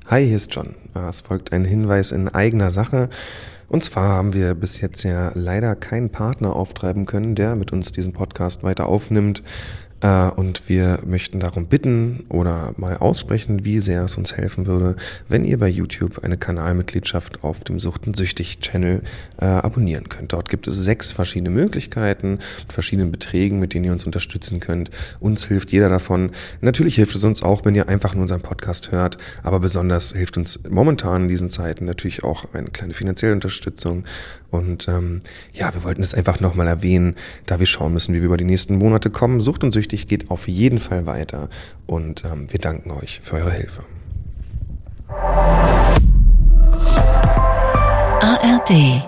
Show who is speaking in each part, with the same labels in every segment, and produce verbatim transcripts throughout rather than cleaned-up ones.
Speaker 1: Hi, hier ist John. Es folgt ein Hinweis in eigener Sache. Und zwar haben wir bis jetzt ja leider keinen Partner auftreiben können, der mit uns diesen Podcast weiter aufnimmt. Und wir möchten darum bitten oder mal aussprechen, wie sehr es uns helfen würde, wenn ihr bei YouTube eine Kanalmitgliedschaft auf dem Sucht und Süchtig-Channel äh, abonnieren könnt. Dort gibt es sechs verschiedene Möglichkeiten mit verschiedenen Beträgen, mit denen ihr uns unterstützen könnt. Uns hilft jeder davon. Natürlich hilft es uns auch, wenn ihr einfach nur unseren Podcast hört, aber besonders hilft uns momentan in diesen Zeiten natürlich auch eine kleine finanzielle Unterstützung. Und ähm, ja, wir wollten es einfach nochmal erwähnen, da wir schauen müssen, wie wir über die nächsten Monate kommen. Sucht und Süchtig geht auf jeden Fall weiter und ähm, wir danken euch für eure Hilfe.
Speaker 2: A R D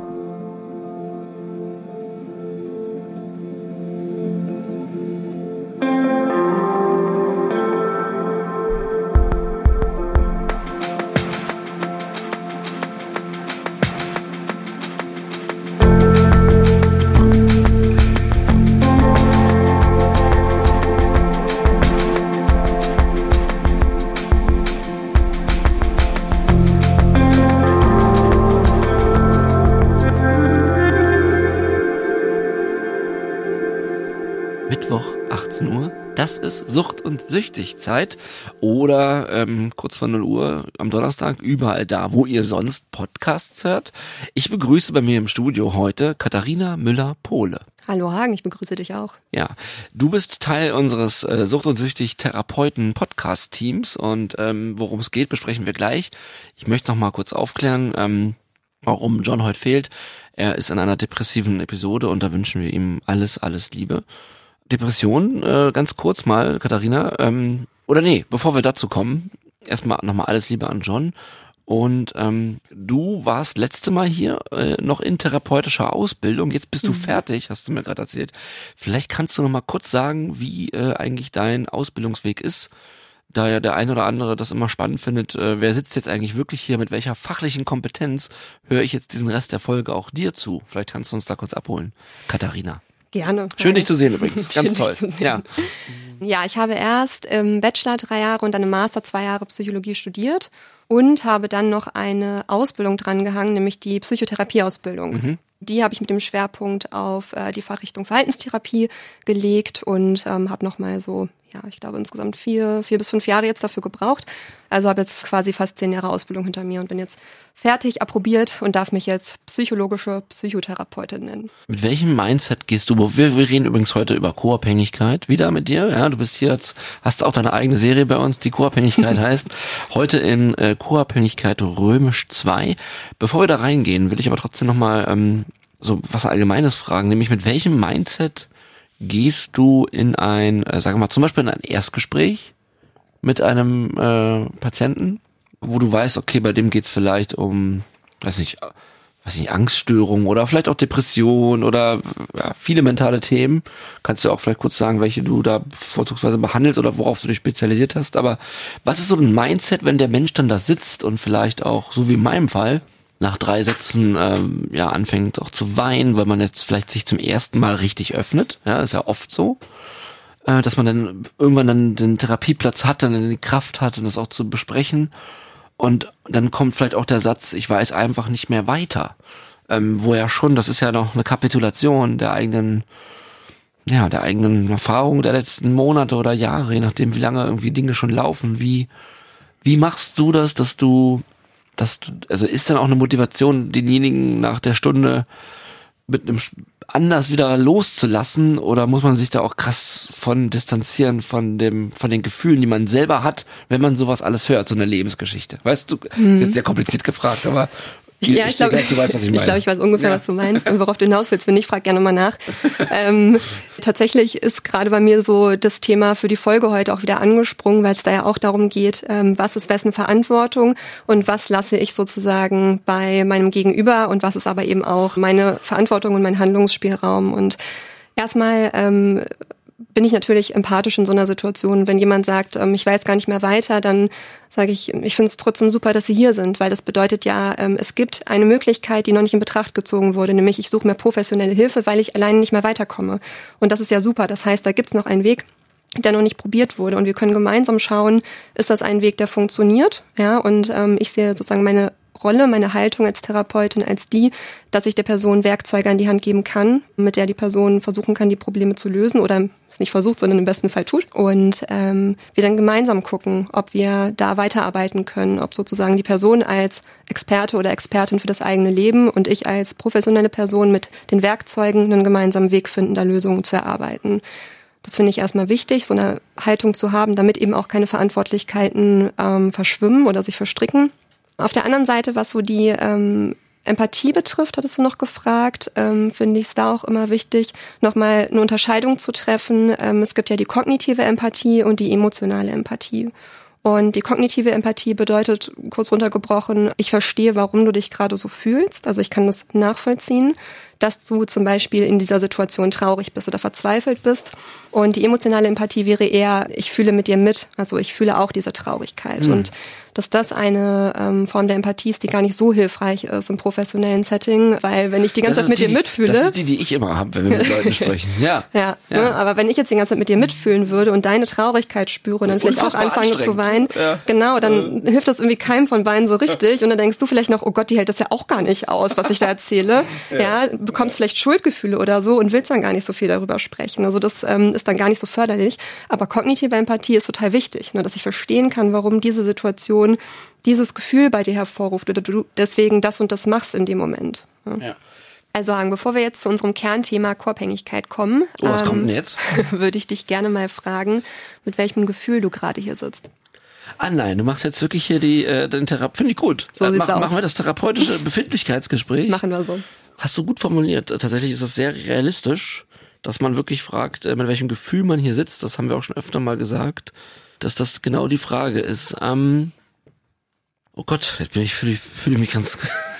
Speaker 3: Das ist Sucht- und Süchtig-Zeit oder ähm, kurz vor null Uhr am Donnerstag überall da, wo ihr sonst Podcasts hört. Ich begrüße bei mir im Studio heute Katharina Müller-Pohle.
Speaker 4: Hallo Hagen, ich begrüße dich auch.
Speaker 3: Ja, du bist Teil unseres äh, Sucht- und Süchtig-Therapeuten-Podcast-Teams und ähm, worum es geht, besprechen wir gleich. Ich möchte noch mal kurz aufklären, ähm, warum John heute fehlt. Er ist in einer depressiven Episode und da wünschen wir ihm alles, alles Liebe. Depression, äh, ganz kurz mal, Katharina, ähm, oder nee, bevor wir dazu kommen, erstmal nochmal alles Liebe an John und ähm, du warst letzte Mal hier äh, noch in therapeutischer Ausbildung, jetzt bist du mhm. fertig, hast du mir gerade erzählt. Vielleicht kannst du nochmal kurz sagen, wie äh, eigentlich dein Ausbildungsweg ist, da ja der ein oder andere das immer spannend findet, äh, wer sitzt jetzt eigentlich wirklich hier, mit welcher fachlichen Kompetenz höre ich jetzt diesen Rest der Folge auch dir zu. Vielleicht kannst du uns da kurz abholen, Katharina.
Speaker 4: Gerne.
Speaker 3: Schön, dich zu sehen übrigens. Ganz
Speaker 4: Schön,
Speaker 3: toll.
Speaker 4: Dich zu sehen.
Speaker 3: Ja.
Speaker 4: Ja, ich habe erst im Bachelor drei Jahre und dann im Master zwei Jahre Psychologie studiert und habe dann noch eine Ausbildung dran gehangen, nämlich die Psychotherapieausbildung. Mhm. Die habe ich mit dem Schwerpunkt auf äh, die Fachrichtung Verhaltenstherapie gelegt und ähm, habe nochmal so, ja, ich glaube insgesamt vier, vier bis fünf Jahre jetzt dafür gebraucht. Also habe jetzt quasi fast zehn Jahre Ausbildung hinter mir und bin jetzt fertig, approbiert und darf mich jetzt psychologische Psychotherapeutin nennen.
Speaker 3: Mit welchem Mindset gehst du? Wir, wir reden übrigens heute über Co-Abhängigkeit wieder mit dir. Ja, du bist hier jetzt, hast auch deine eigene Serie bei uns, die Co-Abhängigkeit heißt. Heute in äh, Co-Abhängigkeit römisch zwei. Bevor wir da reingehen, will ich aber trotzdem nochmal ähm, so was Allgemeines fragen, nämlich mit welchem Mindset gehst du in ein, äh, sagen wir mal, zum Beispiel in ein Erstgespräch mit einem äh, Patienten, wo du weißt, okay, bei dem geht's vielleicht um, weiß nicht, weiß nicht, Angststörungen oder vielleicht auch Depression oder ja, viele mentale Themen. Kannst du auch vielleicht kurz sagen, welche du da vorzugsweise behandelst oder worauf du dich spezialisiert hast. Aber was ist so ein Mindset, wenn der Mensch dann da sitzt und vielleicht auch, so wie in meinem Fall, nach drei Sätzen ähm, ja anfängt auch zu weinen, weil man jetzt vielleicht sich zum ersten Mal richtig öffnet. Ja, ist ja oft so, äh, dass man dann irgendwann dann den Therapieplatz hat, dann die Kraft hat, um das auch zu besprechen. Und dann kommt vielleicht auch der Satz, ich weiß einfach nicht mehr weiter. Ähm, wo ja schon, das ist ja noch eine Kapitulation der eigenen, ja, der eigenen Erfahrung der letzten Monate oder Jahre, je nachdem, wie lange irgendwie Dinge schon laufen. Wie, wie machst du das, dass du dass du, also ist dann auch eine Motivation, denjenigen nach der Stunde mit einem anders wieder loszulassen oder muss man sich da auch krass von distanzieren von dem, von den Gefühlen, die man selber hat, wenn man sowas alles hört, so eine Lebensgeschichte? Weißt du, hm. ist jetzt sehr kompliziert gefragt, aber
Speaker 4: ja, ich glaube,
Speaker 3: du weißt, was ich meine.
Speaker 4: Ich glaube, ich weiß ungefähr,
Speaker 3: ja.
Speaker 4: was du meinst und worauf du hinaus willst. Wenn nicht, frag gerne mal nach. ähm, tatsächlich ist gerade bei mir so das Thema für die Folge heute auch wieder angesprungen, weil es da ja auch darum geht, ähm, was ist wessen Verantwortung und was lasse ich sozusagen bei meinem Gegenüber und was ist aber eben auch meine Verantwortung und mein Handlungsspielraum. Und erstmal ähm, bin ich natürlich empathisch in so einer Situation. Wenn jemand sagt, ähm, ich weiß gar nicht mehr weiter, dann sage ich, ich finde es trotzdem super, dass Sie hier sind, weil das bedeutet ja, ähm, es gibt eine Möglichkeit, die noch nicht in Betracht gezogen wurde, nämlich ich suche mir professionelle Hilfe, weil ich alleine nicht mehr weiterkomme. Und das ist ja super. Das heißt, da gibt's noch einen Weg. der noch nicht probiert wurde. Und wir können gemeinsam schauen, ist das ein Weg, der funktioniert? Ja, und ähm, ich sehe sozusagen meine Rolle, meine Haltung als Therapeutin als die, dass ich der Person Werkzeuge an die Hand geben kann, mit der die Person versuchen kann, die Probleme zu lösen oder es nicht versucht, sondern im besten Fall tut. Und ähm, wir dann gemeinsam gucken, ob wir da weiterarbeiten können, ob sozusagen die Person als Experte oder Expertin für das eigene Leben und ich als professionelle Person mit den Werkzeugen einen gemeinsamen Weg finden, da Lösungen zu erarbeiten. Das finde ich erstmal wichtig, so eine Haltung zu haben, damit eben auch keine Verantwortlichkeiten ähm, verschwimmen oder sich verstricken. Auf der anderen Seite, was so die ähm, Empathie betrifft, hattest du noch gefragt, ähm, finde ich es da auch immer wichtig, nochmal eine Unterscheidung zu treffen. Ähm, es gibt ja die kognitive Empathie und die emotionale Empathie. Und die kognitive Empathie bedeutet, kurz runtergebrochen, ich verstehe, warum du dich gerade so fühlst. Also ich kann das nachvollziehen, dass du zum Beispiel in dieser Situation traurig bist oder verzweifelt bist. Und die emotionale Empathie wäre eher, ich fühle mit dir mit. Also ich fühle auch diese Traurigkeit. Mhm. Und dass das eine ähm, Form der Empathie ist, die gar nicht so hilfreich ist im professionellen Setting, weil wenn ich die ganze Zeit mit
Speaker 3: die,
Speaker 4: dir mitfühle...
Speaker 3: Das ist die, die ich immer habe, wenn wir mit Leuten sprechen. Ja,
Speaker 4: ja,
Speaker 3: ja.
Speaker 4: Ne, aber wenn ich jetzt die ganze Zeit mit dir mitfühlen würde und deine Traurigkeit spüre und dann vielleicht auch anfange zu weinen, ja. genau, dann äh. hilft das irgendwie keinem von beiden so richtig. Und dann denkst du vielleicht noch, oh Gott, die hält das ja auch gar nicht aus, was ich da erzähle. Ja, ja bekommst vielleicht Schuldgefühle oder so und willst dann gar nicht so viel darüber sprechen. Also das ähm, ist dann gar nicht so förderlich. Aber kognitive Empathie ist total wichtig, ne, dass ich verstehen kann, warum diese Situation dieses Gefühl bei dir hervorruft oder du deswegen das und das machst in dem Moment. Ja. Ja. Also Hagen, bevor wir jetzt zu unserem Kernthema Co-Abhängigkeit kommen,
Speaker 3: oh, was
Speaker 4: ähm,
Speaker 3: kommt denn jetzt?
Speaker 4: würde ich dich gerne mal fragen, mit welchem Gefühl du gerade hier sitzt.
Speaker 3: Ah nein, du machst jetzt wirklich hier die äh, den Therapeut. Finde ich gut.
Speaker 4: So
Speaker 3: äh,
Speaker 4: sieht's
Speaker 3: mach,
Speaker 4: aus.
Speaker 3: Machen wir das therapeutische Befindlichkeitsgespräch.
Speaker 4: Machen wir so.
Speaker 3: Hast du gut formuliert. Tatsächlich ist es sehr realistisch, dass man wirklich fragt, äh, mit welchem Gefühl man hier sitzt. Das haben wir auch schon öfter mal gesagt, dass das genau die Frage ist. Ähm, oh Gott, jetzt bin ich fühle fühl ich mich ganz.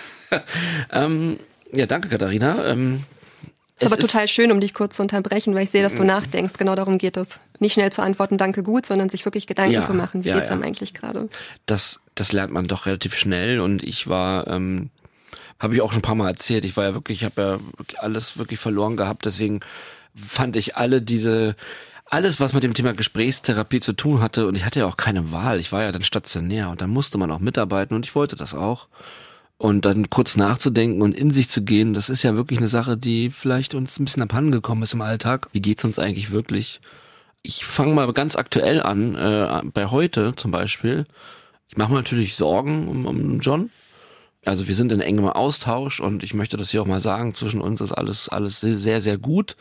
Speaker 3: ähm, ja, danke Katharina. Ähm,
Speaker 4: ist aber total schön, um dich kurz zu unterbrechen, weil ich sehe, dass du nachdenkst. Genau darum geht es. Nicht schnell zu antworten, danke gut, sondern sich wirklich Gedanken
Speaker 3: ja,
Speaker 4: zu machen. Wie
Speaker 3: ja,
Speaker 4: geht's
Speaker 3: ja.
Speaker 4: einem eigentlich gerade?
Speaker 3: Das, das lernt man doch relativ schnell und ich war, ähm, habe ich auch schon ein paar Mal erzählt, ich war ja wirklich, ich habe ja wirklich alles wirklich verloren gehabt, deswegen fand ich alle diese, alles was mit dem Thema Gesprächstherapie zu tun hatte und ich hatte ja auch keine Wahl, ich war ja dann stationär und dann musste man auch mitarbeiten und ich wollte das auch. Und dann kurz nachzudenken und in sich zu gehen, das ist ja wirklich eine Sache, die vielleicht uns ein bisschen abhanden gekommen ist im Alltag. Wie geht's uns eigentlich wirklich? Ich fange mal ganz aktuell an, äh, bei heute zum Beispiel. Ich mache mir natürlich Sorgen um, um John. Also wir sind in engem Austausch und ich möchte das hier auch mal sagen, zwischen uns ist alles alles sehr, sehr gut.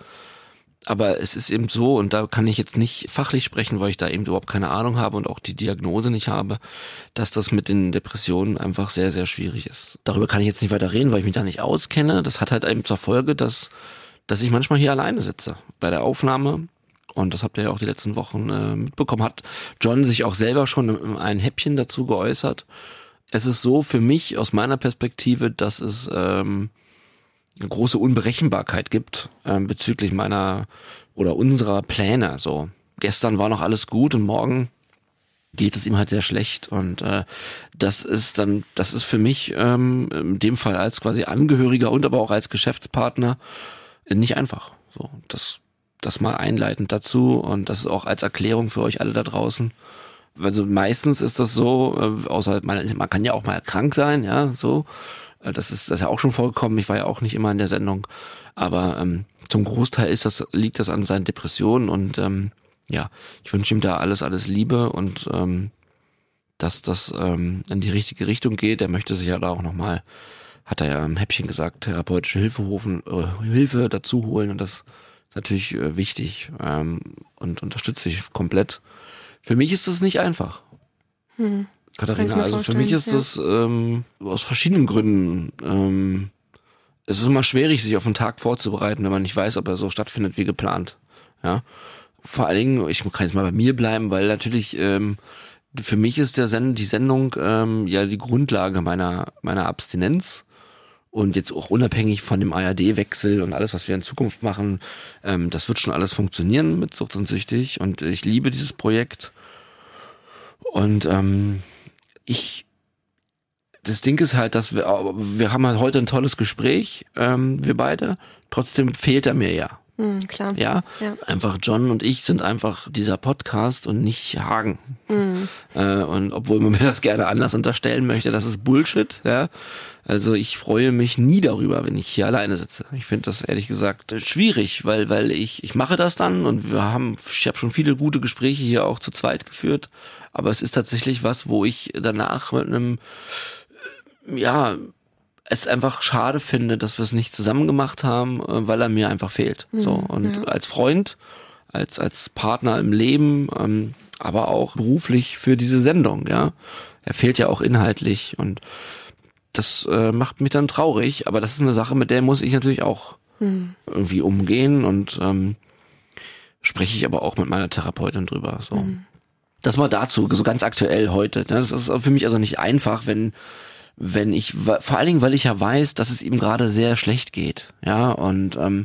Speaker 3: Aber es ist eben so, und da kann ich jetzt nicht fachlich sprechen, weil ich da eben überhaupt keine Ahnung habe und auch die Diagnose nicht habe, dass das mit den Depressionen einfach sehr, sehr schwierig ist. Darüber kann ich jetzt nicht weiter reden, weil ich mich da nicht auskenne. Das hat halt eben zur Folge, dass dass ich manchmal hier alleine sitze bei der Aufnahme. Und das habt ihr ja auch die letzten Wochen äh, mitbekommen, hat John sich auch selber schon in ein Häppchen dazu geäußert. Es ist so für mich aus meiner Perspektive, dass es ähm, eine große Unberechenbarkeit gibt ähm, bezüglich meiner oder unserer Pläne. So gestern war noch alles gut und morgen geht es ihm halt sehr schlecht und äh, das ist dann, das ist für mich ähm, in dem Fall als quasi Angehöriger und aber auch als Geschäftspartner nicht einfach. So das, das mal einleitend dazu und das ist auch als Erklärung für euch alle da draußen. Also meistens ist das so, äh, außer man, man kann ja auch mal krank sein, ja so. Das ist das ist ja auch schon vorgekommen. Ich war ja auch nicht immer in der Sendung, aber ähm, zum Großteil ist das liegt das an seinen Depressionen und ähm, ja, ich wünsche ihm da alles alles Liebe und ähm, dass das ähm, in die richtige Richtung geht. Er möchte sich ja da auch nochmal, hat er ja im Häppchen gesagt, therapeutische Hilfe rufen, äh, Hilfe dazu holen und das ist natürlich äh, wichtig ähm, und unterstütze ich komplett. Für mich ist das nicht einfach. Hm. Katharina, also für mich ist ja. das ähm, aus verschiedenen Gründen. Ähm, es ist immer schwierig, sich auf einen Tag vorzubereiten, wenn man nicht weiß, ob er so stattfindet wie geplant. Ja, vor allen Dingen, ich kann jetzt mal bei mir bleiben, weil natürlich ähm, für mich ist der Send die Sendung ähm, ja die Grundlage meiner meiner Abstinenz und jetzt auch unabhängig von dem A R D-Wechsel und alles, was wir in Zukunft machen, ähm, das wird schon alles funktionieren mit Sucht und Süchtig und ich liebe dieses Projekt und ähm, Ich, das Ding ist halt, dass wir, wir haben halt heute ein tolles Gespräch, ähm, wir beide. Trotzdem fehlt er mir ja.
Speaker 4: Mhm, klar.
Speaker 3: Ja?
Speaker 4: ja,
Speaker 3: einfach John und ich sind einfach dieser Podcast und nicht Hagen. Mhm. Äh, und obwohl man mir das gerne anders unterstellen möchte, das ist Bullshit. Ja? Also ich freue mich nie darüber, wenn ich hier alleine sitze. Ich finde das ehrlich gesagt schwierig, weil weil ich ich mache das dann und wir haben, ich habe schon viele gute Gespräche hier auch zu zweit geführt, aber es ist tatsächlich was, wo ich danach mit einem, ja, es einfach schade finde, dass wir es nicht zusammen gemacht haben, weil er mir einfach fehlt. Mhm, so und ja. als Freund, als als Partner im Leben, ähm, aber auch beruflich für diese Sendung. Ja, er fehlt ja auch inhaltlich und das äh, macht mich dann traurig, aber das ist eine Sache, mit der muss ich natürlich auch hm. irgendwie umgehen und ähm, spreche ich aber auch mit meiner Therapeutin drüber. So, hm. das mal dazu, so ganz aktuell heute. Das ist für mich also nicht einfach, wenn wenn ich vor allen Dingen, weil ich ja weiß, dass es ihm gerade sehr schlecht geht, ja und ähm,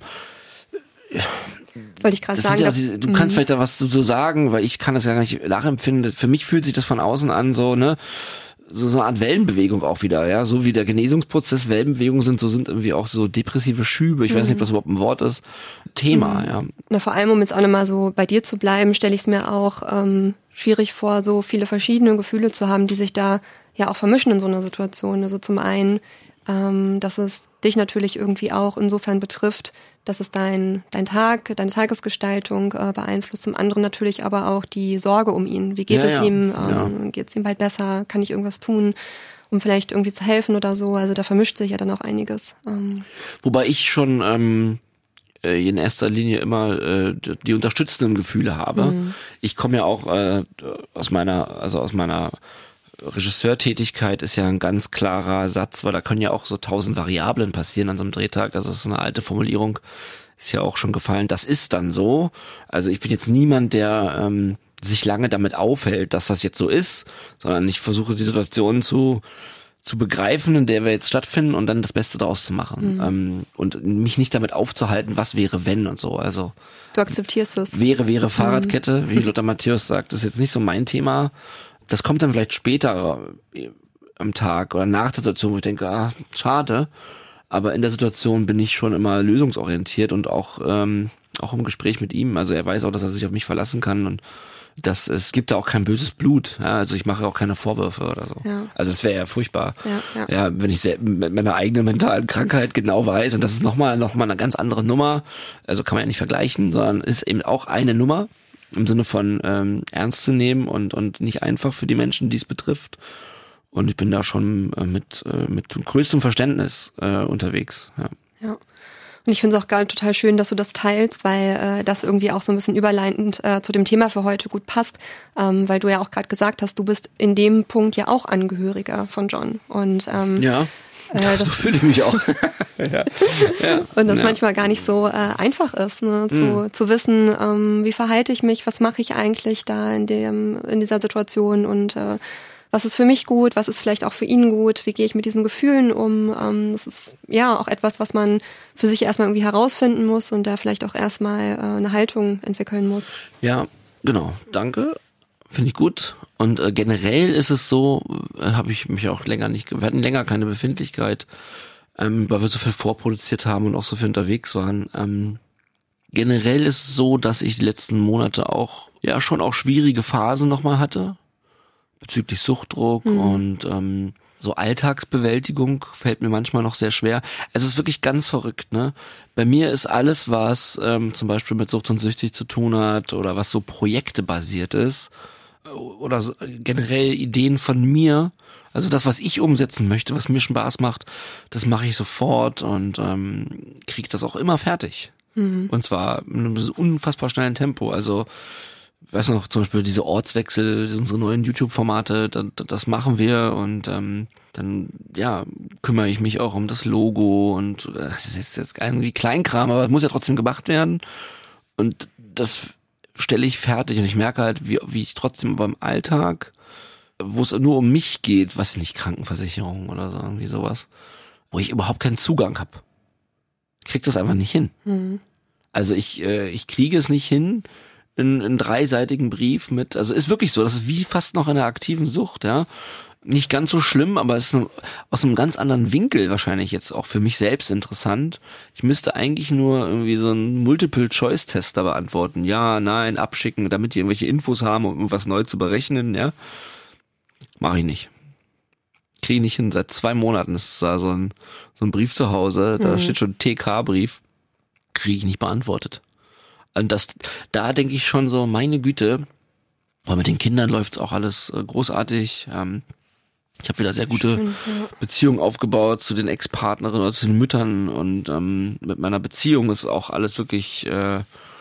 Speaker 4: wollte ich gerade sagen,
Speaker 3: ja diese, du kannst vielleicht da was so sagen, weil ich kann das ja gar nicht nachempfinden. Für mich fühlt sich das von außen an so ne. So, so eine Art Wellenbewegung auch wieder, ja, so wie der Genesungsprozess Wellenbewegungen sind, so sind irgendwie auch so depressive Schübe, ich mhm. weiß nicht, ob das überhaupt ein Wort ist, Thema, mhm. ja.
Speaker 4: Na, vor allem, um jetzt auch nochmal so bei dir zu bleiben, stelle ich es mir auch ähm, schwierig vor, so viele verschiedene Gefühle zu haben, die sich da ja auch vermischen in so einer Situation. Also zum einen, ähm, dass es dich natürlich irgendwie auch insofern betrifft, dass es dein dein Tag, deine Tagesgestaltung äh, beeinflusst. Zum anderen natürlich aber auch die Sorge um ihn. Wie geht
Speaker 3: ja,
Speaker 4: es
Speaker 3: ja.
Speaker 4: ihm? Ähm,
Speaker 3: ja.
Speaker 4: Geht es ihm bald besser? Kann ich irgendwas tun, um vielleicht irgendwie zu helfen oder so? Also da vermischt sich ja dann auch einiges. Ähm.
Speaker 3: Wobei ich schon ähm, in erster Linie immer äh, die unterstützenden Gefühle habe. Mhm. Ich komme ja auch äh, aus meiner, also aus meiner Regisseurtätigkeit ist ja ein ganz klarer Satz, weil da können ja auch so tausend Variablen passieren an so einem Drehtag. Also das ist eine alte Formulierung, ist ja auch schon gefallen. Das ist dann so. Also ich bin jetzt niemand, der ähm, sich lange damit aufhält, dass das jetzt so ist, sondern ich versuche die Situation zu zu begreifen, in der wir jetzt stattfinden und dann das Beste daraus zu machen. Mhm. Ähm, und mich nicht damit aufzuhalten, was wäre, wenn und so. Also
Speaker 4: du akzeptierst es.
Speaker 3: Wäre, wäre Fahrradkette, mhm. wie Lothar Matthäus sagt, ist jetzt nicht so mein Thema. Das kommt dann vielleicht später am Tag oder nach der Situation, wo ich denke, ah, schade. Aber in der Situation bin ich schon immer lösungsorientiert und auch ähm, auch im Gespräch mit ihm. Also er weiß auch, dass er sich auf mich verlassen kann und das, es gibt da auch kein böses Blut. Ja, also ich mache auch keine Vorwürfe oder so. Ja. Also es wäre ja furchtbar,
Speaker 4: ja, ja.
Speaker 3: ja, wenn ich mit meiner eigenen mentalen Krankheit genau weiß und das ist nochmal noch mal eine ganz andere Nummer. Also kann man ja nicht vergleichen, sondern ist eben auch eine Nummer. Im Sinne von ähm, ernst zu nehmen und und nicht einfach für die Menschen, die es betrifft. Und ich bin da schon äh, mit äh, mit größtem Verständnis äh, unterwegs. Ja.
Speaker 4: ja. Und ich finde es auch gerade total schön, dass du das teilst, weil äh, das irgendwie auch so ein bisschen überleitend äh, zu dem Thema für heute gut passt, ähm, weil du ja auch gerade gesagt hast, du bist in dem Punkt ja auch Angehöriger von John. Und ähm,
Speaker 3: ja. Äh, so fühle ich mich auch. ja.
Speaker 4: Ja. Und das ja. manchmal gar nicht so äh, einfach ist, ne? zu, mm. zu wissen, ähm, wie verhalte ich mich, was mache ich eigentlich da in dem in dieser Situation und äh, was ist für mich gut, was ist vielleicht auch für ihn gut, wie gehe ich mit diesen Gefühlen um. Ähm, das ist ja auch etwas, was man für sich erstmal irgendwie herausfinden muss und da vielleicht auch erstmal äh, eine Haltung entwickeln muss.
Speaker 3: Ja, genau. Danke. Finde ich gut. Und äh, generell ist es so, äh, habe ich mich auch länger nicht, wir hatten länger keine Befindlichkeit, ähm, weil wir so viel vorproduziert haben und auch so viel unterwegs waren. Ähm, generell ist es so, dass ich die letzten Monate auch, ja, schon auch schwierige Phasen nochmal hatte, bezüglich Suchtdruck mhm. und ähm, so Alltagsbewältigung fällt mir manchmal noch sehr schwer. Es ist wirklich ganz verrückt, ne? Bei mir ist alles, was ähm, zum Beispiel mit Sucht und Süchtig zu tun hat oder was so projektebasiert ist, oder generell Ideen von mir, also das, was ich umsetzen möchte, was mir Spaß macht, das mache ich sofort und ähm, kriege das auch immer fertig. Mhm. Und zwar in einem unfassbar schnellen Tempo. Also, weiß noch, zum Beispiel diese Ortswechsel, unsere neuen YouTube-Formate, das, das machen wir und ähm, dann, ja, kümmere ich mich auch um das Logo und das ist jetzt irgendwie Kleinkram, aber es muss ja trotzdem gemacht werden und das stelle ich fertig und ich merke halt, wie, wie ich trotzdem beim Alltag, wo es nur um mich geht, was nicht, Krankenversicherung oder so, irgendwie sowas, wo ich überhaupt keinen Zugang habe. Ich krieg das einfach nicht hin. Mhm. Also ich äh, ich kriege es nicht hin, in einen dreiseitigen Brief mit, also ist wirklich so, das ist wie fast noch in einer aktiven Sucht, ja, nicht ganz so schlimm, aber es ist eine, aus einem ganz anderen Winkel wahrscheinlich jetzt auch für mich selbst interessant. Ich müsste eigentlich nur irgendwie so einen Multiple-Choice-Test da beantworten. Ja, nein, abschicken, damit die irgendwelche Infos haben, um irgendwas neu zu berechnen, ja. Mache ich nicht. Kriege ich nicht hin. Seit zwei Monaten ist da so ein, so ein Brief zu Hause, da mhm. steht schon T K-Brief. Kriege ich nicht beantwortet. Und das, da denke ich schon so, meine Güte, weil mit den Kindern läuft auch alles großartig. Ähm, Ich habe wieder sehr gute Schön, ja. Beziehungen aufgebaut zu den Ex-Partnerinnen oder zu den Müttern und ähm, mit meiner Beziehung ist auch alles wirklich, äh,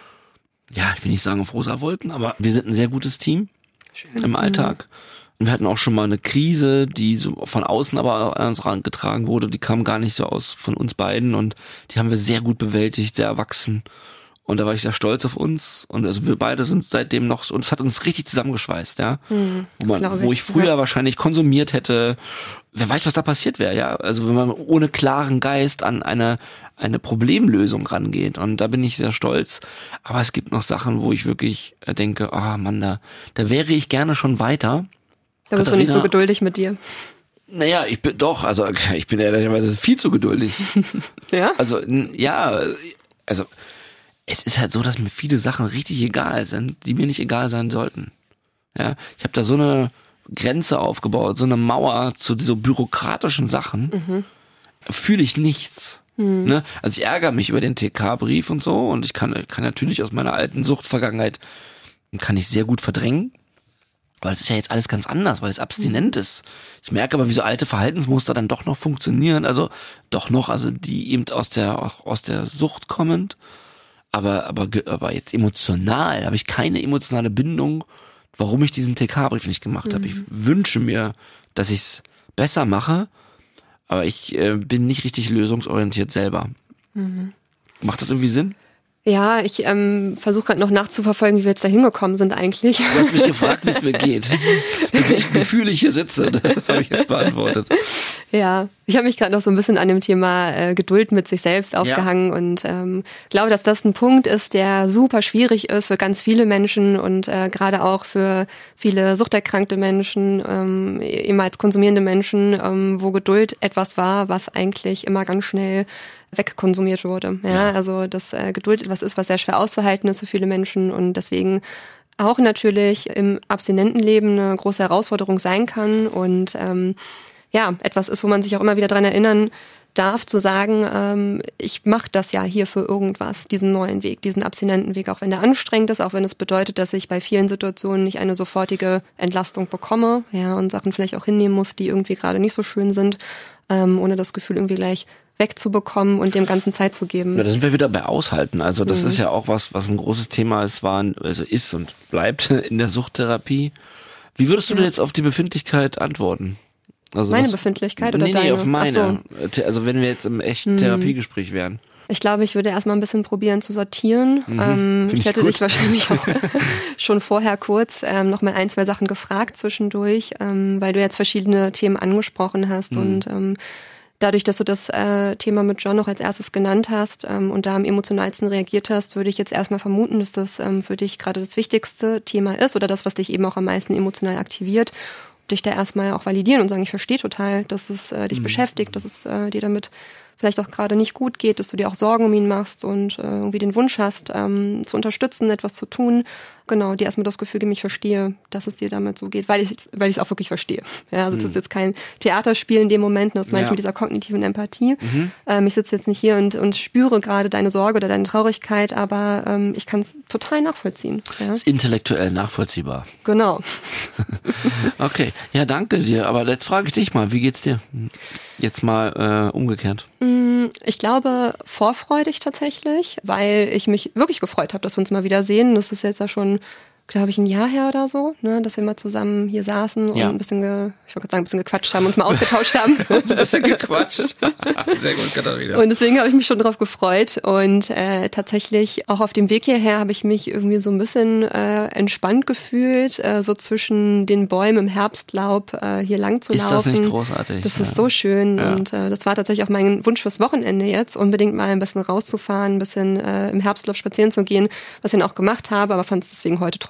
Speaker 3: ja, ich will nicht sagen auf rosa Wolken, aber wir sind ein sehr gutes Team Schön. Im Alltag. Und wir hatten auch schon mal eine Krise, die so von außen aber an uns herangetragen wurde, die kam gar nicht so aus von uns beiden und die haben wir sehr gut bewältigt, sehr erwachsen. Und da war ich sehr stolz auf uns und also wir beide sind seitdem noch so, und es hat uns richtig zusammengeschweißt, ja.
Speaker 4: Hm,
Speaker 3: wo, man, wo ich früher ja. wahrscheinlich konsumiert hätte, wer weiß, was da passiert wäre, ja. Also wenn man ohne klaren Geist an eine eine Problemlösung rangeht und da bin ich sehr stolz. Aber es gibt noch Sachen, wo ich wirklich denke, ah oh Mann, da, da wäre ich gerne schon weiter.
Speaker 4: Da bist Katharina, du nicht so geduldig mit dir.
Speaker 3: Naja, ich bin doch, also ich bin ehrlicherweise viel zu geduldig.
Speaker 4: Ja?
Speaker 3: Also ja, also es ist halt so, dass mir viele Sachen richtig egal sind, die mir nicht egal sein sollten. Ja, ich habe da so eine Grenze aufgebaut, so eine Mauer zu so bürokratischen Sachen. Mhm. Fühle ich nichts. Mhm. Ne? Also ich ärgere mich über den T K-Brief und so und ich kann, kann natürlich aus meiner alten Suchtvergangenheit kann ich sehr gut verdrängen. Weil es ist ja jetzt alles ganz anders, weil es abstinent mhm. ist. Ich merke aber, wie so alte Verhaltensmuster dann doch noch funktionieren. Also doch noch, also die eben aus der auch aus der Sucht kommend. Aber, aber, aber jetzt emotional habe ich keine emotionale Bindung, warum ich diesen T K-Brief nicht gemacht habe. Mhm. Ich wünsche mir, dass ich es besser mache, aber ich äh, bin nicht richtig lösungsorientiert selber. Mhm. Macht das irgendwie Sinn?
Speaker 4: Ja, ich ähm, versuche gerade noch nachzuverfolgen, wie wir jetzt da hingekommen sind eigentlich.
Speaker 3: Du hast mich gefragt, wie es mir geht. Mit welchem Gefühl ich hier sitze. Das habe ich jetzt beantwortet.
Speaker 4: Ja, ich habe mich gerade noch so ein bisschen an dem Thema äh, Geduld mit sich selbst aufgehangen ja. und ähm, glaube, dass das ein Punkt ist, der super schwierig ist für ganz viele Menschen und äh, gerade auch für viele suchterkrankte Menschen, ähm, ehemals konsumierende Menschen, ähm, wo Geduld etwas war, was eigentlich immer ganz schnell wegkonsumiert wurde. Ja, ja. Also dass äh, Geduld etwas ist, was sehr schwer auszuhalten ist für viele Menschen und deswegen auch natürlich im abstinenten Leben eine große Herausforderung sein kann und ähm, ja, etwas ist, wo man sich auch immer wieder dran erinnern darf, zu sagen, ähm, ich mache das ja hier für irgendwas, diesen neuen Weg, diesen abstinenten Weg, auch wenn der anstrengend ist, auch wenn es bedeutet, dass ich bei vielen Situationen nicht eine sofortige Entlastung bekomme, ja, und Sachen vielleicht auch hinnehmen muss, die irgendwie gerade nicht so schön sind, ähm, ohne das Gefühl irgendwie gleich wegzubekommen und dem Ganzen Zeit zu geben.
Speaker 3: Ja, da sind wir wieder bei Aushalten. Also das mhm. ist ja auch was, was ein großes Thema ist, war, also ist und bleibt in der Suchttherapie. Wie würdest du ja. denn jetzt auf die Befindlichkeit antworten? Also
Speaker 4: meine
Speaker 3: was,
Speaker 4: Befindlichkeit oder
Speaker 3: nee,
Speaker 4: deine?
Speaker 3: Nee, auf meine.
Speaker 4: So.
Speaker 3: Also wenn wir jetzt im echten hm. Therapiegespräch wären.
Speaker 4: Ich glaube, ich würde erstmal ein bisschen probieren zu sortieren. Mhm, ähm, ich hätte gut. dich wahrscheinlich auch schon vorher kurz ähm, noch mal ein, zwei Sachen gefragt zwischendurch, ähm, weil du jetzt verschiedene Themen angesprochen hast mhm. und ähm, dadurch, dass du das äh, Thema mit John noch als erstes genannt hast ähm, und da am emotionalsten reagiert hast, würde ich jetzt erstmal vermuten, dass das ähm, für dich gerade das wichtigste Thema ist oder das, was dich eben auch am meisten emotional aktiviert. Dich da erstmal auch validieren und sagen, ich verstehe total, dass es äh, dich mhm. beschäftigt, dass es äh, dir damit vielleicht auch gerade nicht gut geht, dass du dir auch Sorgen um ihn machst und äh, irgendwie den Wunsch hast, ähm, zu unterstützen, etwas zu tun. Genau, dir erstmal das Gefühl geben, ich verstehe, dass es dir damit so geht, weil ich weil ich es auch wirklich verstehe. Ja, also mhm. das ist jetzt kein Theaterspiel in dem Moment, das meine ich ja. mit dieser kognitiven Empathie. Mhm. Ähm, ich sitze jetzt nicht hier und, und spüre gerade deine Sorge oder deine Traurigkeit, aber ähm, ich kann es total nachvollziehen. Ja?
Speaker 3: Das ist intellektuell nachvollziehbar.
Speaker 4: Genau.
Speaker 3: Okay, ja, danke dir. Aber jetzt frage ich dich mal, wie geht's dir? Jetzt mal äh, umgekehrt.
Speaker 4: Ich glaube, vorfreudig tatsächlich, weil ich mich wirklich gefreut habe, dass wir uns mal wieder sehen. Das ist jetzt ja schon, glaube ich, ein Jahr her oder so, ne, dass wir mal zusammen hier saßen und ja. ein bisschen, ge, ich wollte gerade sagen, ein bisschen gequatscht haben, uns mal ausgetauscht haben.
Speaker 3: ein bisschen gequatscht. Sehr gut, Katharina.
Speaker 4: Und deswegen habe ich mich schon drauf gefreut und äh, tatsächlich auch auf dem Weg hierher habe ich mich irgendwie so ein bisschen äh, entspannt gefühlt, äh, so zwischen den Bäumen im Herbstlaub äh, hier lang zu
Speaker 3: ist
Speaker 4: laufen.
Speaker 3: Ist das nicht großartig?
Speaker 4: Das
Speaker 3: ja.
Speaker 4: ist so schön
Speaker 3: ja.
Speaker 4: und äh, das war tatsächlich auch mein Wunsch fürs Wochenende jetzt, unbedingt mal ein bisschen rauszufahren, ein bisschen äh, im Herbstlaub spazieren zu gehen, was ich dann auch gemacht habe, aber fand es deswegen heute trotzdem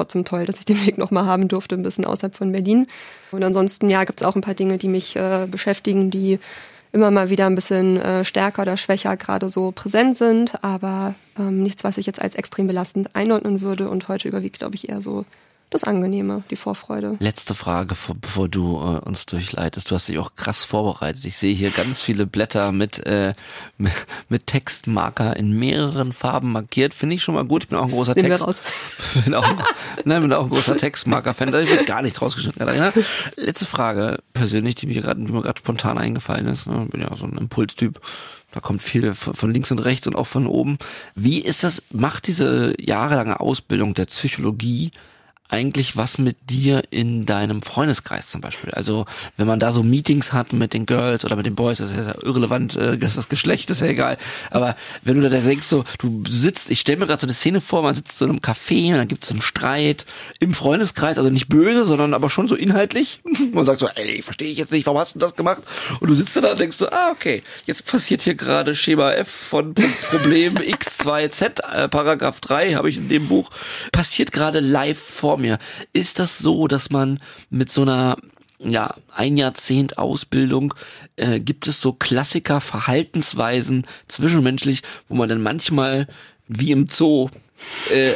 Speaker 4: trotzdem toll, dass ich den Weg nochmal haben durfte, ein bisschen außerhalb von Berlin. Und ansonsten, ja, gibt es auch ein paar Dinge, die mich äh, beschäftigen, die immer mal wieder ein bisschen äh, stärker oder schwächer gerade so präsent sind, aber ähm, nichts, was ich jetzt als extrem belastend einordnen würde. Und heute überwiegt, glaube ich, eher so das Angenehme, die Vorfreude.
Speaker 3: Letzte Frage, bevor du äh, uns durchleitest. Du hast dich auch krass vorbereitet. Ich sehe hier ganz viele Blätter mit, äh, mit, mit Textmarker in mehreren Farben markiert. Finde ich schon mal gut. Ich bin auch ein großer
Speaker 4: Nehmen
Speaker 3: Text.
Speaker 4: wir raus.
Speaker 3: bin auch, nein, bin auch ein großer Textmarker-Fan. Da wird gar nichts rausgeschnitten. Katharina. Letzte Frage, persönlich, die mir gerade, die mir gerade spontan eingefallen ist. Ne? Bin ja so ein Impulstyp. Da kommt viel von links und rechts und auch von oben. Wie ist das? Macht diese jahrelange Ausbildung der Psychologie eigentlich was mit dir in deinem Freundeskreis zum Beispiel? Also wenn man da so Meetings hat mit den Girls oder mit den Boys, das ist ja irrelevant, das Geschlecht ist ja egal, aber wenn du da denkst, so, du sitzt, ich stelle mir gerade so eine Szene vor, man sitzt so in einem Café und dann gibt es so einen Streit im Freundeskreis, also nicht böse, sondern aber schon so inhaltlich. Man sagt so, ey, verstehe ich jetzt nicht, warum hast du das gemacht? Und du sitzt da und denkst so, ah, okay, jetzt passiert hier gerade Schema F von Problem X zwei Z, äh, Paragraph drei habe ich in dem Buch, passiert gerade live vor mir. Ist das so, dass man mit so einer ja ein Jahrzehnt Ausbildung äh, gibt es so Klassiker, Verhaltensweisen zwischenmenschlich, wo man dann manchmal wie im Zoo äh,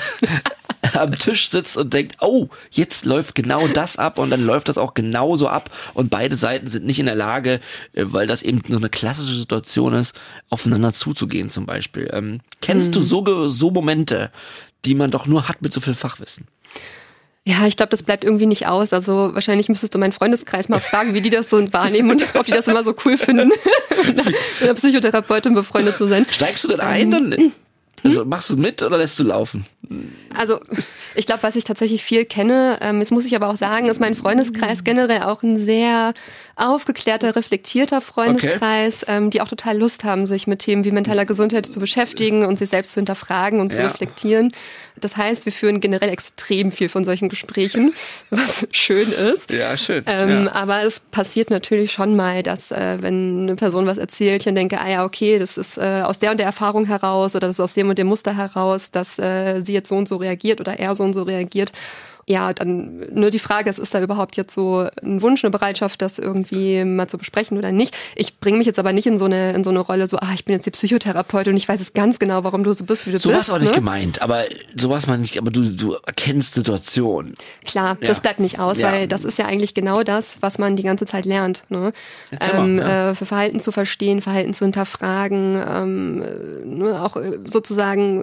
Speaker 3: am Tisch sitzt und denkt, oh, jetzt läuft genau das ab und dann läuft das auch genauso ab und beide Seiten sind nicht in der Lage, äh, weil das eben so eine klassische Situation ist, aufeinander zuzugehen zum Beispiel. Ähm, kennst hm. du so, so Momente, die man doch nur hat mit so viel Fachwissen?
Speaker 4: Ja, ich glaube, das bleibt irgendwie nicht aus. Also wahrscheinlich müsstest du meinen Freundeskreis mal fragen, wie die das so wahrnehmen und ob die das immer so cool finden, mit einer Psychotherapeutin befreundet zu sein.
Speaker 3: Steigst du denn ein? Dann, also machst du mit oder lässt du laufen?
Speaker 4: Also ich glaube, was ich tatsächlich viel kenne, ähm, jetzt muss ich aber auch sagen, ist mein Freundeskreis generell auch ein sehr aufgeklärter, reflektierter Freundeskreis, okay. ähm, die auch total Lust haben, sich mit Themen wie mentaler Gesundheit zu beschäftigen und sich selbst zu hinterfragen und ja. zu reflektieren. Das heißt, wir führen generell extrem viel von solchen Gesprächen, was schön ist.
Speaker 3: Ja, schön.
Speaker 4: Ähm,
Speaker 3: ja.
Speaker 4: Aber es passiert natürlich schon mal, dass äh, wenn eine Person was erzählt, ich dann denke, ah ja, okay, das ist äh, aus der und der Erfahrung heraus oder das ist aus dem und dem Muster heraus, dass äh, sie jetzt so und so reagiert oder er so und so reagiert. Ja, dann nur die Frage ist, ist da überhaupt jetzt so ein Wunsch, eine Bereitschaft, das irgendwie mal zu besprechen oder nicht? Ich bringe mich jetzt aber nicht in so eine in so eine Rolle, so, ah, ich bin jetzt die Psychotherapeutin und ich weiß es ganz genau, warum du so bist, wie du
Speaker 3: so
Speaker 4: bist.
Speaker 3: So war es auch nicht
Speaker 4: ne?
Speaker 3: gemeint, aber sowas man nicht, aber du, du erkennst Situationen.
Speaker 4: Klar,
Speaker 3: ja.
Speaker 4: das bleibt nicht aus,
Speaker 3: ja.
Speaker 4: weil das ist ja eigentlich genau das, was man die ganze Zeit lernt. Ne? Ähm, ja. äh, für Verhalten zu verstehen, Verhalten zu hinterfragen, ähm, ne, auch sozusagen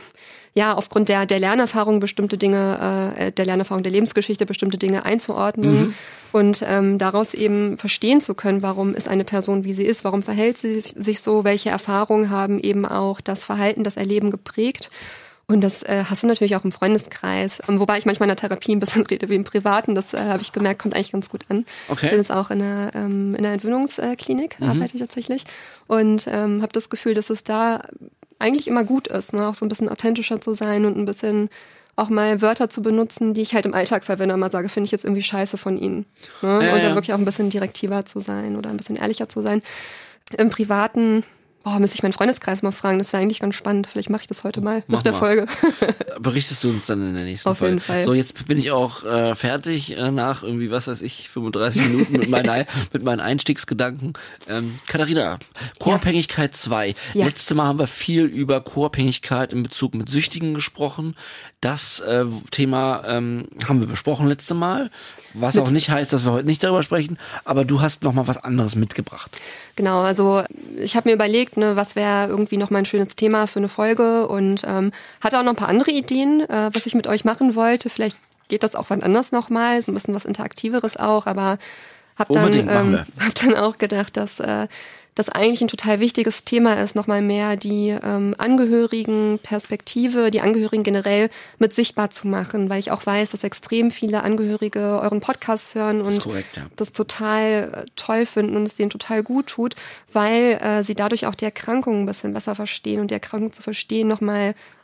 Speaker 4: ja, aufgrund der, der Lernerfahrung bestimmte Dinge, äh, der Lernerfahrung der Lebensgeschichte bestimmte Dinge einzuordnen mhm. und ähm, daraus eben verstehen zu können, warum ist eine Person, wie sie ist, warum verhält sie sich so, welche Erfahrungen haben eben auch das Verhalten, das Erleben geprägt. Und das äh, hast du natürlich auch im Freundeskreis, ähm, wobei ich manchmal in der Therapie ein bisschen rede wie im Privaten, das äh, habe ich gemerkt, kommt eigentlich ganz gut an.
Speaker 3: Okay.
Speaker 4: Ich bin jetzt auch in einer, ähm, in einer Entwöhnungsklinik, mhm. arbeite ich tatsächlich und ähm, habe das Gefühl, dass es da eigentlich immer gut ist, ne? Auch so ein bisschen authentischer zu sein und ein bisschen auch mal Wörter zu benutzen, die ich halt im Alltag verwende und mal sage, finde ich jetzt irgendwie scheiße von ihnen. Ne?
Speaker 3: Ja,
Speaker 4: und dann
Speaker 3: ja.
Speaker 4: wirklich auch ein bisschen direktiver zu sein oder ein bisschen ehrlicher zu sein. Im Privaten, boah, müsste ich meinen Freundeskreis mal fragen, das wäre eigentlich ganz spannend. Vielleicht mache ich das heute mal
Speaker 3: Mach
Speaker 4: nach der
Speaker 3: mal.
Speaker 4: Folge.
Speaker 3: Berichtest du uns dann in der nächsten
Speaker 4: Auf
Speaker 3: Folge.
Speaker 4: jeden Fall.
Speaker 3: So, jetzt bin ich auch äh, fertig äh, nach irgendwie, was weiß ich, fünfunddreißig Minuten mit, meinen, mit meinen Einstiegsgedanken. Ähm, Katharina, Co-Abhängigkeit zwei.
Speaker 4: Ja.
Speaker 3: Letztes Mal haben wir viel über Co-Abhängigkeit in Bezug mit Süchtigen gesprochen. Das äh, Thema ähm, haben wir besprochen letzte Mal. Was auch nicht heißt, dass wir heute nicht darüber sprechen, aber du hast noch mal was anderes mitgebracht.
Speaker 4: Genau, also ich habe mir überlegt, ne, was wäre irgendwie noch mal ein schönes Thema für eine Folge und ähm, hatte auch noch ein paar andere Ideen, äh, was ich mit euch machen wollte. Vielleicht geht das auch wann anders noch mal, so ein bisschen was Interaktiveres auch, aber habe dann, ähm, hab dann auch gedacht, dass äh, das eigentlich ein total wichtiges Thema ist, nochmal mehr die ähm, Angehörigen-Perspektive, die Angehörigen generell mit sichtbar zu machen, weil ich auch weiß, dass extrem viele Angehörige euren Podcast hören und das, korrekt, ja. das total toll finden und es denen total gut tut, weil äh, sie dadurch auch die Erkrankung ein bisschen besser verstehen und die Erkrankung zu verstehen nochmal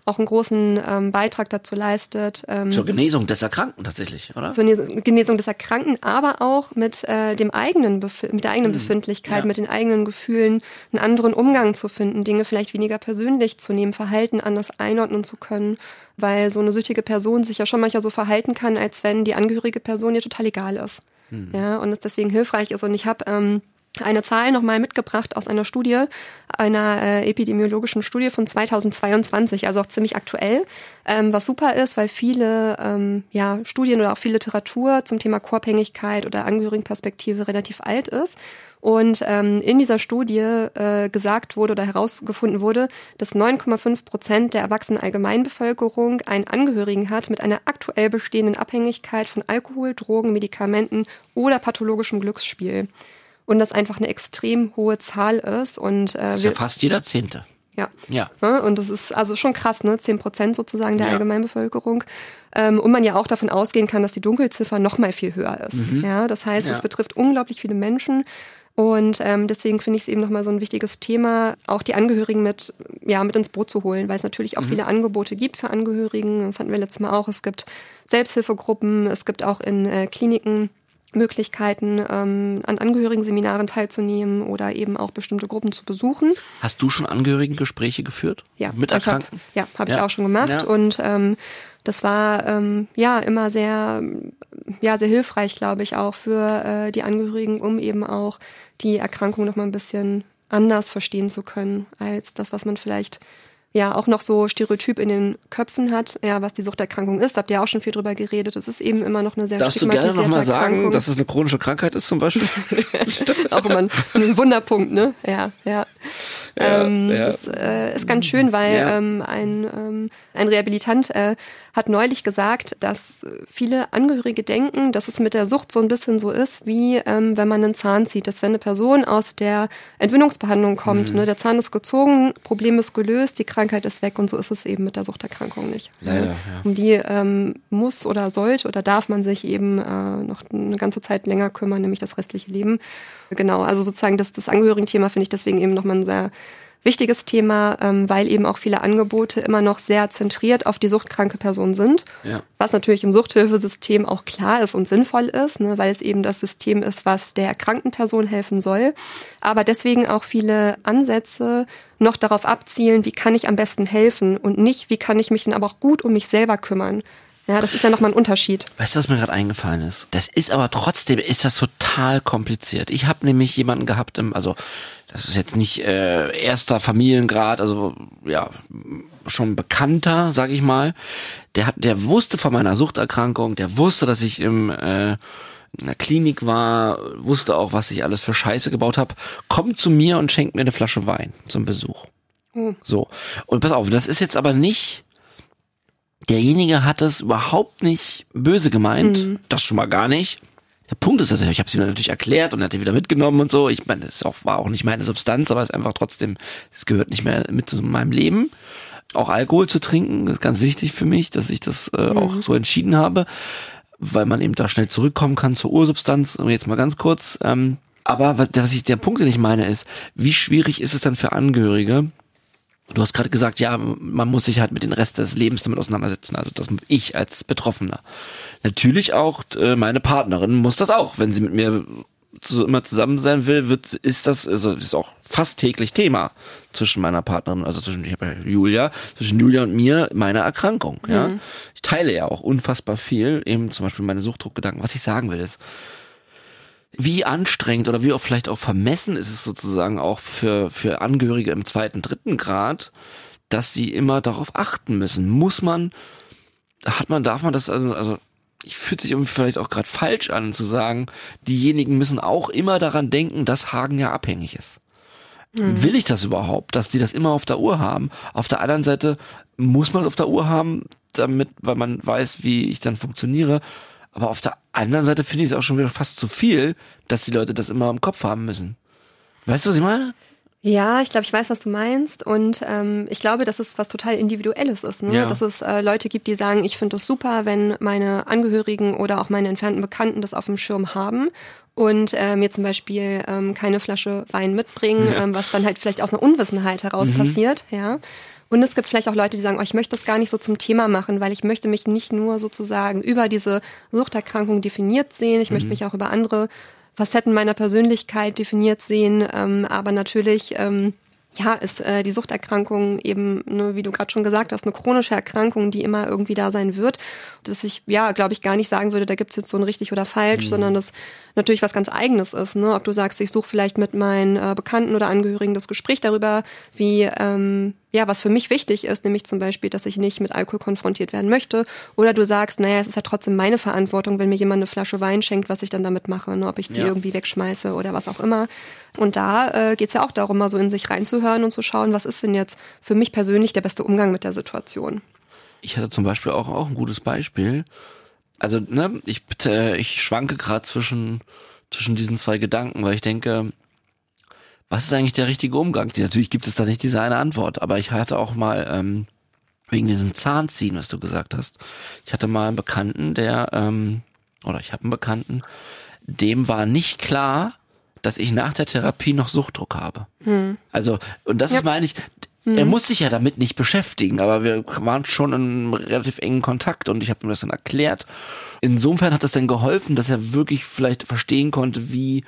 Speaker 4: auch einen großen ähm, Beitrag dazu leistet. Ähm,
Speaker 3: Zur Genesung des Erkrankten tatsächlich, oder?
Speaker 4: Zur Genesung des Erkrankten, aber auch mit äh, dem eigenen Bef- mit der eigenen hm. Befindlichkeit, ja. mit den eigenen Gefühlen, einen anderen Umgang zu finden, Dinge vielleicht weniger persönlich zu nehmen, Verhalten anders einordnen zu können, weil so eine süchtige Person sich ja schon manchmal so verhalten kann, als wenn die angehörige Person ihr total egal ist. Hm. Ja, und es deswegen hilfreich ist. Und ich habe ähm, eine Zahl nochmal mitgebracht aus einer Studie, einer äh, epidemiologischen Studie von zweitausendzweiundzwanzig, also auch ziemlich aktuell, ähm, was super ist, weil viele ähm, ja, Studien oder auch viel Literatur zum Thema Co-Abhängigkeit oder Angehörigenperspektive relativ alt ist. Und ähm, in dieser Studie äh, gesagt wurde oder herausgefunden wurde, dass neun Komma fünf Prozent der erwachsenen Allgemeinbevölkerung einen Angehörigen hat mit einer aktuell bestehenden Abhängigkeit von Alkohol, Drogen, Medikamenten oder pathologischem Glücksspiel. Und das einfach eine extrem hohe Zahl ist. Und, äh,
Speaker 3: das ist ja fast jeder Zehnte.
Speaker 4: Ja.
Speaker 3: ja.
Speaker 4: Und das ist also schon krass, ne? Zehn Prozent sozusagen der ja. Allgemeinbevölkerung. Ähm, und man ja auch davon ausgehen kann, dass die Dunkelziffer noch mal viel höher ist. Mhm. Ja, das heißt, ja. es betrifft unglaublich viele Menschen. Und ähm, deswegen finde ich es eben nochmal so ein wichtiges Thema, auch die Angehörigen mit, ja, mit ins Boot zu holen, weil es natürlich auch mhm. viele Angebote gibt für Angehörigen. Das hatten wir letztes Mal auch. Es gibt Selbsthilfegruppen, es gibt auch in äh, Kliniken Möglichkeiten, ähm, an Angehörigenseminaren teilzunehmen oder eben auch bestimmte Gruppen zu besuchen.
Speaker 3: Hast du schon Angehörigengespräche geführt?
Speaker 4: Ja.
Speaker 3: Mit Erkrankten?
Speaker 4: Hab, ja, habe ja. ich auch schon gemacht. Ja. Und ähm, das war ähm, ja immer sehr, ja, sehr hilfreich, glaube ich, auch für äh, die Angehörigen, um eben auch die Erkrankung noch mal ein bisschen anders verstehen zu können, als das, was man vielleicht ja auch noch so stereotyp in den Köpfen hat, ja, was die Suchterkrankung ist. Habt ihr auch schon viel drüber geredet. Es ist eben immer noch eine sehr
Speaker 3: Darfst
Speaker 4: stigmatisierte
Speaker 3: Erkrankung. Darfst du gerne nochmal sagen,
Speaker 4: Erkrankung.
Speaker 3: dass es eine chronische Krankheit ist zum Beispiel?
Speaker 4: Auch immer ein, ein Wunderpunkt, ne? Ja, ja.
Speaker 3: ja,
Speaker 4: ähm,
Speaker 3: ja.
Speaker 4: Das äh, ist ganz schön, weil
Speaker 3: ja.
Speaker 4: ähm, ein, ähm, ein Rehabilitant äh, hat neulich gesagt, dass viele Angehörige denken, dass es mit der Sucht so ein bisschen so ist, wie ähm, wenn man einen Zahn zieht. Dass wenn eine Person aus der Entwöhnungsbehandlung kommt, mhm. ne, der Zahn ist gezogen, Problem ist gelöst, die Krankheit ist weg, und so ist es eben mit der Suchterkrankung nicht.
Speaker 3: Leider, ja.
Speaker 4: Um die ähm, muss oder sollte oder darf man sich eben äh, noch eine ganze Zeit länger kümmern, nämlich das restliche Leben. Genau, also sozusagen das, das Angehörigenthema finde ich deswegen eben nochmal ein sehr wichtiges Thema, ähm, weil eben auch viele Angebote immer noch sehr zentriert auf die suchtkranke Person sind,
Speaker 3: ja.
Speaker 4: was natürlich im Suchthilfesystem auch klar ist und sinnvoll ist, ne, weil es eben das System ist, was der erkrankten Person helfen soll, aber deswegen auch viele Ansätze noch darauf abzielen, wie kann ich am besten helfen und nicht, wie kann ich mich denn aber auch gut um mich selber kümmern. Ja, das ist ja nochmal ein Unterschied.
Speaker 3: Weißt du, was mir gerade eingefallen ist? Das ist aber trotzdem, ist das total kompliziert. Ich habe nämlich jemanden gehabt, im, also das ist jetzt nicht äh, erster Familiengrad, also ja, schon bekannter, sag ich mal. Der hat, der wusste von meiner Suchterkrankung, der wusste, dass ich im äh, in der Klinik war, wusste auch, was ich alles für Scheiße gebaut habe. Kommt zu mir und schenkt mir eine Flasche Wein zum Besuch. Oh. So. Und pass auf, das ist jetzt aber nicht, derjenige hat es überhaupt nicht böse gemeint, mhm. das schon mal gar nicht. Der Punkt ist natürlich, ich habe es ihm natürlich erklärt und er hat ihn wieder mitgenommen und so. Ich meine, das auch, war auch nicht meine Substanz, aber es ist einfach trotzdem, es gehört nicht mehr mit zu meinem Leben. Auch Alkohol zu trinken, das ist ganz wichtig für mich, dass ich das äh, mhm. auch so entschieden habe, weil man eben da schnell zurückkommen kann zur Ursubstanz. Und jetzt mal ganz kurz. Ähm, aber was, was ich, der Punkt, den ich meine, ist, wie schwierig ist es dann für Angehörige? Du hast gerade gesagt, ja, man muss sich halt mit dem Rest des Lebens damit auseinandersetzen. Also das ich als Betroffener. Natürlich auch äh, meine Partnerin muss das auch, wenn sie mit mir so immer zusammen sein will, wird ist das also ist auch fast täglich Thema zwischen meiner Partnerin, also zwischen ich habe ja Julia, zwischen Julia und mir meine Erkrankung. Mhm. Ja, ich teile ja auch unfassbar viel, eben zum Beispiel meine Suchtdruckgedanken. Was ich sagen will ist, wie anstrengend oder wie auch vielleicht auch vermessen ist es sozusagen auch für für Angehörige im zweiten, dritten Grad, dass sie immer darauf achten müssen. Muss man, hat man, darf man das also, also ich fühlt sich irgendwie vielleicht auch gerade falsch an zu sagen, diejenigen müssen auch immer daran denken, dass Hagen ja abhängig ist. Mhm. Will ich das überhaupt, dass die das immer auf der Uhr haben? Auf der anderen Seite muss man es auf der Uhr haben, damit, weil man weiß, wie ich dann funktioniere. Aber auf der anderen Seite finde ich es auch schon wieder fast zu viel, dass die Leute das immer im Kopf haben müssen. Weißt du, was ich meine?
Speaker 4: Ja, ich glaube, ich weiß, was du meinst, und ähm, ich glaube, dass es was total Individuelles ist, ne?
Speaker 3: Ja.
Speaker 4: Dass es äh, Leute gibt, die sagen, ich finde es super, wenn meine Angehörigen oder auch meine entfernten Bekannten das auf dem Schirm haben und äh, mir zum Beispiel ähm, keine Flasche Wein mitbringen, ja. ähm, was dann halt vielleicht aus einer Unwissenheit heraus mhm. passiert, ja. Und es gibt vielleicht auch Leute, die sagen, oh, ich möchte das gar nicht so zum Thema machen, weil ich möchte mich nicht nur sozusagen über diese Suchterkrankung definiert sehen, ich mhm. möchte mich auch über andere Facetten meiner Persönlichkeit definiert sehen, ähm, aber natürlich ähm, ja, ist äh, die Suchterkrankung eben, ne, wie du gerade schon gesagt hast, eine chronische Erkrankung, die immer irgendwie da sein wird. Dass ich, ja, glaube ich, gar nicht sagen würde, da gibt's jetzt so ein richtig oder falsch, mhm. sondern das natürlich was ganz Eigenes ist. Ne? Ob du sagst, ich suche vielleicht mit meinen äh, Bekannten oder Angehörigen das Gespräch darüber, wie, ähm, ja, was für mich wichtig ist, nämlich zum Beispiel, dass ich nicht mit Alkohol konfrontiert werden möchte. Oder du sagst, naja, es ist ja trotzdem meine Verantwortung, wenn mir jemand eine Flasche Wein schenkt, was ich dann damit mache, ne? Ob ich die ja. irgendwie wegschmeiße oder was auch immer. Und da äh, geht's ja auch darum, mal so in sich reinzuhören und zu schauen, was ist denn jetzt für mich persönlich der beste Umgang mit der Situation.
Speaker 3: Ich hatte zum Beispiel auch, auch ein gutes Beispiel. Also, ne, ich, äh, ich schwanke gerade zwischen, zwischen diesen zwei Gedanken, weil ich denke, was ist eigentlich der richtige Umgang? Natürlich gibt es da nicht diese eine Antwort, aber ich hatte auch mal, ähm, wegen diesem Zahnziehen, was du gesagt hast, ich hatte mal einen Bekannten, der, ähm, oder ich habe einen Bekannten, dem war nicht klar, dass ich nach der Therapie noch Suchtdruck habe. Hm. Also, und das ja. ist, meine ich, er muss sich ja damit nicht beschäftigen, aber wir waren schon in einem relativ engen Kontakt und ich habe ihm das dann erklärt. Insofern hat das dann geholfen, dass er wirklich vielleicht verstehen konnte, wie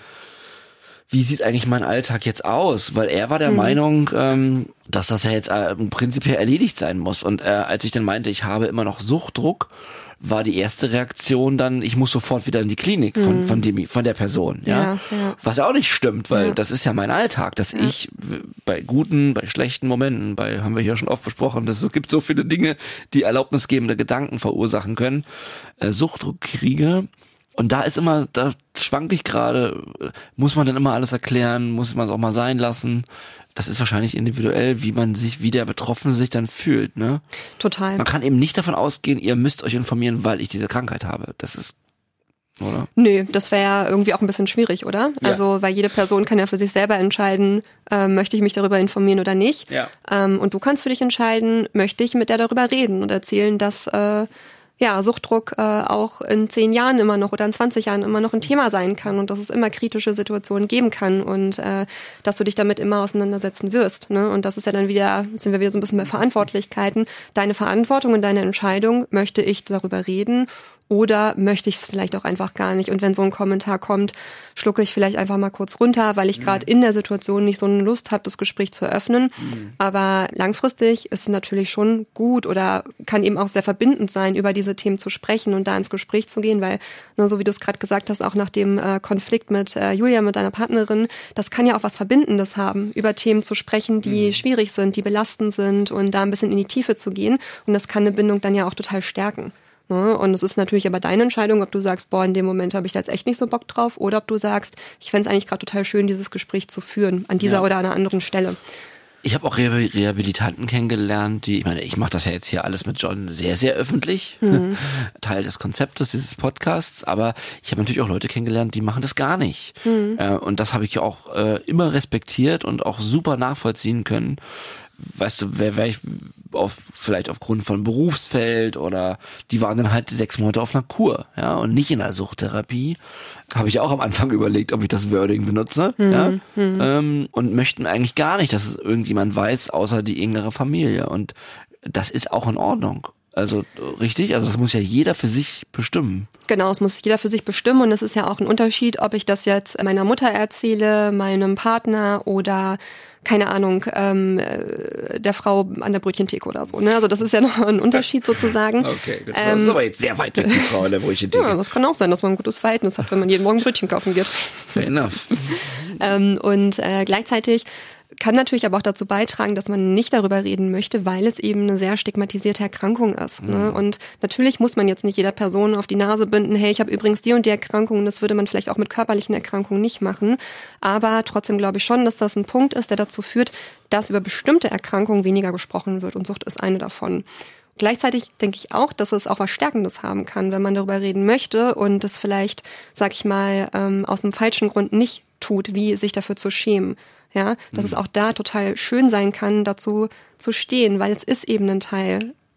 Speaker 3: wie sieht eigentlich mein Alltag jetzt aus? Weil er war der mhm. Meinung, ähm, dass das ja jetzt äh, prinzipiell erledigt sein muss. Und äh, als ich dann meinte, ich habe immer noch Suchtdruck, war die erste Reaktion dann, ich muss sofort wieder in die Klinik von, mhm. von, dem, von der Person. Ja? Ja, ja. Was ja auch nicht stimmt, weil ja. das ist ja mein Alltag, dass ja. ich bei guten, bei schlechten Momenten, bei haben wir hier schon oft besprochen, dass es gibt so viele Dinge, die erlaubnisgebende Gedanken verursachen können, äh, Suchtdruck kriege. Und da ist immer, da schwank ich gerade, muss man dann immer alles erklären, muss man es auch mal sein lassen. Das ist wahrscheinlich individuell, wie man sich, wie der Betroffene sich dann fühlt, ne?
Speaker 4: Total.
Speaker 3: Man kann eben nicht davon ausgehen, ihr müsst euch informieren, weil ich diese Krankheit habe. Das ist, oder?
Speaker 4: Nö, das wäre ja irgendwie auch ein bisschen schwierig, oder? Ja. Also, weil jede Person kann ja für sich selber entscheiden, äh, möchte ich mich darüber informieren oder nicht.
Speaker 3: Ja.
Speaker 4: Ähm, und du kannst für dich entscheiden, möchte ich mit der darüber reden und erzählen, dass äh, ja, Suchtdruck äh, auch in zehn Jahren immer noch oder in zwanzig Jahren immer noch ein Thema sein kann und dass es immer kritische Situationen geben kann und äh, dass du dich damit immer auseinandersetzen wirst. Ne? Und das ist ja dann wieder, sind wir wieder so ein bisschen bei Verantwortlichkeiten. Deine Verantwortung und deine Entscheidung, möchte ich darüber reden oder möchte ich es vielleicht auch einfach gar nicht? Und wenn so ein Kommentar kommt, schlucke ich vielleicht einfach mal kurz runter, weil ich gerade mhm. in der Situation nicht so eine Lust habe, das Gespräch zu eröffnen. Mhm. Aber langfristig ist es natürlich schon gut oder kann eben auch sehr verbindend sein, über diese Themen zu sprechen und da ins Gespräch zu gehen, weil, nur so wie du es gerade gesagt hast, auch nach dem äh, Konflikt mit äh, Julia, mit deiner Partnerin, das kann ja auch was Verbindendes haben, über Themen zu sprechen, die mhm. schwierig sind, die belastend sind und da ein bisschen in die Tiefe zu gehen. Und das kann eine Bindung dann ja auch total stärken. Und es ist natürlich aber deine Entscheidung, ob du sagst, boah, in dem Moment habe ich da jetzt echt nicht so Bock drauf, oder ob du sagst, ich fände es eigentlich gerade total schön, dieses Gespräch zu führen, an dieser ja. oder an einer anderen Stelle.
Speaker 3: Ich habe auch Rehabilitanten kennengelernt, die, ich meine, ich mache das ja jetzt hier alles mit John sehr, sehr öffentlich, mhm. Teil des Konzeptes dieses Podcasts, aber ich habe natürlich auch Leute kennengelernt, die machen das gar nicht. Mhm. Äh, und das habe ich auch äh, immer respektiert und auch super nachvollziehen können. Weißt du, wer, wer ich auf, vielleicht aufgrund von Berufsfeld oder die waren dann halt sechs Monate auf einer Kur, ja, und nicht in der Suchttherapie. Habe ich auch am Anfang überlegt, ob ich das Wording benutze, mhm. ja, mhm. Ähm, und möchten eigentlich gar nicht, dass es irgendjemand weiß, außer die engere Familie. Und das ist auch in Ordnung. Also richtig, also das muss ja jeder für sich bestimmen.
Speaker 4: Genau, es muss jeder für sich bestimmen und es ist ja auch ein Unterschied, ob ich das jetzt meiner Mutter erzähle, meinem Partner oder keine Ahnung, ähm, der Frau an der Brötchentheke oder so. Ne? Also das ist ja noch ein Unterschied sozusagen.
Speaker 3: Okay, gut. Das ähm, ist aber jetzt sehr weit weg, die Frau an der Brötchentheke.
Speaker 4: Ja, das kann auch sein, dass man ein gutes Verhältnis hat, wenn man jeden Morgen Brötchen kaufen geht.
Speaker 3: Fair enough.
Speaker 4: ähm, und äh, gleichzeitig kann natürlich aber auch dazu beitragen, dass man nicht darüber reden möchte, weil es eben eine sehr stigmatisierte Erkrankung ist. Mhm. Ne? Und natürlich muss man jetzt nicht jeder Person auf die Nase binden, hey, ich habe übrigens die und die Erkrankung, das würde man vielleicht auch mit körperlichen Erkrankungen nicht machen. Aber trotzdem glaube ich schon, dass das ein Punkt ist, der dazu führt, dass über bestimmte Erkrankungen weniger gesprochen wird und Sucht ist eine davon. Gleichzeitig denke ich auch, dass es auch was Stärkendes haben kann, wenn man darüber reden möchte und es vielleicht, sag ich mal, ähm, aus einem falschen Grund nicht tut, wie sich dafür zu schämen. Ja, dass mhm. es auch da total schön sein kann, dazu zu stehen, weil es ist eben ein Teil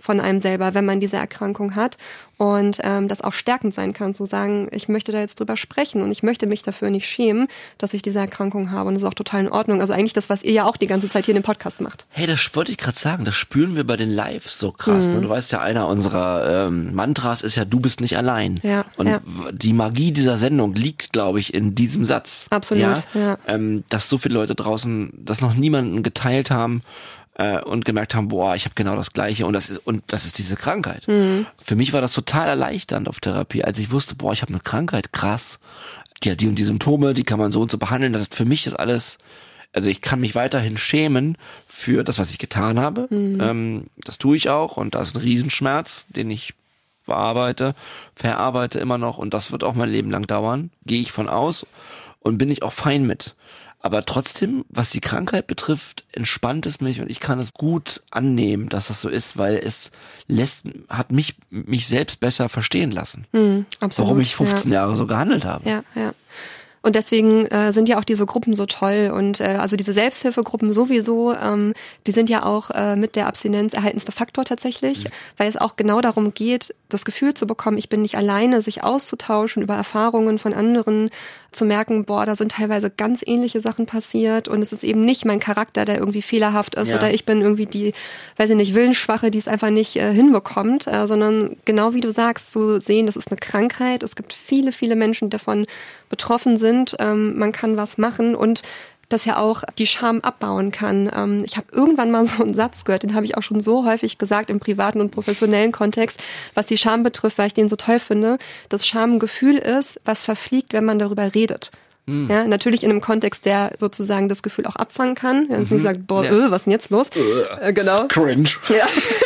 Speaker 4: von einem selber, wenn man diese Erkrankung hat und ähm, das auch stärkend sein kann, zu sagen, ich möchte da jetzt drüber sprechen und ich möchte mich dafür nicht schämen, dass ich diese Erkrankung habe und das ist auch total in Ordnung. Also eigentlich das, was ihr ja auch die ganze Zeit hier in dem Podcast macht.
Speaker 3: Hey, das wollte ich gerade sagen, das spüren wir bei den Lives so krass. Mhm. Ne? Du weißt ja, einer unserer ähm, Mantras ist ja, du bist nicht allein.
Speaker 4: Ja,
Speaker 3: und
Speaker 4: ja.
Speaker 3: die Magie dieser Sendung liegt, glaube ich, in diesem Satz.
Speaker 4: Absolut,
Speaker 3: ja.
Speaker 4: ja.
Speaker 3: Ähm, dass so viele Leute draußen das noch niemanden geteilt haben, und gemerkt haben, boah, ich habe genau das Gleiche und das ist und das ist diese Krankheit. Mhm. Für mich war das total erleichternd auf Therapie, als ich wusste, boah, ich habe eine Krankheit, krass. Die, die und die Symptome, die kann man so und so behandeln. Das, für mich ist alles, also ich kann mich weiterhin schämen für das, was ich getan habe. Mhm. Ähm, das tue ich auch und da ist ein Riesenschmerz, den ich bearbeite, verarbeite immer noch und das wird auch mein Leben lang dauern. Gehe ich von aus und bin ich auch fein mit. Aber trotzdem, was die Krankheit betrifft, entspannt es mich und ich kann es gut annehmen, dass das so ist, weil es lässt, hat mich, mich selbst besser verstehen lassen. Mhm, absolut, warum ich fünfzehn ja. Jahre so gehandelt habe.
Speaker 4: Ja, ja. Und deswegen äh, sind ja auch diese Gruppen so toll und äh, also diese Selbsthilfegruppen sowieso, ähm, die sind ja auch äh, mit der Abstinenz erhaltenste Faktor tatsächlich, mhm. weil es auch genau darum geht, das Gefühl zu bekommen, ich bin nicht alleine, sich auszutauschen über Erfahrungen von anderen, zu merken, boah, da sind teilweise ganz ähnliche Sachen passiert und es ist eben nicht mein Charakter, der irgendwie fehlerhaft ist ja. oder ich bin irgendwie die, weiß ich nicht, Willensschwache, die es einfach nicht äh, hinbekommt, äh, sondern genau wie du sagst, zu sehen, das ist eine Krankheit, es gibt viele, viele Menschen, die davon betroffen sind, ähm, man kann was machen und das ja auch die Scham abbauen kann. Ähm, ich habe irgendwann mal so einen Satz gehört, den habe ich auch schon so häufig gesagt im privaten und professionellen Kontext, was die Scham betrifft, weil ich den so toll finde, dass Scham ein Gefühl ist, was verfliegt, wenn man darüber redet. Mhm. Ja, natürlich in einem Kontext, der sozusagen das Gefühl auch abfangen kann. Wenn es mhm. nicht sagt, boah, ja. öh, was ist denn jetzt los? Äh, genau.
Speaker 3: Cringe.
Speaker 4: Ja.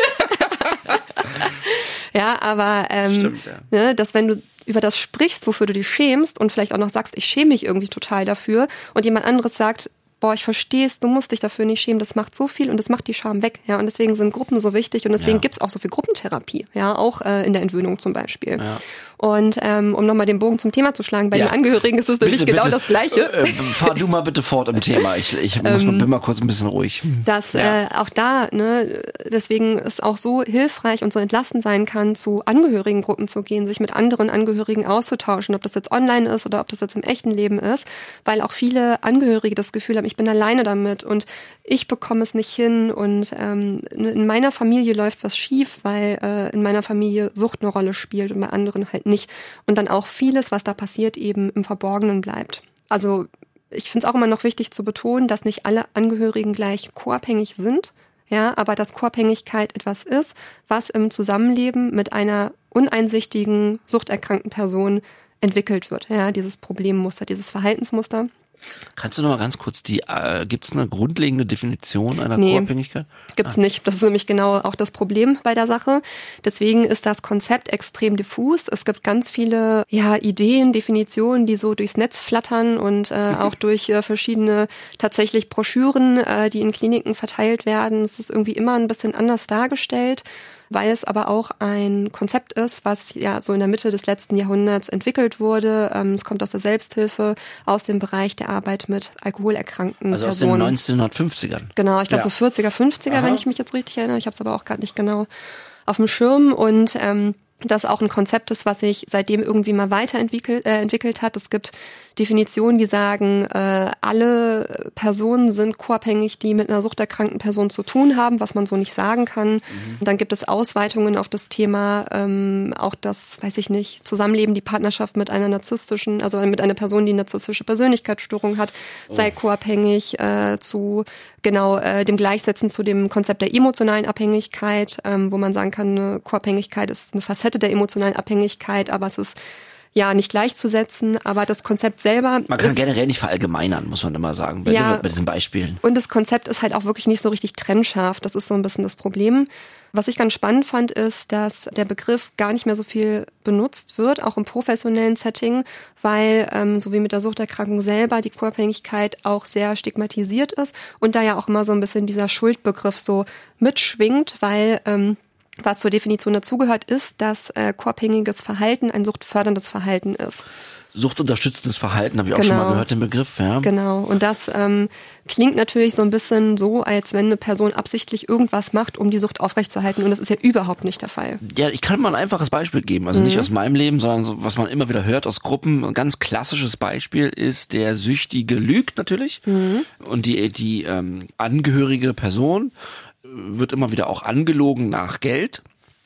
Speaker 4: Ja, aber ähm,
Speaker 3: Stimmt, ja.
Speaker 4: Ne, dass wenn du über das sprichst, wofür du dich schämst und vielleicht auch noch sagst, ich schäme mich irgendwie total dafür und jemand anderes sagt, boah, ich verstehe es, du musst dich dafür nicht schämen, das macht so viel und das macht die Scham weg. Ja, und deswegen sind Gruppen so wichtig und deswegen ja. gibt's auch so viel Gruppentherapie, ja, auch äh, in der Entwöhnung zum Beispiel. Ja. Und ähm, um nochmal den Bogen zum Thema zu schlagen, bei ja. den Angehörigen ist es nämlich bitte, genau bitte. das Gleiche.
Speaker 3: Äh, fahr du mal bitte fort im Thema. Ich, ich muss ähm, bin mal kurz ein bisschen ruhig.
Speaker 4: Dass ja. äh, auch da, ne, deswegen es auch so hilfreich und so entlastend sein kann, zu Angehörigengruppen zu gehen, sich mit anderen Angehörigen auszutauschen, ob das jetzt online ist oder ob das jetzt im echten Leben ist, weil auch viele Angehörige das Gefühl haben, ich bin alleine damit und ich bekomme es nicht hin und ähm, in meiner Familie läuft was schief, weil äh, in meiner Familie Sucht eine Rolle spielt und bei anderen halt nicht. Und dann auch vieles, was da passiert, eben im Verborgenen bleibt. Also ich finde es auch immer noch wichtig zu betonen, dass nicht alle Angehörigen gleich co-abhängig sind, ja, aber dass Co-Abhängigkeit etwas ist, was im Zusammenleben mit einer uneinsichtigen, suchterkrankten Person entwickelt wird. Ja, dieses Problemmuster, dieses Verhaltensmuster.
Speaker 3: Kannst du noch mal ganz kurz die, äh, gibt es eine grundlegende Definition einer
Speaker 4: nee,
Speaker 3: Co-Abhängigkeit?
Speaker 4: Gibt's
Speaker 3: ah.
Speaker 4: nicht. Das ist nämlich genau auch das Problem bei der Sache. Deswegen ist das Konzept extrem diffus. Es gibt ganz viele ja, Ideen, Definitionen, die so durchs Netz flattern und äh, auch durch äh, verschiedene tatsächlich Broschüren, äh, die in Kliniken verteilt werden. Es ist irgendwie immer ein bisschen anders dargestellt, weil es aber auch ein Konzept ist, was ja so in der Mitte des letzten Jahrhunderts entwickelt wurde. Ähm, es kommt aus der Selbsthilfe, aus dem Bereich der Arbeit mit alkoholerkrankten
Speaker 3: also
Speaker 4: Personen.
Speaker 3: Also aus den neunzehnhundertfünfzigern.
Speaker 4: Genau, ich glaube ja. so vierziger, fünfziger, Aha. wenn ich mich jetzt richtig erinnere. Ich habe es aber auch gerade nicht genau auf dem Schirm und ähm, das auch ein Konzept ist, was sich seitdem irgendwie mal weiterentwickelt äh, entwickelt hat. Es gibt Definitionen, die sagen, äh, alle Personen sind co-abhängig, die mit einer suchterkrankten Person zu tun haben, was man so nicht sagen kann. Mhm. Und dann gibt es Ausweitungen auf das Thema, ähm, auch das, weiß ich nicht, Zusammenleben, die Partnerschaft mit einer narzisstischen, also mit einer Person, die eine narzisstische Persönlichkeitsstörung hat, oh. sei co-abhängig äh, zu genau äh, dem Gleichsetzen zu dem Konzept der emotionalen Abhängigkeit, ähm, wo man sagen kann, eine Co-Abhängigkeit ist eine Facette der emotionalen Abhängigkeit, aber es ist ja nicht gleichzusetzen, aber das Konzept selber...
Speaker 3: Man kann
Speaker 4: ist,
Speaker 3: generell nicht verallgemeinern, muss man immer sagen, bei,
Speaker 4: ja,
Speaker 3: bei diesen Beispielen.
Speaker 4: Und das Konzept ist halt auch wirklich nicht so richtig trennscharf, das ist so ein bisschen das Problem. Was ich ganz spannend fand, ist, dass der Begriff gar nicht mehr so viel benutzt wird, auch im professionellen Setting, weil, ähm, so wie mit der Suchterkrankung selber, die Co-Abhängigkeit auch sehr stigmatisiert ist und da ja auch immer so ein bisschen dieser Schuldbegriff so mitschwingt, weil... Ähm, was zur Definition dazugehört, ist, dass äh, co-abhängiges Verhalten ein suchtförderndes Verhalten ist.
Speaker 3: Suchtunterstützendes Verhalten, habe ich auch
Speaker 4: Genau.
Speaker 3: schon mal gehört, den Begriff. Ja.
Speaker 4: Genau, und das ähm, klingt natürlich so ein bisschen so, als wenn eine Person absichtlich irgendwas macht, um die Sucht aufrechtzuerhalten, und das ist ja überhaupt nicht der Fall.
Speaker 3: Ja, ich kann mal ein einfaches Beispiel geben, also mhm. nicht aus meinem Leben, sondern so, was man immer wieder hört aus Gruppen. Ein ganz klassisches Beispiel ist, der Süchtige lügt natürlich mhm. und die, die ähm, angehörige Person wird immer wieder auch angelogen nach Geld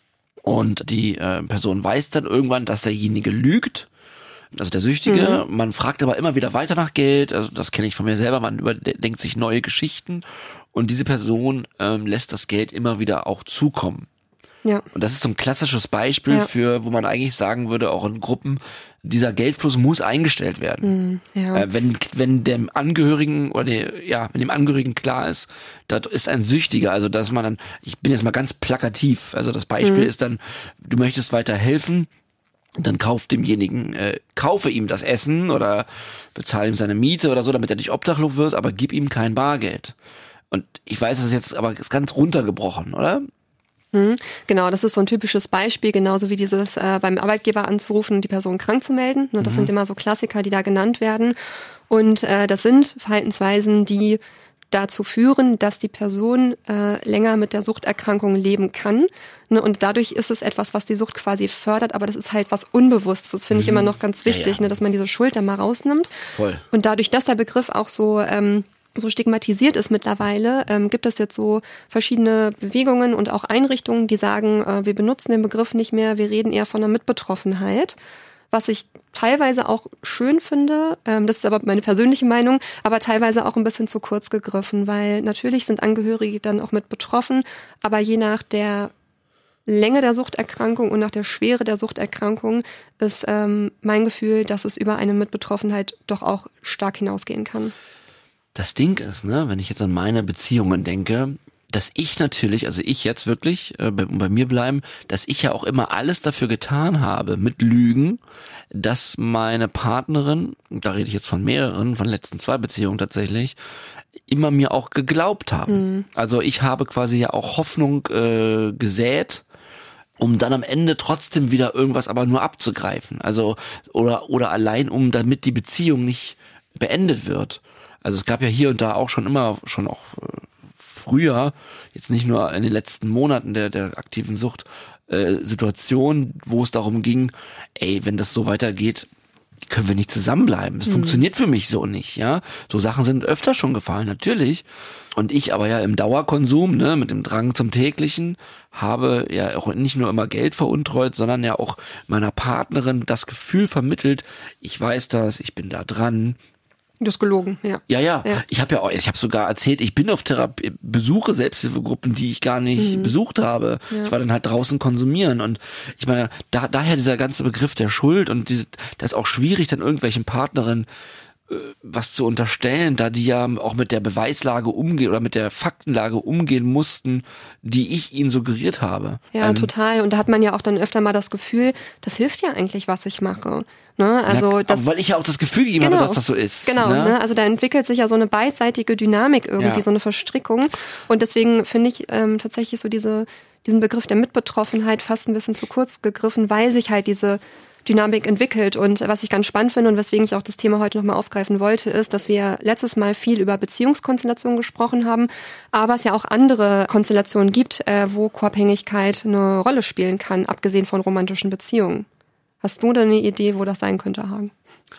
Speaker 3: und die äh, Person weiß dann irgendwann, dass derjenige lügt. Also der Süchtige, mhm. man fragt aber immer wieder weiter nach Geld, also das kenne ich von mir selber, man überdenkt sich neue Geschichten und diese Person ähm, lässt das Geld immer wieder auch zukommen. Ja. Und das ist so ein klassisches Beispiel ja. für, wo man eigentlich sagen würde, auch in Gruppen, dieser Geldfluss muss eingestellt werden. Mhm, ja. äh, wenn wenn dem Angehörigen oder der, ja, wenn dem Angehörigen klar ist, das ist ein Süchtiger, also dass man dann, ich bin jetzt mal ganz plakativ, also das Beispiel mhm. ist dann, du möchtest weiter helfen, dann kauf demjenigen, äh, kaufe ihm das Essen oder bezahle ihm seine Miete oder so, damit er nicht obdachlos wird, aber gib ihm kein Bargeld. Und ich weiß, das ist jetzt aber ist ganz runtergebrochen, oder?
Speaker 4: Hm, genau, das ist so ein typisches Beispiel, genauso wie dieses äh, beim Arbeitgeber anzurufen und die Person krank zu melden. Ne, das mhm. sind immer so Klassiker, die da genannt werden. Und äh, das sind Verhaltensweisen, die dazu führen, dass die Person äh, länger mit der Suchterkrankung leben kann. Ne? Und dadurch ist es etwas, was die Sucht quasi fördert, aber das ist halt was Unbewusstes. Das finde ich immer noch ganz wichtig, ja, ja. Ne? Dass man diese Schuld dann mal rausnimmt.
Speaker 3: Voll.
Speaker 4: Und dadurch, dass der Begriff auch so ähm, so stigmatisiert ist mittlerweile, ähm, gibt es jetzt so verschiedene Bewegungen und auch Einrichtungen, die sagen, äh, wir benutzen den Begriff nicht mehr, wir reden eher von einer Mitbetroffenheit. Was ich teilweise auch schön finde, ähm, das ist aber meine persönliche Meinung, aber teilweise auch ein bisschen zu kurz gegriffen, weil natürlich sind Angehörige dann auch mit betroffen, aber je nach der Länge der Suchterkrankung und nach der Schwere der Suchterkrankung ist ähm, mein Gefühl, dass es über eine Mitbetroffenheit doch auch stark hinausgehen kann.
Speaker 3: Das Ding ist, ne, wenn ich jetzt an meine Beziehungen denke, dass ich natürlich, also ich jetzt wirklich, äh, bei, bei mir bleiben, dass ich ja auch immer alles dafür getan habe, mit Lügen, dass meine Partnerin, da rede ich jetzt von mehreren, von den letzten zwei Beziehungen tatsächlich, immer mir auch geglaubt haben. Mhm. Also ich habe quasi ja auch Hoffnung äh, gesät, um dann am Ende trotzdem wieder irgendwas aber nur abzugreifen. Also, oder, oder allein, um damit die Beziehung nicht beendet wird. Also es gab ja hier und da auch schon immer, schon auch äh, früher, jetzt nicht nur in den letzten Monaten der der aktiven Sucht, äh, Situationen, wo es darum ging, ey, wenn das so weitergeht, können wir nicht zusammenbleiben. Das mhm. funktioniert für mich so nicht, ja. So Sachen sind öfter schon gefallen, natürlich. Und ich aber ja im Dauerkonsum, ne, mit dem Drang zum Täglichen, habe ja auch nicht nur immer Geld veruntreut, sondern ja auch meiner Partnerin das Gefühl vermittelt, ich weiß das, ich bin da dran.
Speaker 4: Du hast gelogen, ja.
Speaker 3: Ja, ja. ja. Ich habe ja auch, ich habe sogar erzählt, ich bin auf Therapie, besuche Selbsthilfegruppen, die ich gar nicht mhm. besucht habe. Ja. Ich war dann halt draußen konsumieren und ich meine, da, daher dieser ganze Begriff der Schuld und diese, das ist auch schwierig, dann irgendwelchen Partnerinnen äh, was zu unterstellen, da die ja auch mit der Beweislage umgehen oder mit der Faktenlage umgehen mussten, die ich ihnen suggeriert habe.
Speaker 4: Ja,
Speaker 3: ähm,
Speaker 4: total. Und da hat man ja auch dann öfter mal das Gefühl, das hilft ja eigentlich, was ich mache. Ne? Also
Speaker 3: Na,
Speaker 4: das,
Speaker 3: weil ich ja auch das Gefühl gegeben genau, habe, dass das so ist.
Speaker 4: Genau,
Speaker 3: ne?
Speaker 4: Ne? Also da entwickelt sich ja so eine beidseitige Dynamik irgendwie,
Speaker 3: ja.
Speaker 4: so eine Verstrickung. Und deswegen finde ich ähm, tatsächlich so diese diesen Begriff der Mitbetroffenheit fast ein bisschen zu kurz gegriffen, weil sich halt diese Dynamik entwickelt. Und was ich ganz spannend finde und weswegen ich auch das Thema heute nochmal aufgreifen wollte, ist, dass wir letztes Mal viel über Beziehungskonstellationen gesprochen haben, aber es ja auch andere Konstellationen gibt, äh, wo Co-Abhängigkeit eine Rolle spielen kann, abgesehen von romantischen Beziehungen. Hast du da eine Idee, wo das sein könnte, Hagen?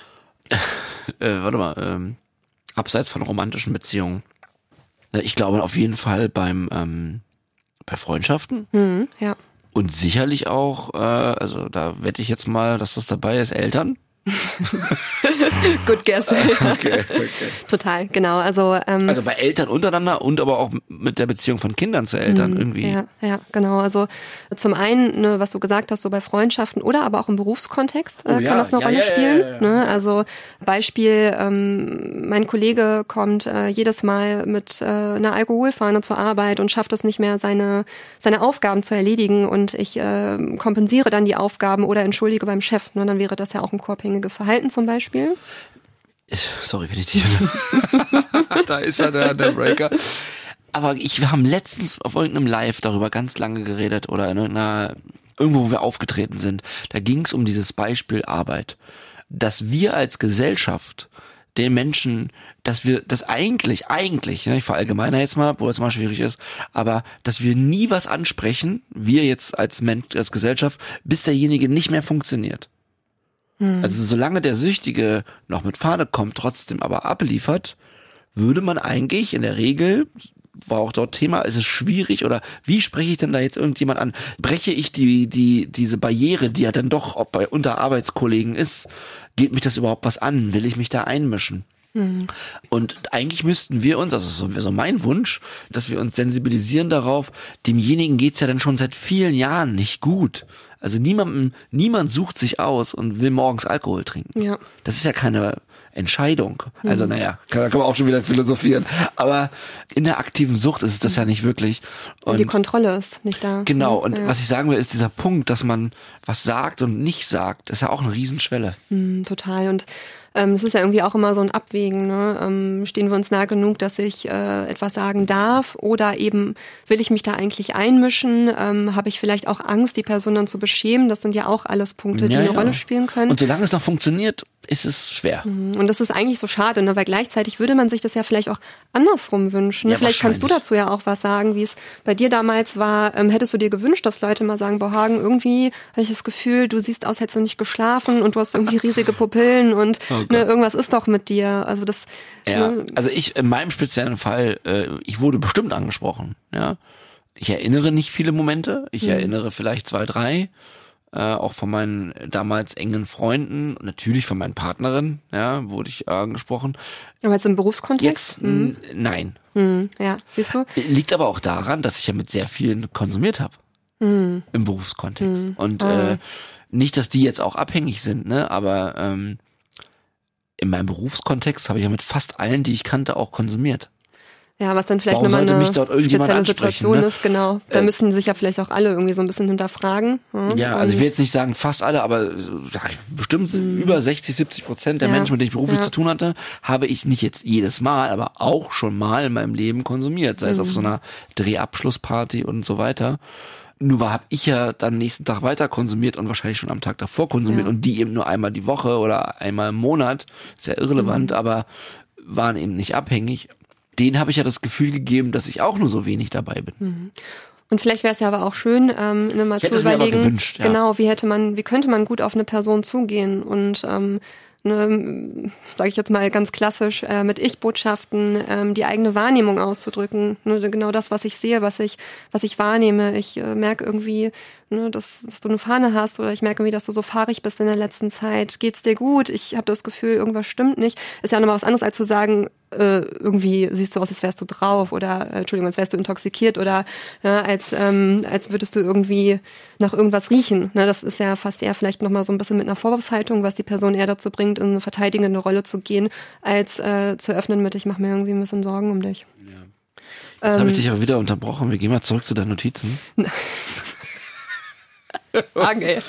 Speaker 3: äh, warte mal, ähm, abseits von romantischen Beziehungen. Ich glaube auf jeden Fall beim ähm, bei Freundschaften.
Speaker 4: Mhm, ja.
Speaker 3: Und sicherlich auch, äh, also da wette ich jetzt mal, dass das dabei ist, Eltern.
Speaker 4: Good guess.
Speaker 3: Okay, okay.
Speaker 4: Total, genau. Also, ähm,
Speaker 3: also bei Eltern untereinander und aber auch mit der Beziehung von Kindern zu Eltern irgendwie.
Speaker 4: Ja, ja, genau. Also zum einen, ne, was du gesagt hast, so bei Freundschaften oder aber auch im Berufskontext äh,
Speaker 3: oh, ja.
Speaker 4: kann das eine
Speaker 3: ja,
Speaker 4: Rolle
Speaker 3: ja,
Speaker 4: spielen.
Speaker 3: Ja, ja, ja.
Speaker 4: Ne? Also Beispiel, ähm, mein Kollege kommt äh, jedes Mal mit äh, einer Alkoholfahne zur Arbeit und schafft es nicht mehr, seine seine Aufgaben zu erledigen und ich äh, kompensiere dann die Aufgaben oder entschuldige beim Chef. Ne? Dann wäre das ja auch ein co-abhängiges Verhalten zum Beispiel.
Speaker 3: Sorry, wenn ich die... Da ist ja der, der Breaker. Aber ich, wir haben letztens auf irgendeinem Live darüber ganz lange geredet oder in irgendeiner, irgendwo, wo wir aufgetreten sind. Da ging es um dieses Beispiel Arbeit. dass wir als Gesellschaft den Menschen, dass wir das eigentlich, eigentlich, ne, ich verallgemeine jetzt mal, wo es mal schwierig ist, aber dass wir nie was ansprechen, wir jetzt als Mensch, als Gesellschaft, bis derjenige nicht mehr funktioniert. Hm. Also solange der Süchtige noch mit Fahne kommt, trotzdem aber abliefert, würde man eigentlich in der Regel, war auch dort Thema, ist es schwierig oder wie spreche ich denn da jetzt irgendjemand an? Breche ich die die diese Barriere, die ja dann doch ob bei unter Arbeitskollegen ist, geht mich das überhaupt was an? Will ich mich da einmischen? Mhm. Und eigentlich müssten wir uns, also das ist so, so mein Wunsch, dass wir uns sensibilisieren darauf, demjenigen geht's ja dann schon seit vielen Jahren nicht gut. Also niemandem, niemand sucht sich aus und will morgens Alkohol trinken. Ja. Das ist ja keine Entscheidung. Also naja, kann, kann man auch schon wieder philosophieren. Aber in der aktiven Sucht ist es das ja nicht wirklich.
Speaker 4: Und, und die Kontrolle ist nicht da.
Speaker 3: Genau. Und ja. was ich sagen will, ist dieser Punkt, dass man was sagt und nicht sagt, ist ja auch eine Riesenschwelle.
Speaker 4: Mm, total. Und ähm, es ist ja irgendwie auch immer so ein Abwägen. Ne? Ähm, stehen wir uns nah genug, dass ich äh, etwas sagen darf? Oder eben will ich mich da eigentlich einmischen? Ähm, habe ich vielleicht auch Angst, die Person dann zu beschämen? Das sind ja auch alles Punkte, die ja, eine ja. Rolle spielen können.
Speaker 3: Und solange es noch funktioniert, ist es schwer.
Speaker 4: Und das ist eigentlich so schade, ne? Weil gleichzeitig würde man sich das ja vielleicht auch andersrum wünschen. Ne? Ja, vielleicht kannst du dazu ja auch was sagen, wie es bei dir damals war. Ähm, hättest du dir gewünscht, dass Leute mal sagen, boah Hagen, irgendwie habe ich das Gefühl, du siehst aus, hättest du nicht geschlafen und du hast irgendwie riesige Pupillen und oh ne, irgendwas ist doch mit dir. Also das.
Speaker 3: Ja,
Speaker 4: ne?
Speaker 3: Also ich in meinem speziellen Fall, äh, ich wurde bestimmt angesprochen. Ja, ich erinnere nicht viele Momente. Ich hm. erinnere vielleicht zwei, drei. Äh, auch von meinen damals engen Freunden, natürlich von meinen Partnerinnen, ja, wurde ich angesprochen.
Speaker 4: Aber jetzt im Berufskontext?
Speaker 3: Jetzt, mhm. nein.
Speaker 4: Mhm. Ja, siehst du?
Speaker 3: Liegt aber auch daran, dass ich ja mit sehr vielen konsumiert habe. Mhm. Im Berufskontext. Mhm. Und ah. äh, nicht, dass die jetzt auch abhängig sind, ne, aber ähm, in meinem Berufskontext habe ich ja mit fast allen, die ich kannte, auch konsumiert.
Speaker 4: Ja, was dann vielleicht
Speaker 3: Warum
Speaker 4: nochmal eine
Speaker 3: spezielle
Speaker 4: Situation
Speaker 3: ne?
Speaker 4: ist, genau. Da äh, müssen sich ja vielleicht auch alle irgendwie so ein bisschen hinterfragen.
Speaker 3: Hm? Ja, also ich will jetzt nicht sagen fast alle, aber ja, bestimmt mhm. über sechzig, siebzig Prozent der ja. Menschen, mit denen ich beruflich ja. zu tun hatte, habe ich nicht jetzt jedes Mal, aber auch schon mal in meinem Leben konsumiert, sei mhm. es auf so einer Drehabschlussparty und so weiter. Nur habe ich ja dann nächsten Tag weiter konsumiert und wahrscheinlich schon am Tag davor konsumiert ja. und die eben nur einmal die Woche oder einmal im Monat, ist ja irrelevant, mhm. aber waren eben nicht abhängig. Denen habe ich ja das Gefühl gegeben, dass ich auch nur so wenig dabei bin.
Speaker 4: Mhm. Und vielleicht wäre es ja aber auch schön, ähm, mal ich zu überlegen, mir gewünscht, ja. genau, wie hätte man, wie könnte man gut auf eine Person zugehen und ähm, ne, sage ich jetzt mal ganz klassisch, äh, mit Ich-Botschaften ähm, die eigene Wahrnehmung auszudrücken. Ne, genau das, was ich sehe, was ich, was ich wahrnehme. Ich äh, merke irgendwie, ne, dass, dass du eine Fahne hast oder ich merke irgendwie, dass du so fahrig bist in der letzten Zeit. Geht's dir gut? Ich habe das Gefühl, irgendwas stimmt nicht. Ist ja nochmal was anderes, als zu sagen, äh, irgendwie siehst du aus, als wärst du drauf oder äh, Entschuldigung, als wärst du intoxikiert oder ja, als ähm, als würdest du irgendwie nach irgendwas riechen. Ne, das ist ja fast eher vielleicht nochmal so ein bisschen mit einer Vorwurfshaltung, was die Person eher dazu bringt, in eine verteidigende Rolle zu gehen, als äh, zu öffnen mit, ich mache mir irgendwie ein bisschen Sorgen um dich.
Speaker 3: Ja. Jetzt ähm, habe ich dich aber wieder unterbrochen. Wir gehen mal zurück zu deinen Notizen.
Speaker 4: Okay.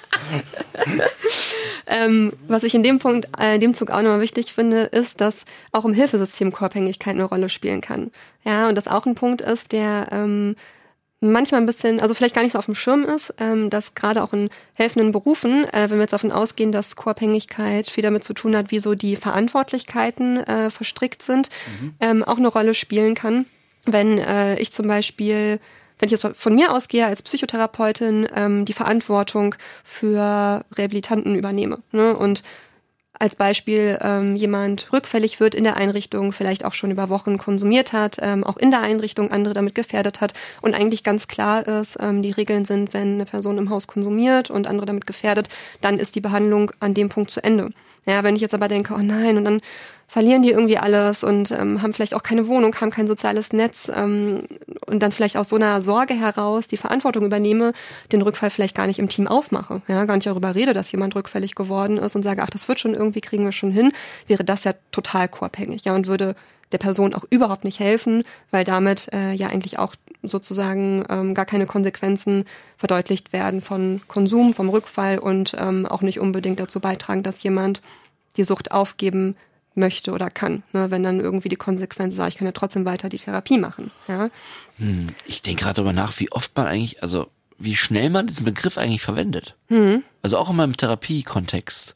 Speaker 4: ähm, was ich in dem Punkt, äh, in dem Zug auch nochmal wichtig finde, ist, dass auch im Hilfesystem Co-Abhängigkeit eine Rolle spielen kann. Ja, und das auch ein Punkt ist, der ähm, manchmal ein bisschen, also vielleicht gar nicht so auf dem Schirm ist, ähm, dass gerade auch in helfenden Berufen, äh, wenn wir jetzt davon ausgehen, dass Co-Abhängigkeit viel damit zu tun hat, wie so die Verantwortlichkeiten äh, verstrickt sind, mhm. ähm, auch eine Rolle spielen kann. Wenn äh, ich zum Beispiel wenn ich jetzt von mir ausgehe als Psychotherapeutin, ähm, die Verantwortung für Rehabilitanten übernehme. Ne? Und als Beispiel ähm, jemand rückfällig wird in der Einrichtung, vielleicht auch schon über Wochen konsumiert hat, ähm, auch in der Einrichtung andere damit gefährdet hat und eigentlich ganz klar ist, ähm, die Regeln sind, wenn eine Person im Haus konsumiert und andere damit gefährdet, dann ist die Behandlung an dem Punkt zu Ende. Ja, wenn ich jetzt aber denke, oh nein, und dann verlieren die irgendwie alles und ähm, haben vielleicht auch keine Wohnung, haben kein soziales Netz ähm, und dann vielleicht aus so einer Sorge heraus die Verantwortung übernehme, den Rückfall vielleicht gar nicht im Team aufmache, ja, gar nicht darüber rede, dass jemand rückfällig geworden ist und sage, ach, das wird schon irgendwie, kriegen wir schon hin, wäre das ja total co-abhängig, ja, und würde der Person auch überhaupt nicht helfen, weil damit äh, ja eigentlich auch sozusagen ähm, gar keine Konsequenzen verdeutlicht werden von Konsum, vom Rückfall und ähm, auch nicht unbedingt dazu beitragen, dass jemand die Sucht aufgeben möchte oder kann. Ne? Wenn dann irgendwie die Konsequenz sagt, ich kann ja trotzdem weiter die Therapie machen. Ja?
Speaker 3: Hm, ich denke gerade darüber nach, wie oft man eigentlich, also wie schnell man diesen Begriff eigentlich verwendet.
Speaker 4: Hm.
Speaker 3: Also auch in meinem Therapiekontext,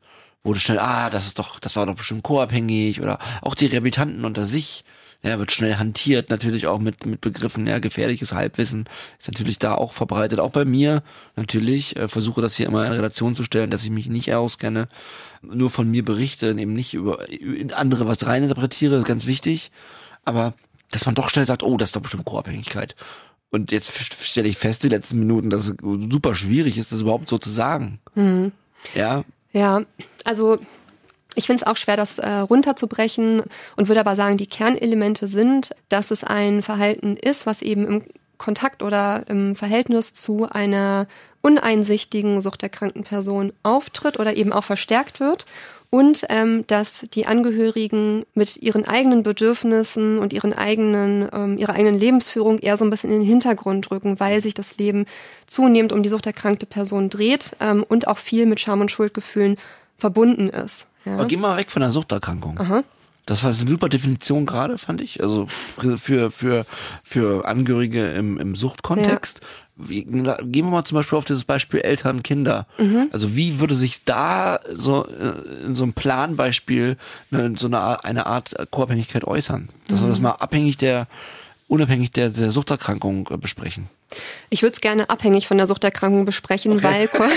Speaker 3: wurde schnell, ah, das ist doch, das war doch bestimmt co-abhängig oder auch die Rehabilitanten unter sich. Ja, wird schnell hantiert, natürlich auch mit mit Begriffen, ja, gefährliches Halbwissen ist natürlich da auch verbreitet, auch bei mir natürlich, äh, versuche das hier immer in Relation zu stellen, dass ich mich nicht auskenne, nur von mir berichte und eben nicht über in andere was reininterpretiere, ist ganz wichtig, aber dass man doch schnell sagt, oh, das ist doch bestimmt Co-Abhängigkeit. Und jetzt stelle ich fest, die letzten Minuten, dass es super schwierig ist, das überhaupt so zu sagen.
Speaker 4: Mhm.
Speaker 3: Ja.
Speaker 4: Ja, also ich finde es auch schwer, das äh, runterzubrechen und würde aber sagen, die Kernelemente sind, dass es ein Verhalten ist, was eben im Kontakt oder im Verhältnis zu einer uneinsichtigen suchterkrankten Person auftritt oder eben auch verstärkt wird und ähm, dass die Angehörigen mit ihren eigenen Bedürfnissen und ihren eigenen, ähm, ihrer eigenen Lebensführung eher so ein bisschen in den Hintergrund rücken, weil sich das Leben zunehmend um die suchterkrankte Person dreht ähm, und auch viel mit Scham- und Schuldgefühlen verbunden ist. Ja.
Speaker 3: Aber geh mal weg von der Suchterkrankung.
Speaker 4: Aha.
Speaker 3: Das war eine super Definition gerade, fand ich. Also für für für Angehörige im, im Suchtkontext. Ja. Wie, gehen wir mal zum Beispiel auf dieses Beispiel Eltern, Kinder. Mhm. Also wie würde sich da so in so einem Planbeispiel eine, so eine, eine Art Co-Abhängigkeit äußern? Dass mhm. wir das mal abhängig der, unabhängig der, der Suchterkrankung besprechen.
Speaker 4: Ich würde es gerne abhängig von der Suchterkrankung besprechen, okay. weil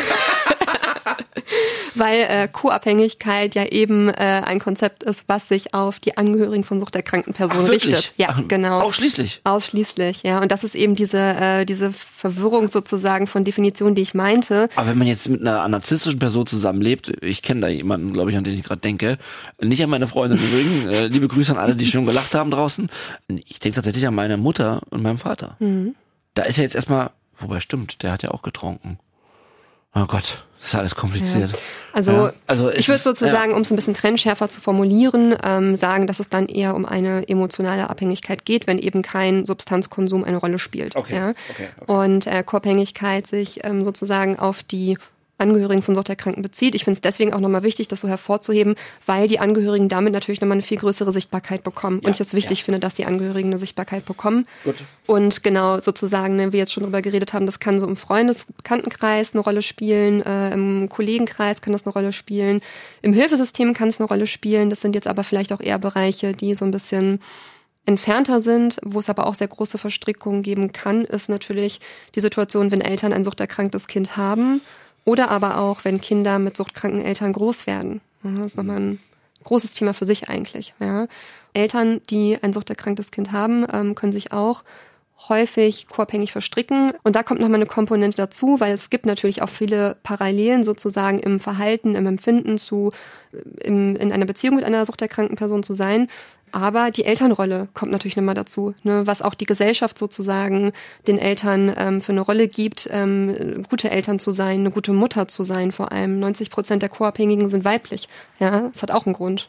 Speaker 4: weil äh, Co-Abhängigkeit ja eben äh, ein Konzept ist, was sich auf die Angehörigen von suchterkrankten Personen
Speaker 3: Ach,
Speaker 4: richtet. Ja,
Speaker 3: Ach,
Speaker 4: genau.
Speaker 3: Ausschließlich?
Speaker 4: Ausschließlich, ja. Und das ist eben diese äh, diese Verwirrung sozusagen von Definitionen, die ich meinte.
Speaker 3: Aber wenn man jetzt mit einer narzisstischen Person zusammenlebt, ich kenne da jemanden, glaube ich, an den ich gerade denke, nicht an meine Freundin übrigens, äh, liebe Grüße an alle, die schon gelacht haben draußen. Ich denke tatsächlich an meine Mutter und meinen Vater. Mhm. Da ist ja jetzt erstmal, wobei stimmt, der hat ja auch getrunken. Oh Gott, das ist alles kompliziert.
Speaker 4: Ja. Also, ja. also ich würde sozusagen, ja. um es ein bisschen trennschärfer zu formulieren, ähm, sagen, dass es dann eher um eine emotionale Abhängigkeit geht, wenn eben kein Substanzkonsum eine Rolle spielt.
Speaker 3: Okay.
Speaker 4: Ja?
Speaker 3: Okay, okay.
Speaker 4: Und äh, Co-Abhängigkeit sich ähm, sozusagen auf die Angehörigen von Suchterkrankten bezieht. Ich finde es deswegen auch nochmal wichtig, das so hervorzuheben, weil die Angehörigen damit natürlich nochmal eine viel größere Sichtbarkeit bekommen. Ja, und ich es wichtig ja. finde, dass die Angehörigen eine Sichtbarkeit bekommen.
Speaker 3: Gut.
Speaker 4: Und genau sozusagen, ne, wir jetzt schon drüber geredet haben, das kann so im Freundes-Bekanntenkreis eine Rolle spielen, äh, im Kollegenkreis kann das eine Rolle spielen, im Hilfesystem kann es eine Rolle spielen. Das sind jetzt aber vielleicht auch eher Bereiche, die so ein bisschen entfernter sind, wo es aber auch sehr große Verstrickungen geben kann, ist natürlich die Situation, wenn Eltern ein suchterkranktes Kind haben. Oder aber auch, wenn Kinder mit suchtkranken Eltern groß werden. Das ist nochmal ein großes Thema für sich eigentlich. Ja. Eltern, die ein suchterkranktes Kind haben, können sich auch häufig co-abhängig verstricken. Und da kommt nochmal eine Komponente dazu, weil es gibt natürlich auch viele Parallelen sozusagen im Verhalten, im Empfinden zu, im, in einer Beziehung mit einer suchterkrankten Person zu sein. Aber die Elternrolle kommt natürlich nochmal dazu, ne, was auch die Gesellschaft sozusagen den Eltern ähm, für eine Rolle gibt, ähm, gute Eltern zu sein, eine gute Mutter zu sein vor allem. neunzig Prozent der Co-Abhängigen sind weiblich. Ja, das hat auch einen Grund.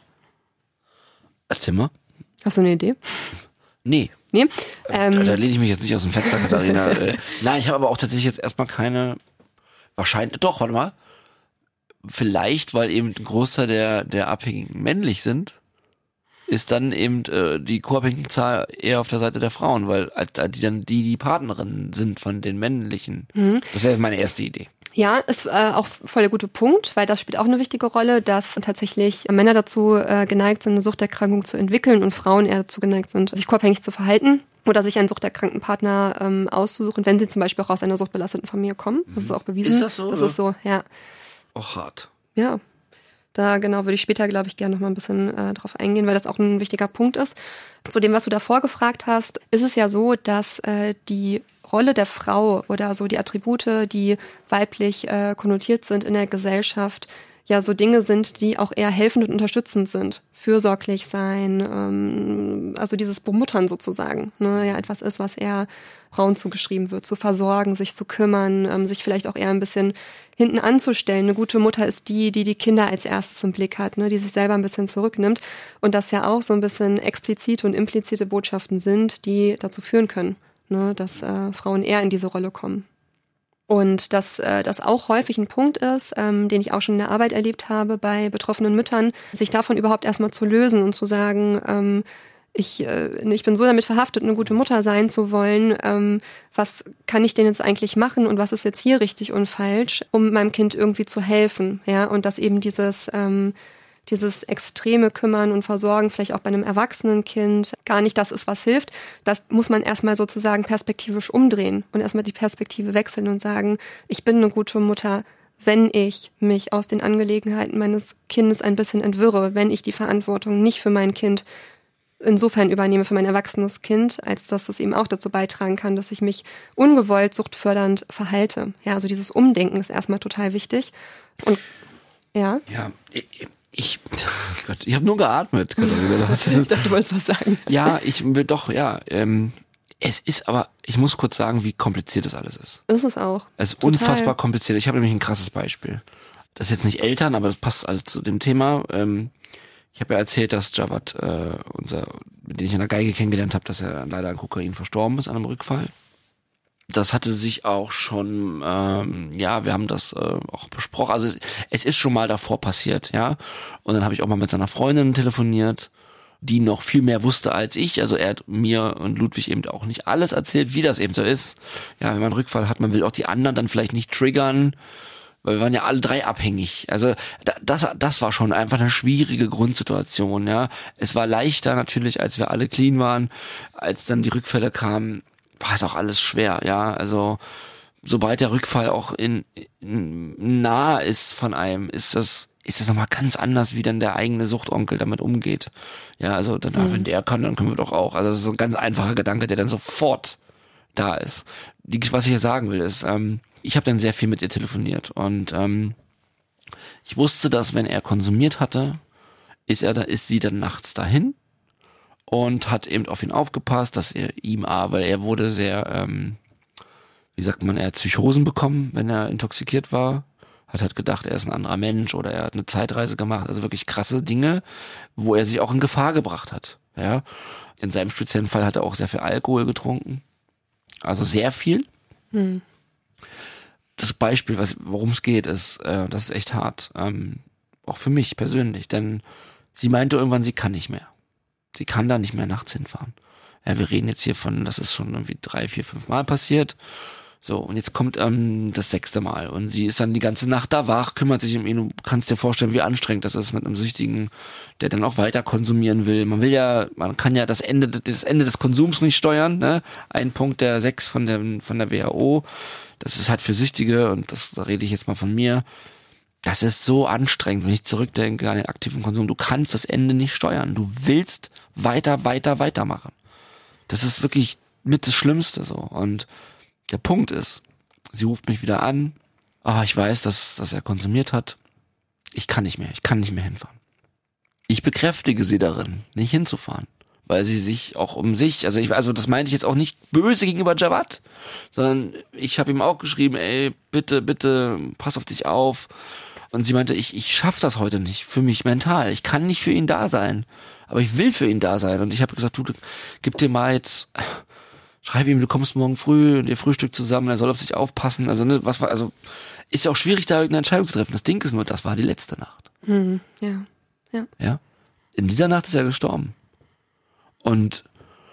Speaker 3: Erzähl mal.
Speaker 4: Hast du eine Idee?
Speaker 3: Nee.
Speaker 4: Nee?
Speaker 3: Ähm, da, da lehne ich mich jetzt nicht aus dem Fenster, Katharina. äh, nein, ich habe aber auch tatsächlich jetzt erstmal keine, wahrscheinlich, doch, warte mal. Vielleicht, weil eben ein Großteil der, der Abhängigen männlich sind, ist dann eben äh, die co-abhängige Zahl eher auf der Seite der Frauen, weil äh, die dann die die Partnerinnen sind von den männlichen. Mhm. Das wäre meine erste Idee.
Speaker 4: Ja, ist äh, auch voll der gute Punkt, weil das spielt auch eine wichtige Rolle, dass tatsächlich Männer dazu äh, geneigt sind, eine Suchterkrankung zu entwickeln und Frauen eher dazu geneigt sind, sich co-abhängig zu verhalten oder sich einen suchterkrankten Partner ähm, auszusuchen, wenn sie zum Beispiel auch aus einer suchtbelasteten Familie kommen. Das ist auch bewiesen.
Speaker 3: Ist das so?
Speaker 4: Das
Speaker 3: oder?
Speaker 4: ist so, ja.
Speaker 3: Och, hart.
Speaker 4: Ja. Da genau würde ich später, glaube ich, gerne noch mal ein bisschen äh, drauf eingehen, weil das auch ein wichtiger Punkt ist. Zu dem, was du davor gefragt hast, ist es ja so, dass äh, die Rolle der Frau oder so die Attribute, die weiblich äh, konnotiert sind in der Gesellschaft, ja so Dinge sind, die auch eher helfend und unterstützend sind. Fürsorglich sein, ähm, also dieses Bemuttern sozusagen, ne, ja etwas ist, was eher Frauen zugeschrieben wird, zu versorgen, sich zu kümmern, ähm, sich vielleicht auch eher ein bisschen hinten anzustellen. Eine gute Mutter ist die, die die Kinder als erstes im Blick hat, ne, die sich selber ein bisschen zurücknimmt und das ja auch so ein bisschen explizite und implizite Botschaften sind, die dazu führen können, ne, dass äh, Frauen eher in diese Rolle kommen. Und dass äh, das auch häufig ein Punkt ist, ähm, den ich auch schon in der Arbeit erlebt habe bei betroffenen Müttern, sich davon überhaupt erstmal zu lösen und zu sagen, ähm, ich, äh, ich bin so damit verhaftet, eine gute Mutter sein zu wollen, ähm, was kann ich denn jetzt eigentlich machen und was ist jetzt hier richtig und falsch, um meinem Kind irgendwie zu helfen, ja, und dass eben dieses, ähm, dieses extreme Kümmern und Versorgen, vielleicht auch bei einem erwachsenen Kind, gar nicht das ist, was hilft. Das muss man erstmal sozusagen perspektivisch umdrehen und erstmal die Perspektive wechseln und sagen, ich bin eine gute Mutter, wenn ich mich aus den Angelegenheiten meines Kindes ein bisschen entwirre, wenn ich die Verantwortung nicht für mein Kind insofern übernehme, für mein erwachsenes Kind, als dass es eben auch dazu beitragen kann, dass ich mich ungewollt suchtfördernd verhalte. Ja, also dieses Umdenken ist erstmal total wichtig. Und ja.
Speaker 3: Ja, ich, ich, Gott, ich habe nur geatmet. Katharina.
Speaker 4: Ich dachte, du wolltest was sagen.
Speaker 3: Ja, ich will doch, ja, ähm, es ist aber, ich muss kurz sagen, wie kompliziert das alles ist.
Speaker 4: Ist es auch.
Speaker 3: Es ist
Speaker 4: Total.
Speaker 3: unfassbar kompliziert. Ich habe nämlich ein krasses Beispiel. Das ist jetzt nicht Eltern, aber das passt alles zu dem Thema. Ähm, Ich habe ja erzählt, dass Jawad, äh, unser, mit dem ich an der Geige kennengelernt habe, dass er leider an Kokain verstorben ist, an einem Rückfall. Das hatte sich auch schon, ähm, ja, wir haben das äh, auch besprochen. Also es, es ist schon mal davor passiert, ja. Und dann habe ich auch mal mit seiner Freundin telefoniert, die noch viel mehr wusste als ich. Also er hat mir und Ludwig eben auch nicht alles erzählt, wie das eben so ist. Ja, wenn man einen Rückfall hat, man will auch die anderen dann vielleicht nicht triggern. Weil wir waren ja alle drei abhängig. Also das, das war schon einfach eine schwierige Grundsituation, ja. Es war leichter natürlich, als wir alle clean waren. Als dann die Rückfälle kamen, war es auch alles schwer, ja. Also sobald der Rückfall auch in, in nah ist von einem, ist das ist das nochmal ganz anders, wie dann der eigene Suchtonkel damit umgeht. Ja, also dann, mhm. wenn der kann, dann können wir doch auch. Also das ist so ein ganz einfacher Gedanke, der dann sofort da ist. Die, was ich hier sagen will, ist, ähm, ich habe dann sehr viel mit ihr telefoniert und ähm, ich wusste, dass wenn er konsumiert hatte, ist er, ist sie dann nachts dahin und hat eben auf ihn aufgepasst, dass er ihm, ah, weil er wurde sehr, ähm, wie sagt man, er hat Psychosen bekommen, wenn er intoxikiert war, hat halt gedacht, er ist ein anderer Mensch oder er hat eine Zeitreise gemacht, also wirklich krasse Dinge, wo er sich auch in Gefahr gebracht hat. Ja, in seinem speziellen Fall hat er auch sehr viel Alkohol getrunken, also sehr viel. Hm. Das Beispiel, was, worum es geht, ist, äh, das ist echt hart, ähm, auch für mich persönlich, denn sie meinte irgendwann, sie kann nicht mehr. Sie kann da nicht mehr nachts hinfahren. Ja, wir reden jetzt hier von, das ist schon irgendwie drei, vier, fünf Mal passiert. So, und jetzt kommt ähm, das sechste Mal und sie ist dann die ganze Nacht da wach, kümmert sich um ihn. Du kannst dir vorstellen, wie anstrengend das ist mit einem Süchtigen, der dann auch weiter konsumieren will. Man will ja, man kann ja das Ende, das Ende des Konsums nicht steuern, ne? Ein Punkt der sechs von der von der W H O. Das ist halt für Süchtige und das, da rede ich jetzt mal von mir. Das ist so anstrengend, wenn ich zurückdenke an den aktiven Konsum. Du kannst das Ende nicht steuern. Du willst weiter, weiter, weitermachen. Das ist wirklich mit das Schlimmste so. Und der Punkt ist, sie ruft mich wieder an. Ah, ich weiß, dass, dass er konsumiert hat. Ich kann nicht mehr, ich kann nicht mehr hinfahren. Ich bekräftige sie darin, nicht hinzufahren. Weil sie sich auch um sich, also ich, also das meinte ich jetzt auch nicht böse gegenüber Jawad, sondern ich habe ihm auch geschrieben, ey, bitte, bitte, pass auf dich auf. Und sie meinte, ich, ich schaff das heute nicht, für mich mental. Ich kann nicht für ihn da sein, aber ich will für ihn da sein. Und ich habe gesagt, du, gib dir mal jetzt, schreib ihm, du kommst morgen früh und ihr frühstückt zusammen, er soll auf sich aufpassen. Also, ne, was war, also, ist ja auch schwierig, da irgendeine Entscheidung zu treffen. Das Ding ist nur, das war die letzte Nacht.
Speaker 4: Hm, ja, ja.
Speaker 3: Ja. In dieser Nacht ist er gestorben. Und,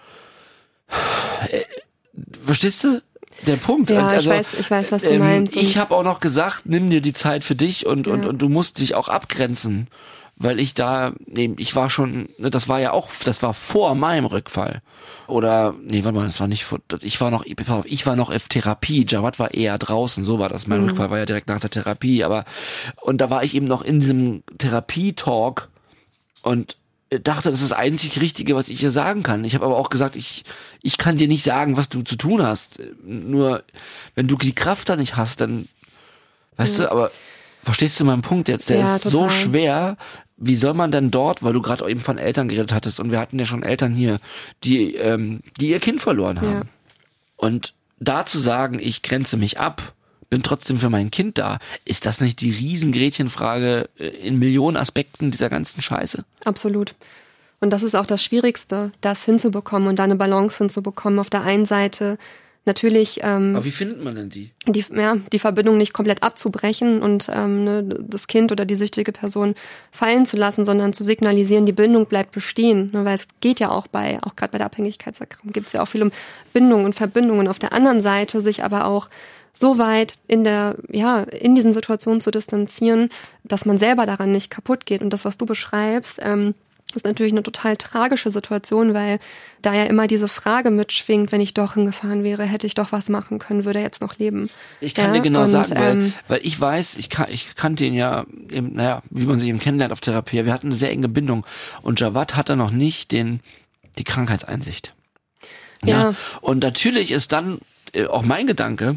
Speaker 3: äh, verstehst du? Der Punkt.
Speaker 4: Ja,
Speaker 3: also,
Speaker 4: ich weiß, ich weiß, was du
Speaker 3: ähm,
Speaker 4: meinst.
Speaker 3: Ich habe auch noch gesagt, nimm dir die Zeit für dich und,
Speaker 4: ja.
Speaker 3: und, und du musst dich auch abgrenzen. Weil ich da, nee, ich war schon, das war ja auch, das war vor meinem Rückfall. Oder, nee, warte mal, das war nicht vor, ich war noch, ich war noch auf Therapie, Jawad war eher draußen, so war das. Mein mhm. Rückfall war ja direkt nach der Therapie, aber, und da war ich eben noch in diesem Therapie-Talk und dachte, das ist das einzig Richtige, was ich dir sagen kann. Ich habe aber auch gesagt, ich ich kann dir nicht sagen, was du zu tun hast. Nur, wenn du die Kraft da nicht hast, dann, weißt ja. du, aber verstehst du meinen Punkt jetzt? Der
Speaker 4: ja,
Speaker 3: ist
Speaker 4: total.
Speaker 3: so schwer. Wie soll man denn dort, weil du gerade eben von Eltern geredet hattest und wir hatten ja schon Eltern hier, die ähm, die ihr Kind verloren haben. Ja. Und da zu sagen, ich grenze mich ab, bin trotzdem für mein Kind da. Ist das nicht die Riesengretchenfrage in Millionen Aspekten dieser ganzen Scheiße?
Speaker 4: Absolut. Und das ist auch das Schwierigste, das hinzubekommen und da eine Balance hinzubekommen. Auf der einen Seite natürlich ähm,
Speaker 3: Aber wie findet man denn die?
Speaker 4: die, ja, die Verbindung nicht komplett abzubrechen und ähm, ne, das Kind oder die süchtige Person fallen zu lassen, sondern zu signalisieren, die Bindung bleibt bestehen. Ne, weil es geht ja auch bei, auch gerade bei der Abhängigkeitserkrankung, gibt es ja auch viel um Bindung und Verbindungen. Auf der anderen Seite sich aber auch so weit in der, ja, in diesen Situationen zu distanzieren, dass man selber daran nicht kaputt geht. Und das, was du beschreibst, ähm, ist natürlich eine total tragische Situation, weil da ja immer diese Frage mitschwingt, wenn ich doch hingefahren wäre, hätte ich doch was machen können, würde er jetzt noch leben.
Speaker 3: Ich kann
Speaker 4: ja?
Speaker 3: dir genau
Speaker 4: und,
Speaker 3: sagen, weil,
Speaker 4: ähm,
Speaker 3: weil ich weiß, ich, kann, ich kannte ihn ja, eben, naja, wie man sich eben kennenlernt auf Therapie. Wir hatten eine sehr enge Bindung und Jawad hatte noch nicht den die Krankheitseinsicht. Ja. ja. Und natürlich ist dann äh, auch mein Gedanke,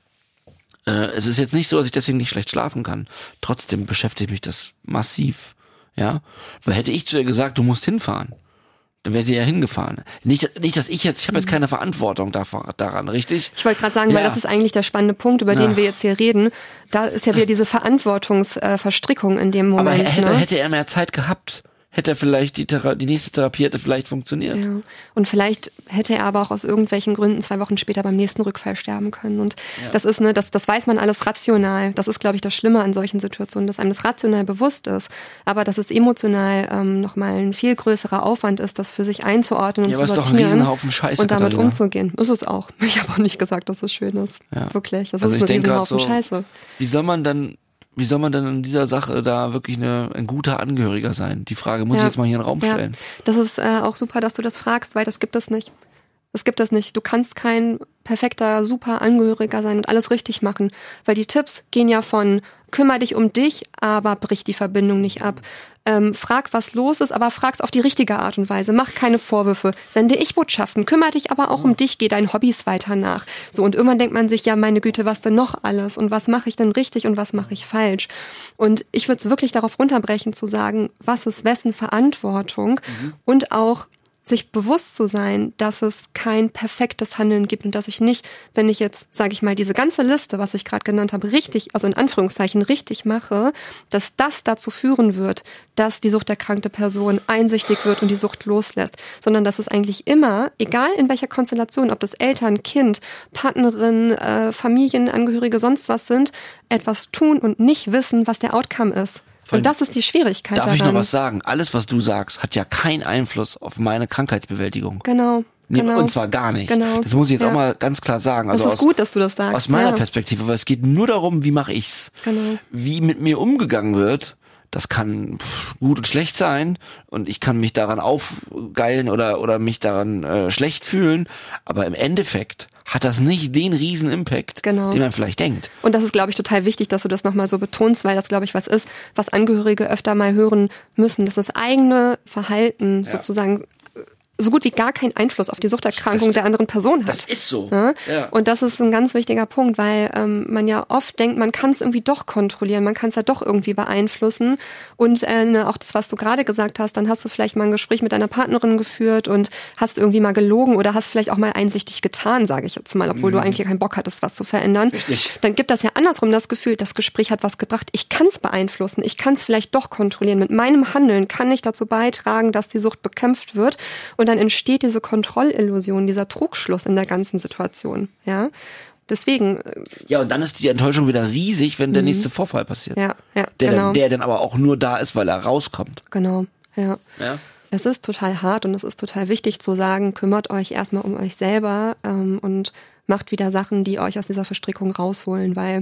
Speaker 3: äh, es ist jetzt nicht so, dass ich deswegen nicht schlecht schlafen kann. Trotzdem beschäftigt mich das massiv. Ja, weil hätte ich zu ihr gesagt, du musst hinfahren, dann wäre sie ja hingefahren. Nicht, nicht, dass ich jetzt, ich habe jetzt keine Verantwortung davon, daran, richtig?
Speaker 4: Ich wollte gerade sagen, ja. weil das ist eigentlich der spannende Punkt, über ja. den wir jetzt hier reden. Da ist ja wieder diese Verantwortungsverstrickung in dem Moment.
Speaker 3: Aber hätte,
Speaker 4: ne?
Speaker 3: hätte er mehr Zeit gehabt, hätte er vielleicht die, Thera- die nächste Therapie hätte vielleicht funktioniert.
Speaker 4: Ja. Und vielleicht hätte er aber auch aus irgendwelchen Gründen zwei Wochen später beim nächsten Rückfall sterben können. Und ja. das ist, ne, das, das weiß man alles rational. Das ist, glaube ich, das Schlimme an solchen Situationen, dass einem das rational bewusst ist, aber dass es emotional ähm, nochmal ein viel größerer Aufwand ist, das für sich einzuordnen und
Speaker 3: ja,
Speaker 4: zu sortieren.
Speaker 3: Ist doch ein Riesenhaufen Scheiße,
Speaker 4: und damit
Speaker 3: Katharina.
Speaker 4: umzugehen. Ist es auch. Ich habe auch nicht gesagt, dass es schön ist. Ja. Wirklich. Das
Speaker 3: also
Speaker 4: ist ein Riesenhaufen
Speaker 3: so,
Speaker 4: Scheiße.
Speaker 3: Wie soll man dann Wie soll man denn in dieser Sache da wirklich eine, ein guter Angehöriger sein? Die Frage muss
Speaker 4: ja.
Speaker 3: ich jetzt mal hier in den Raum stellen.
Speaker 4: Ja. Das ist äh, auch super, dass du das fragst, weil das gibt es nicht. Das gibt es nicht. Du kannst kein perfekter, super Angehöriger sein und alles richtig machen, weil die Tipps gehen ja von kümmere dich um dich, aber brich die Verbindung nicht ab. Ähm, frag, was los ist, aber frag's auf die richtige Art und Weise. Mach keine Vorwürfe. Sende Ich-Botschaften. Kümmere dich aber auch um dich. Geh deinen Hobbys weiter nach. So, und irgendwann denkt man sich, ja, meine Güte, was denn noch alles? Und was mache ich denn richtig und was mache ich falsch? Und ich würde es wirklich darauf runterbrechen, zu sagen, was ist wessen Verantwortung mhm. und auch sich bewusst zu sein, dass es kein perfektes Handeln gibt und dass ich nicht, wenn ich jetzt, sage ich mal, diese ganze Liste, was ich gerade genannt habe, richtig, also in Anführungszeichen richtig mache, dass das dazu führen wird, dass die suchterkrankte Person einsichtig wird und die Sucht loslässt, sondern dass es eigentlich immer, egal in welcher Konstellation, ob das Eltern, Kind, Partnerin, äh, Familienangehörige, sonst was sind, etwas tun und nicht wissen, was der Outcome ist. Und das ist die Schwierigkeit
Speaker 3: daran.
Speaker 4: Darf
Speaker 3: ich noch was sagen? Alles, was du sagst, hat ja keinen Einfluss auf meine Krankheitsbewältigung.
Speaker 4: Genau.
Speaker 3: Nee,
Speaker 4: genau.
Speaker 3: Und zwar gar nicht.
Speaker 4: Genau.
Speaker 3: Das muss ich jetzt
Speaker 4: ja.
Speaker 3: auch mal ganz klar sagen. Also
Speaker 4: das ist
Speaker 3: aus,
Speaker 4: gut, dass du das sagst.
Speaker 3: Aus meiner
Speaker 4: ja.
Speaker 3: Perspektive, weil es geht nur darum, wie mache ich's.
Speaker 4: Genau.
Speaker 3: Wie mit mir umgegangen wird, das kann pff, gut und schlecht sein und ich kann mich daran aufgeilen oder oder mich daran äh, schlecht fühlen, aber im Endeffekt hat das nicht den riesen Impact,
Speaker 4: genau.
Speaker 3: den man vielleicht denkt.
Speaker 4: Und das ist, glaube ich, total wichtig, dass du das nochmal so betonst, weil das, glaube ich, was ist, was Angehörige öfter mal hören müssen, dass das eigene Verhalten ja. sozusagen so gut wie gar keinen Einfluss auf die Suchterkrankung das, der anderen Person hat.
Speaker 3: Das ist so.
Speaker 4: Ja?
Speaker 3: Ja.
Speaker 4: Und das ist ein ganz wichtiger Punkt, weil ähm, man ja oft denkt, man kann es irgendwie doch kontrollieren, man kann es ja doch irgendwie beeinflussen. Und äh, ne, auch das, was du gerade gesagt hast, dann hast du vielleicht mal ein Gespräch mit deiner Partnerin geführt und hast irgendwie mal gelogen oder hast vielleicht auch mal einsichtig getan, sage ich jetzt mal, obwohl mhm. du eigentlich keinen Bock hattest, was zu verändern.
Speaker 3: Richtig.
Speaker 4: Dann gibt das ja andersrum das Gefühl, das Gespräch hat was gebracht, ich kann es beeinflussen, ich kann es vielleicht doch kontrollieren. Mit meinem Handeln kann ich dazu beitragen, dass die Sucht bekämpft wird. Und dann entsteht diese Kontrollillusion, dieser Trugschluss in der ganzen Situation, ja. Deswegen.
Speaker 3: Ja, und dann ist die Enttäuschung wieder riesig, wenn der mhm. nächste Vorfall passiert.
Speaker 4: Ja, ja,
Speaker 3: der
Speaker 4: genau.
Speaker 3: Dann, der dann aber auch nur da ist, weil er rauskommt.
Speaker 4: Genau, ja.
Speaker 3: Ja.
Speaker 4: Es ist total hart und es ist total wichtig zu sagen, kümmert euch erstmal um euch selber ähm, und macht wieder Sachen, die euch aus dieser Verstrickung rausholen, weil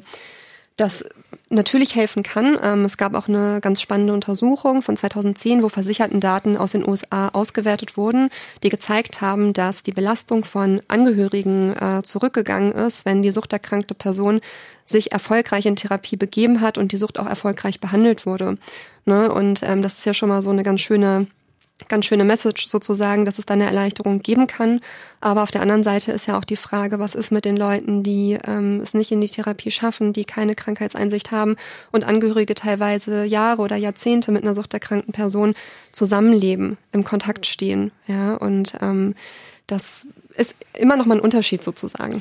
Speaker 4: das natürlich helfen kann. Ähm, es gab auch eine ganz spannende Untersuchung von zweitausendzehn, wo Versichertendaten aus den U S A ausgewertet wurden, die gezeigt haben, dass die Belastung von Angehörigen äh, zurückgegangen ist, wenn die suchterkrankte Person sich erfolgreich in Therapie begeben hat und die Sucht auch erfolgreich behandelt wurde. Ne? Und ähm, das ist ja schon mal so eine ganz schöne ganz schöne Message sozusagen, dass es da eine Erleichterung geben kann. Aber auf der anderen Seite ist ja auch die Frage, was ist mit den Leuten, die ähm, es nicht in die Therapie schaffen, die keine Krankheitseinsicht haben und Angehörige teilweise Jahre oder Jahrzehnte mit einer suchterkrankten Person zusammenleben, im Kontakt stehen. Ja, und ähm, das ist immer noch mal ein Unterschied sozusagen.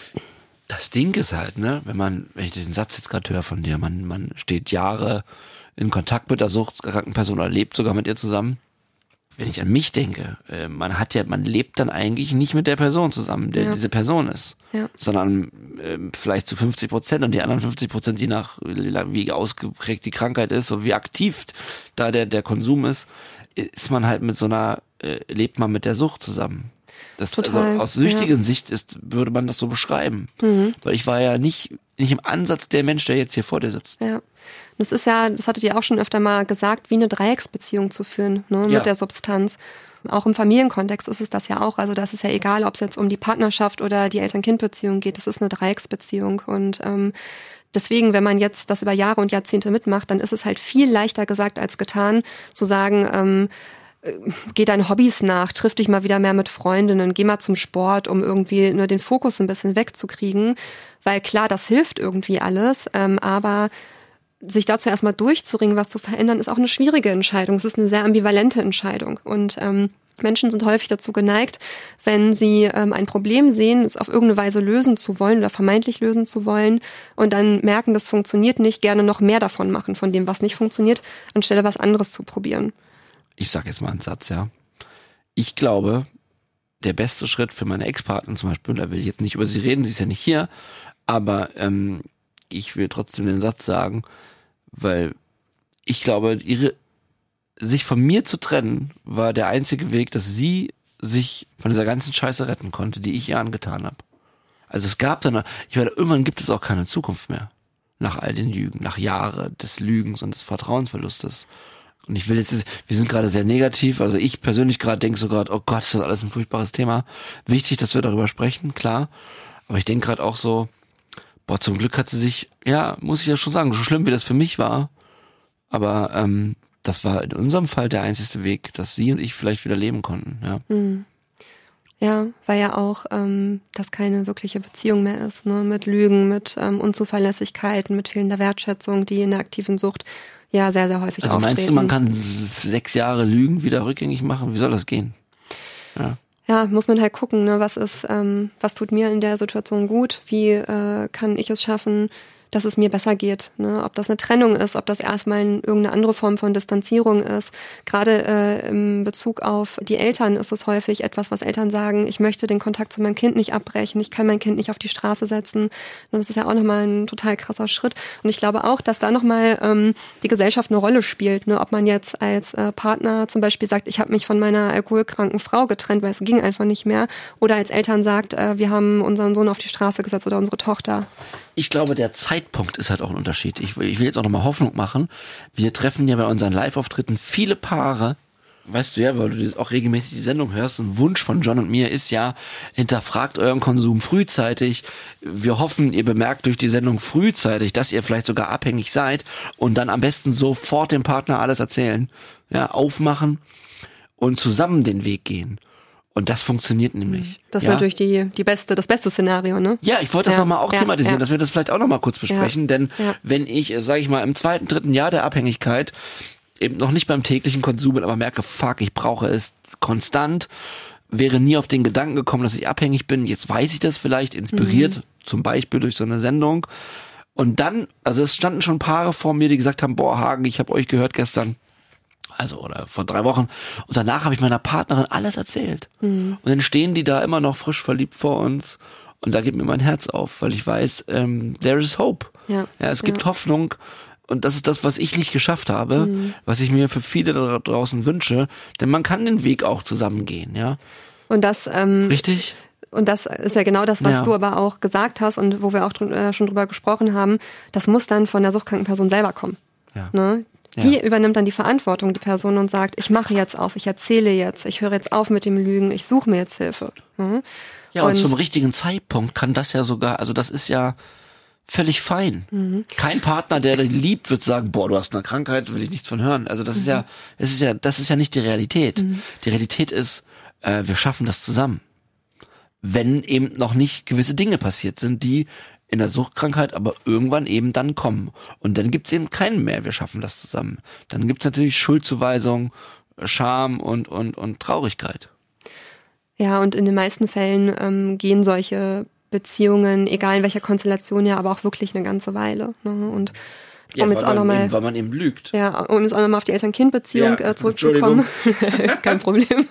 Speaker 3: Das Ding ist halt, ne, wenn man, wenn ich den Satz jetzt gerade höre von dir, man, man steht Jahre in Kontakt mit der suchtkranken Person oder lebt sogar mit ihr zusammen. wenn ich an mich denke, äh, man hat ja, man lebt dann eigentlich nicht mit der Person zusammen, der
Speaker 4: Ja.
Speaker 3: diese Person ist,
Speaker 4: Ja.
Speaker 3: sondern äh, vielleicht zu fünfzig Prozent und die anderen fünfzig Prozent, je nach wie ausgeprägt die Krankheit ist und wie aktiv da der der Konsum ist, ist man halt mit so einer, äh, lebt man mit der Sucht zusammen. Das,
Speaker 4: Total,
Speaker 3: also aus süchtigen
Speaker 4: ja.
Speaker 3: Sicht ist, würde man das so beschreiben.
Speaker 4: Mhm.
Speaker 3: Weil ich war ja nicht, nicht im Ansatz der Mensch, der jetzt hier vor dir sitzt.
Speaker 4: Ja. Das ist ja, das hattet ihr auch schon öfter mal gesagt, wie eine Dreiecksbeziehung zu führen, ne,
Speaker 3: Ja.
Speaker 4: mit der Substanz. Auch im Familienkontext ist es das ja auch. Also das ist ja egal, ob es jetzt um die Partnerschaft oder die Eltern-Kind-Beziehung geht. Das ist eine Dreiecksbeziehung. Und ähm, deswegen, wenn man jetzt das über Jahre und Jahrzehnte mitmacht, dann ist es halt viel leichter gesagt als getan, zu sagen, ähm, geh deinen Hobbys nach, triff dich mal wieder mehr mit Freundinnen, geh mal zum Sport, um irgendwie nur den Fokus ein bisschen wegzukriegen. Weil klar, das hilft irgendwie alles, ähm, aber sich dazu erstmal durchzuringen, was zu verändern, ist auch eine schwierige Entscheidung. Es ist eine sehr ambivalente Entscheidung. Und ähm, Menschen sind häufig dazu geneigt, wenn sie ähm, ein Problem sehen, es auf irgendeine Weise lösen zu wollen oder vermeintlich lösen zu wollen und dann merken, das funktioniert nicht, gerne noch mehr davon machen, von dem, was nicht funktioniert, anstelle was anderes zu probieren.
Speaker 3: Ich sag jetzt mal einen Satz, ja. Ich glaube, der beste Schritt für meine Ex-Partnerin zum Beispiel, da will ich jetzt nicht über sie reden, sie ist ja nicht hier, aber ähm, ich will trotzdem den Satz sagen, weil ich glaube, ihre sich von mir zu trennen, war der einzige Weg, dass sie sich von dieser ganzen Scheiße retten konnte, die ich ihr angetan habe. Also es gab dann, ich meine, irgendwann gibt es auch keine Zukunft mehr. Nach all den Lügen, nach Jahren des Lügens und des Vertrauensverlustes. Und ich will jetzt, wir sind gerade sehr negativ, also ich persönlich gerade denke so gerade, oh Gott, ist das alles ein furchtbares Thema. Wichtig, dass wir darüber sprechen, klar. Aber ich denke gerade auch so, boah, zum Glück hat sie sich, ja, muss ich ja schon sagen, so schlimm wie das für mich war, aber ähm, das war in unserem Fall der einzige Weg, dass sie und ich vielleicht wieder leben konnten, ja.
Speaker 4: Mhm. Ja, weil ja auch ähm, das keine wirkliche Beziehung mehr ist, ne? Mit Lügen, mit ähm, Unzuverlässigkeiten, mit fehlender Wertschätzung, die in der aktiven Sucht ja sehr, sehr häufig
Speaker 3: Also
Speaker 4: auftreten.
Speaker 3: meinst du, man kann sechs Jahre Lügen wieder rückgängig machen? Wie soll das gehen? Ja.
Speaker 4: Ja, muss man halt gucken, ne, was ist, ähm, was tut mir in der Situation gut? Wie äh, kann ich es schaffen, dass es mir besser geht? Ne? Ob das eine Trennung ist, ob das erstmal irgendeine andere Form von Distanzierung ist. Gerade äh, im Bezug auf die Eltern ist es häufig etwas, was Eltern sagen, ich möchte den Kontakt zu meinem Kind nicht abbrechen, ich kann mein Kind nicht auf die Straße setzen. Und das ist ja auch nochmal ein total krasser Schritt. Und ich glaube auch, dass da nochmal ähm, die Gesellschaft eine Rolle spielt. Ne? Ob man jetzt als äh, Partner zum Beispiel sagt, ich habe mich von meiner alkoholkranken Frau getrennt, weil es ging einfach nicht mehr. Oder als Eltern sagt, äh, wir haben unseren Sohn auf die Straße gesetzt oder unsere Tochter.
Speaker 3: Ich glaube, der Zeitpunkt ist halt auch ein Unterschied. Ich will, ich will jetzt auch nochmal Hoffnung machen. Wir treffen ja bei unseren Live-Auftritten viele Paare. Weißt du ja, weil du auch regelmäßig die Sendung hörst. Ein Wunsch von John und mir ist ja, hinterfragt euren Konsum frühzeitig. Wir hoffen, ihr bemerkt durch die Sendung frühzeitig, dass ihr vielleicht sogar abhängig seid und dann am besten sofort dem Partner alles erzählen. Ja, aufmachen und zusammen den Weg gehen. Und das funktioniert nämlich.
Speaker 4: Das ist
Speaker 3: ja?
Speaker 4: natürlich die, die beste, das beste Szenario, ne?
Speaker 3: Ja, ich wollte das
Speaker 4: ja,
Speaker 3: nochmal auch
Speaker 4: ja,
Speaker 3: thematisieren,
Speaker 4: ja.
Speaker 3: dass wir das vielleicht auch nochmal kurz besprechen,
Speaker 4: Ja,
Speaker 3: denn
Speaker 4: ja.
Speaker 3: wenn ich, sage ich mal, im zweiten, dritten Jahr der Abhängigkeit eben noch nicht beim täglichen Konsum bin, aber merke, fuck, ich brauche es konstant, wäre nie auf den Gedanken gekommen, dass ich abhängig bin, jetzt weiß ich das vielleicht, inspiriert, mhm. zum Beispiel durch so eine Sendung. Und dann, also es standen schon Paare vor mir, die gesagt haben, boah, Hagen, ich habe euch gehört gestern, also oder vor drei Wochen. Und danach habe ich meiner Partnerin alles erzählt. Mhm. Und dann stehen die da immer noch frisch verliebt vor uns. Und da geht mir mein Herz auf, weil ich weiß, ähm, there is hope.
Speaker 4: Ja,
Speaker 3: ja, es gibt
Speaker 4: ja. Hoffnung.
Speaker 3: Und das ist das, was ich nicht geschafft habe, mhm. was ich mir für viele da draußen wünsche. Denn man kann den Weg auch zusammen gehen, ja.
Speaker 4: Und das, ähm,
Speaker 3: richtig?
Speaker 4: Und das ist ja genau das, was
Speaker 3: ja.
Speaker 4: du aber auch gesagt hast und wo wir auch dr- äh, schon drüber gesprochen haben. Das muss dann von der suchtkranken Person selber kommen.
Speaker 3: Ja.
Speaker 4: Ne? Die
Speaker 3: ja.
Speaker 4: übernimmt dann die Verantwortung, die Person, und sagt, ich mache jetzt auf, ich erzähle jetzt, ich höre jetzt auf mit dem Lügen, ich suche mir jetzt Hilfe. Mhm.
Speaker 3: Ja, und, und
Speaker 4: Und
Speaker 3: zum richtigen Zeitpunkt kann das ja sogar, also das ist ja völlig fein. Mhm. Kein Partner, der dich liebt, wird sagen, boah, du hast eine Krankheit, will ich nichts von hören. Also das mhm. ist ja, es ist ja, das ist ja nicht die Realität. Mhm. Die Realität ist, äh, wir schaffen das zusammen. Wenn eben noch nicht gewisse Dinge passiert sind, die in der Suchtkrankheit aber irgendwann eben dann kommen. Und dann gibt's eben keinen mehr, wir schaffen das zusammen. Dann gibt's natürlich Schuldzuweisung, Scham und, und, und Traurigkeit.
Speaker 4: Ja, und in den meisten Fällen ähm, gehen solche Beziehungen, egal in welcher Konstellation, ja, aber auch wirklich eine ganze Weile. Ne? Und
Speaker 3: Ja,
Speaker 4: um jetzt auch noch mal,
Speaker 3: eben, weil man eben lügt.
Speaker 4: Ja, um jetzt auch nochmal auf die Eltern-Kind-Beziehung
Speaker 3: ja,
Speaker 4: äh, zurückzukommen. Kein Problem.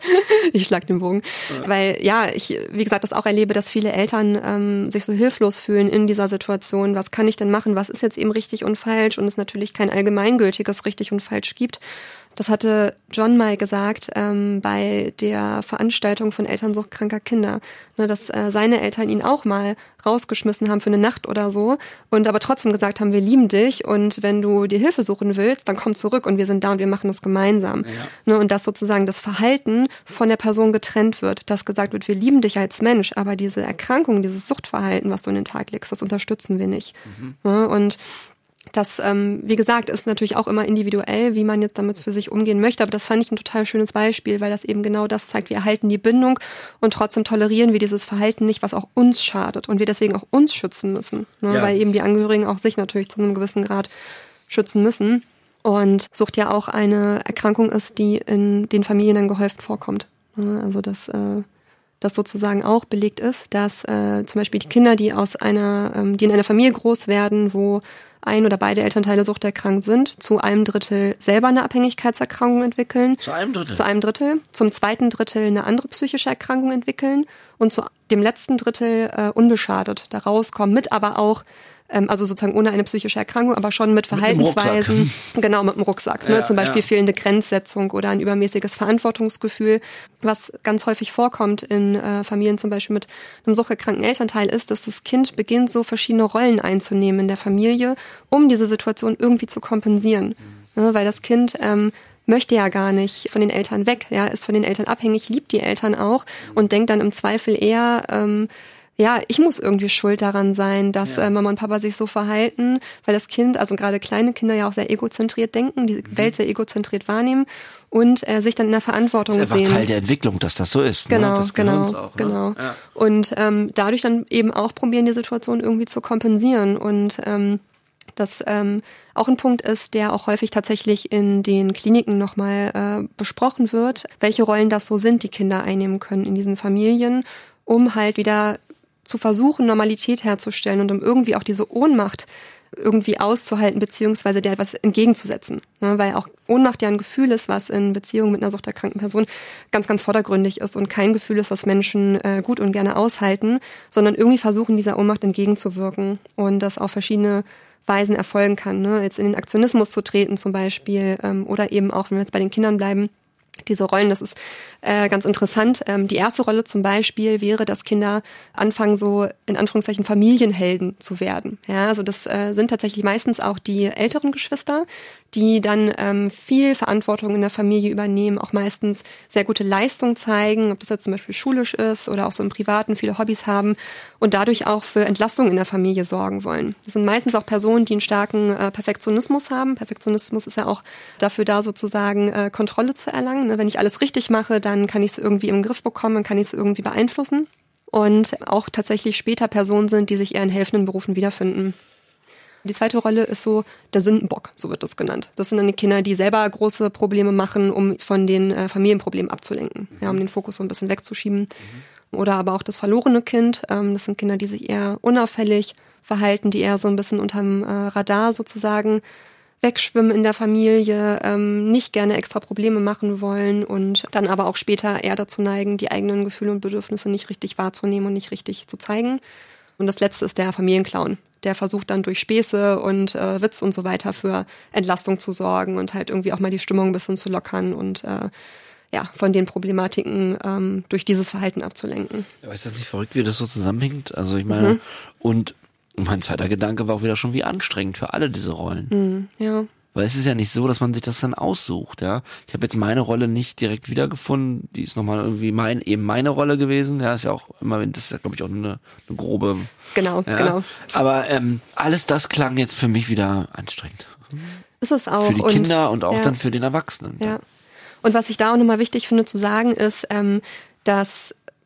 Speaker 4: Ich schlag den Bogen. Ja. Weil, ja, ich, wie gesagt, das auch erlebe, dass viele Eltern ähm, sich so hilflos fühlen in dieser Situation. Was kann ich denn machen? Was ist jetzt eben richtig und falsch? Und es natürlich kein allgemeingültiges richtig und falsch gibt. Das hatte John mal gesagt ähm, bei der Veranstaltung von elternsuchtkranker Kinder, ne, dass äh, seine Eltern ihn auch mal rausgeschmissen haben für eine Nacht oder so und aber trotzdem gesagt haben, wir lieben dich und wenn du dir Hilfe suchen willst, dann komm zurück und wir sind da und wir machen das gemeinsam. Ja. Ne, und dass sozusagen das Verhalten von der Person getrennt wird, dass gesagt wird, wir lieben dich als Mensch, aber diese Erkrankung, dieses Suchtverhalten, was du in den Tag legst, das unterstützen wir nicht. Mhm. Ne, und das, ähm, wie gesagt, ist natürlich auch immer individuell, wie man jetzt damit für sich umgehen möchte. Aber das fand ich ein total schönes Beispiel, weil das eben genau das zeigt. Wir erhalten die Bindung und trotzdem tolerieren wir dieses Verhalten nicht, was auch uns schadet. Und wir deswegen auch uns schützen müssen. Ne? Ja. Weil eben die Angehörigen auch sich natürlich zu einem gewissen Grad schützen müssen. Und Sucht ja auch eine Erkrankung ist, die in den Familien dann gehäuft vorkommt. Ne? Also das... Äh, das sozusagen auch belegt ist, dass äh, zum Beispiel die Kinder, die aus einer, ähm, die in einer Familie groß werden, wo ein oder beide Elternteile suchterkrankt sind, zu einem Drittel selber eine Abhängigkeitserkrankung entwickeln.
Speaker 3: Zu einem Drittel?
Speaker 4: Zu einem Drittel. Zum zweiten Drittel eine andere psychische Erkrankung entwickeln und zu dem letzten Drittel äh, unbeschadet da rauskommen, mit aber auch also sozusagen ohne eine psychische Erkrankung, aber schon mit Verhaltensweisen, mit genau mit dem Rucksack, ne? Ja, zum Beispiel ja. fehlende Grenzsetzung oder ein übermäßiges Verantwortungsgefühl. Was ganz häufig vorkommt in äh, Familien zum Beispiel mit einem suchterkrankten Elternteil ist, dass das Kind beginnt, so verschiedene Rollen einzunehmen in der Familie, um diese Situation irgendwie zu kompensieren. Mhm. Ne? Weil das Kind ähm, möchte ja gar nicht von den Eltern weg, ja, ist von den Eltern abhängig, liebt die Eltern auch und denkt dann im Zweifel eher, ähm, ja, ich muss irgendwie schuld daran sein, dass ja. äh, Mama und Papa sich so verhalten, weil das Kind, also gerade kleine Kinder ja auch sehr egozentriert denken, die mhm. Welt sehr egozentriert wahrnehmen und äh, sich dann in der Verantwortung sehen. Das ist einfach
Speaker 3: sehen. Teil der Entwicklung, dass das so ist.
Speaker 4: Genau,
Speaker 3: ne? Das
Speaker 4: genau,
Speaker 3: auch, ne?
Speaker 4: genau.
Speaker 3: Ja.
Speaker 4: Und ähm, dadurch dann eben auch probieren, die Situation irgendwie zu kompensieren und ähm, das ähm, auch ein Punkt ist, der auch häufig tatsächlich in den Kliniken nochmal äh, besprochen wird, welche Rollen das so sind, die Kinder einnehmen können in diesen Familien, um halt wieder zu versuchen, Normalität herzustellen und um irgendwie auch diese Ohnmacht irgendwie auszuhalten, beziehungsweise der etwas entgegenzusetzen. Ne? Weil auch Ohnmacht ja ein Gefühl ist, was in Beziehungen mit einer suchterkrankten Person ganz, ganz vordergründig ist und kein Gefühl ist, was Menschen äh, gut und gerne aushalten, sondern irgendwie versuchen, dieser Ohnmacht entgegenzuwirken und das auf verschiedene Weisen erfolgen kann. Ne? Jetzt in den Aktionismus zu treten zum Beispiel ähm, oder eben auch, wenn wir jetzt bei den Kindern bleiben, diese Rollen, das ist äh, ganz interessant. Ähm, die erste Rolle zum Beispiel wäre, dass Kinder anfangen, so in Anführungszeichen Familienhelden zu werden. Ja, also das äh, sind tatsächlich meistens auch die älteren Geschwister, die dann ähm, viel Verantwortung in der Familie übernehmen, auch meistens sehr gute Leistung zeigen, ob das jetzt zum Beispiel schulisch ist oder auch so im Privaten viele Hobbys haben und dadurch auch für Entlastung in der Familie sorgen wollen. Das sind meistens auch Personen, die einen starken äh, Perfektionismus haben. Perfektionismus ist ja auch dafür da, sozusagen äh, Kontrolle zu erlangen. Ne? Wenn ich alles richtig mache, dann kann ich es irgendwie im Griff bekommen, dann kann ich es irgendwie beeinflussen. Und auch tatsächlich später Personen sind, die sich eher in helfenden Berufen wiederfinden. Die zweite Rolle ist so der Sündenbock, so wird das genannt. Das sind dann die Kinder, die selber große Probleme machen, um von den äh, Familienproblemen abzulenken, ja, um den Fokus so ein bisschen wegzuschieben. Mhm. Oder aber auch das verlorene Kind. Ähm, das sind Kinder, die sich eher unauffällig verhalten, die eher so ein bisschen unterm äh, Radar sozusagen wegschwimmen in der Familie, ähm, nicht gerne extra Probleme machen wollen und dann aber auch später eher dazu neigen, die eigenen Gefühle und Bedürfnisse nicht richtig wahrzunehmen und nicht richtig zu zeigen. Und das letzte ist der Familienclown. Der versucht dann durch Späße und äh, Witz und so weiter für Entlastung zu sorgen und halt irgendwie auch mal die Stimmung ein bisschen zu lockern und äh, ja, von den Problematiken ähm, durch dieses Verhalten abzulenken.
Speaker 3: Aber ist das nicht verrückt, wie das so zusammenhängt? Also ich meine, mhm. und mein zweiter Gedanke war auch wieder schon, wie anstrengend für alle diese Rollen.
Speaker 4: Mhm, ja.
Speaker 3: Weil es ist ja nicht so, dass man sich das dann aussucht, ja. Ich habe jetzt meine Rolle nicht direkt wiedergefunden, die ist nochmal irgendwie mein, eben meine Rolle gewesen, ja, ist ja auch immer, das ist ja, glaube ich, auch eine, eine grobe...
Speaker 4: Genau,
Speaker 3: ja.
Speaker 4: genau.
Speaker 3: Aber ähm, alles das klang jetzt für mich wieder anstrengend.
Speaker 4: Ist es auch.
Speaker 3: Für die Kinder und, und auch
Speaker 4: ja.
Speaker 3: dann für den Erwachsenen.
Speaker 4: Ja. Und was ich da auch nochmal wichtig finde zu sagen ist, ähm, dass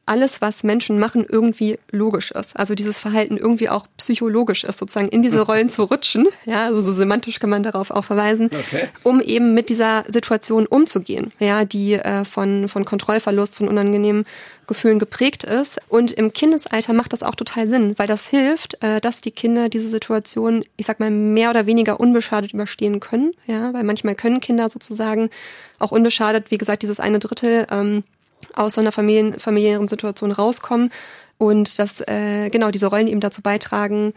Speaker 4: alles, was Menschen machen, irgendwie logisch ist. Also dieses Verhalten irgendwie auch psychologisch ist, sozusagen in diese Rollen zu rutschen. Ja, also so semantisch kann man darauf auch verweisen, okay. um eben mit dieser Situation umzugehen, ja, die äh, von von Kontrollverlust, von unangenehmen Gefühlen geprägt ist. Und im Kindesalter macht das auch total Sinn, weil das hilft, äh, dass die Kinder diese Situation, ich sag mal, mehr oder weniger unbeschadet überstehen können. Ja, weil manchmal können Kinder sozusagen auch unbeschadet, wie gesagt, dieses eine Drittel ähm, aus so einer Familien, familiären Situation rauskommen und dass äh, genau diese Rollen eben dazu beitragen,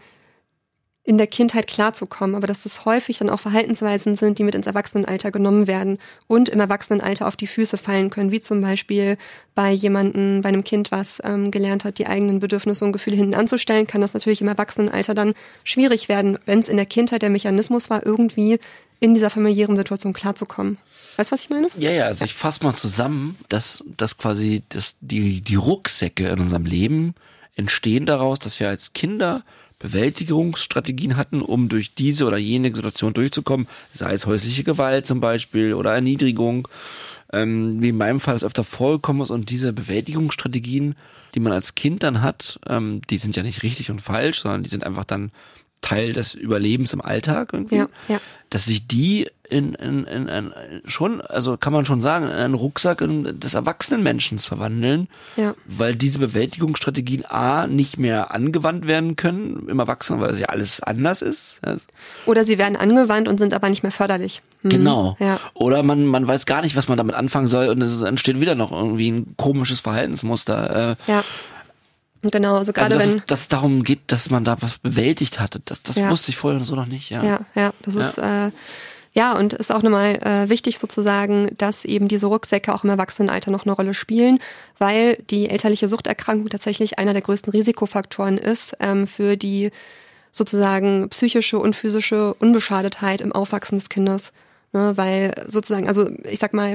Speaker 4: in der Kindheit klarzukommen, aber dass das häufig dann auch Verhaltensweisen sind, die mit ins Erwachsenenalter genommen werden und im Erwachsenenalter auf die Füße fallen können, wie zum Beispiel bei jemandem, bei einem Kind, was ähm, gelernt hat, die eigenen Bedürfnisse und Gefühle hinten anzustellen, kann das natürlich im Erwachsenenalter dann schwierig werden, wenn es in der Kindheit der Mechanismus war, irgendwie in dieser familiären Situation klarzukommen. Weißt du, was ich meine?
Speaker 3: Ja, ja, also ich fasse mal zusammen, dass, dass quasi dass die, die Rucksäcke in unserem Leben entstehen daraus, dass wir als Kinder Bewältigungsstrategien hatten, um durch diese oder jene Situation durchzukommen, sei es häusliche Gewalt zum Beispiel oder Erniedrigung, ähm, wie in meinem Fall es öfter vorgekommen ist. Und diese Bewältigungsstrategien, die man als Kind dann hat, ähm, die sind ja nicht richtig und falsch, sondern die sind einfach dann Teil des Überlebens im Alltag irgendwie,
Speaker 4: ja, ja.
Speaker 3: dass sich die in, in, in, in schon, also kann man schon sagen, in einen Rucksack des erwachsenen Menschen verwandeln,
Speaker 4: ja.
Speaker 3: weil diese Bewältigungsstrategien A nicht mehr angewandt werden können im Erwachsenen, weil es ja alles anders ist.
Speaker 4: Oder sie werden angewandt und sind aber nicht mehr förderlich.
Speaker 3: Mhm. Genau.
Speaker 4: Ja.
Speaker 3: Oder man, man weiß gar nicht, was man damit anfangen soll und es entsteht wieder noch irgendwie ein komisches Verhaltensmuster.
Speaker 4: Ja. Genau, also gerade
Speaker 3: also dass,
Speaker 4: wenn
Speaker 3: dass darum geht, dass man da was bewältigt hatte, das, das
Speaker 4: ja.
Speaker 3: wusste ich vorher so noch nicht. Ja,
Speaker 4: ja, ja das ja. ist äh, ja und ist auch nochmal äh, wichtig sozusagen, dass eben diese Rucksäcke auch im Erwachsenenalter noch eine Rolle spielen, weil die elterliche Suchterkrankung tatsächlich einer der größten Risikofaktoren ist ähm, für die sozusagen psychische und physische Unbeschadetheit im Aufwachsen des Kindes, ne, weil sozusagen, also ich sag mal,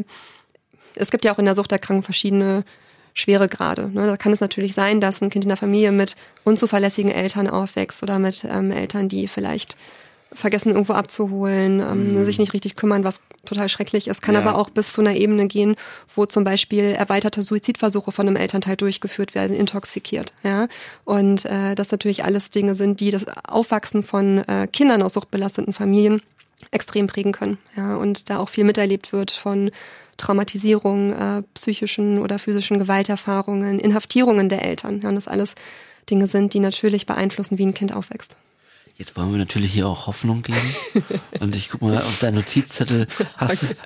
Speaker 4: es gibt ja auch in der Suchterkrankung verschiedene Schweregrade. Ne? Da kann es natürlich sein, dass ein Kind in der Familie mit unzuverlässigen Eltern aufwächst oder mit ähm, Eltern, die vielleicht vergessen, irgendwo abzuholen, ähm, mhm. sich nicht richtig kümmern, was total schrecklich ist. Kann ja. aber auch bis zu einer Ebene gehen, wo zum Beispiel erweiterte Suizidversuche von einem Elternteil durchgeführt werden, intoxikiert. Ja? Und äh, das natürlich alles Dinge sind, die das Aufwachsen von äh, Kindern aus suchtbelasteten Familien extrem prägen können. Ja? Und da auch viel miterlebt wird von Traumatisierung, äh, psychischen oder physischen Gewalterfahrungen, Inhaftierungen der Eltern. Ja, und das alles Dinge sind, die natürlich beeinflussen, wie ein Kind aufwächst.
Speaker 3: Jetzt wollen wir natürlich hier auch Hoffnung geben. Und ich guck mal auf deinen Notizzettel. Hast du,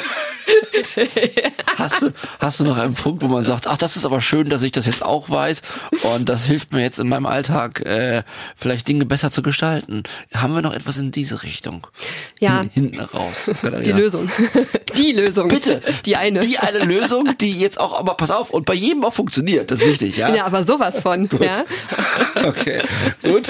Speaker 3: hast du, hast du noch einen Punkt, wo man sagt, ach, das ist aber schön, dass ich das jetzt auch weiß und das hilft mir jetzt in meinem Alltag, äh, vielleicht Dinge besser zu gestalten. Haben wir noch etwas in diese Richtung?
Speaker 4: Ja.
Speaker 3: Hin, hinten raus.
Speaker 4: Die ja. Lösung. Die Lösung.
Speaker 3: Bitte.
Speaker 4: Die eine.
Speaker 3: Die eine Lösung, die jetzt auch, aber pass auf, und bei jedem auch funktioniert. Das ist wichtig, ja?
Speaker 4: Ja, aber sowas von.
Speaker 3: Gut.
Speaker 4: Ja.
Speaker 3: Okay. Gut.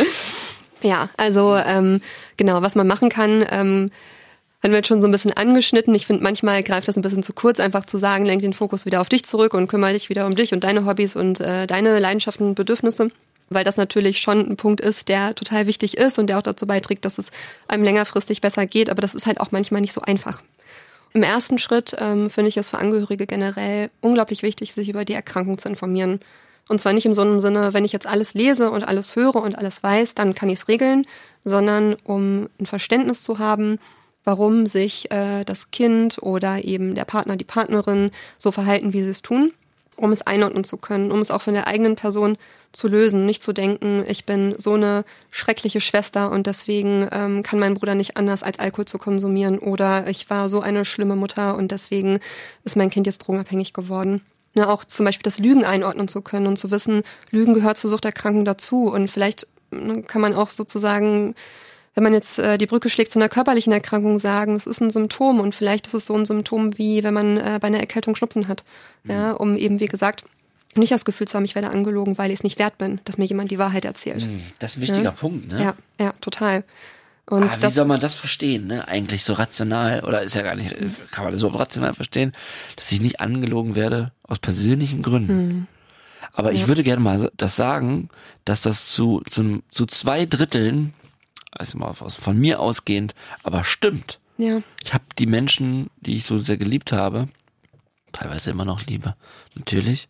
Speaker 4: Ja, also ähm, genau, was man machen kann, ähm, haben wir jetzt schon so ein bisschen angeschnitten. Ich finde, manchmal greift das ein bisschen zu kurz, einfach zu sagen, lenk den Fokus wieder auf dich zurück und kümmere dich wieder um dich und deine Hobbys und äh, deine Leidenschaften und Bedürfnisse, weil das natürlich schon ein Punkt ist, der total wichtig ist und der auch dazu beiträgt, dass es einem längerfristig besser geht, aber das ist halt auch manchmal nicht so einfach. Im ersten Schritt ähm, finde ich es für Angehörige generell unglaublich wichtig, sich über die Erkrankung zu informieren. Und zwar nicht in so einem Sinne, wenn ich jetzt alles lese und alles höre und alles weiß, dann kann ich es regeln, sondern um ein Verständnis zu haben, warum sich äh, das Kind oder eben der Partner, die Partnerin so verhalten, wie sie es tun, um es einordnen zu können, um es auch von der eigenen Person zu lösen, nicht zu denken, ich bin so eine schreckliche Schwester und deswegen ähm, kann mein Bruder nicht anders, als Alkohol zu konsumieren oder ich war so eine schlimme Mutter und deswegen ist mein Kind jetzt drogenabhängig geworden. Ne, auch zum Beispiel das Lügen einordnen zu können und zu wissen, Lügen gehört zur Suchterkrankung dazu. Und vielleicht ne, kann man auch sozusagen, wenn man jetzt äh, die Brücke schlägt zu einer körperlichen Erkrankung, sagen, das ist ein Symptom und vielleicht ist es so ein Symptom, wie wenn man äh, bei einer Erkältung Schnupfen hat. Mhm. Ja, um eben, wie gesagt, nicht das Gefühl zu haben, ich werde angelogen, weil ich es nicht wert bin, dass mir jemand die Wahrheit erzählt.
Speaker 3: Das ist ein wichtiger
Speaker 4: ja?
Speaker 3: Punkt, ne?
Speaker 4: Ja, ja, total. Und
Speaker 3: ah, wie
Speaker 4: das,
Speaker 3: soll man das verstehen, ne? Eigentlich so rational, oder ist ja gar nicht, kann man das so rational verstehen, dass ich nicht angelogen werde aus persönlichen Gründen.
Speaker 4: Hm.
Speaker 3: Aber ja. ich würde gerne mal das sagen, dass das zu, zu, zu zwei Dritteln, also mal von mir ausgehend, aber stimmt.
Speaker 4: Ja.
Speaker 3: Ich habe die Menschen, die ich so sehr geliebt habe, teilweise immer noch liebe, natürlich,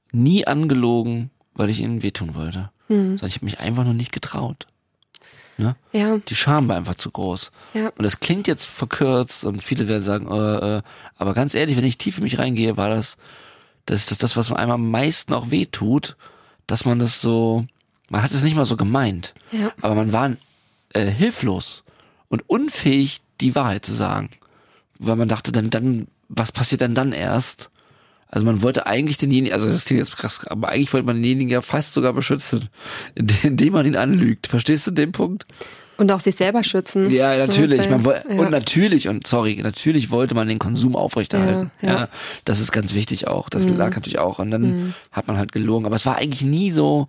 Speaker 3: nie angelogen, weil ich ihnen wehtun wollte.
Speaker 4: Mhm.
Speaker 3: Sondern ich habe mich einfach nur nicht getraut. Ne?
Speaker 4: Ja.
Speaker 3: Die Scham war einfach zu groß.
Speaker 4: Ja.
Speaker 3: Und das klingt jetzt verkürzt und viele werden sagen, äh, äh, aber ganz ehrlich, wenn ich tief in mich reingehe, war das das ist das, das, was einem am meisten auch wehtut, dass man das so, man hat es nicht mal so gemeint,
Speaker 4: Ja.
Speaker 3: aber man war äh, hilflos und unfähig, die Wahrheit zu sagen. Weil man dachte, dann, dann, was passiert denn dann erst? Also man wollte eigentlich denjenigen, also das klingt jetzt krass, aber eigentlich wollte man denjenigen ja fast sogar beschützen, indem man ihn anlügt. Verstehst du den Punkt?
Speaker 4: Und auch sich selber schützen.
Speaker 3: Ja, natürlich.
Speaker 4: Ja,
Speaker 3: Man woll-
Speaker 4: ja.
Speaker 3: Und natürlich, und sorry, natürlich wollte man den Konsum aufrechterhalten.
Speaker 4: Ja,
Speaker 3: Ja,
Speaker 4: ja.
Speaker 3: das ist ganz wichtig auch. Das
Speaker 4: Mhm.
Speaker 3: lag natürlich auch. Und dann
Speaker 4: Mhm.
Speaker 3: hat man halt gelogen. Aber es war eigentlich nie so,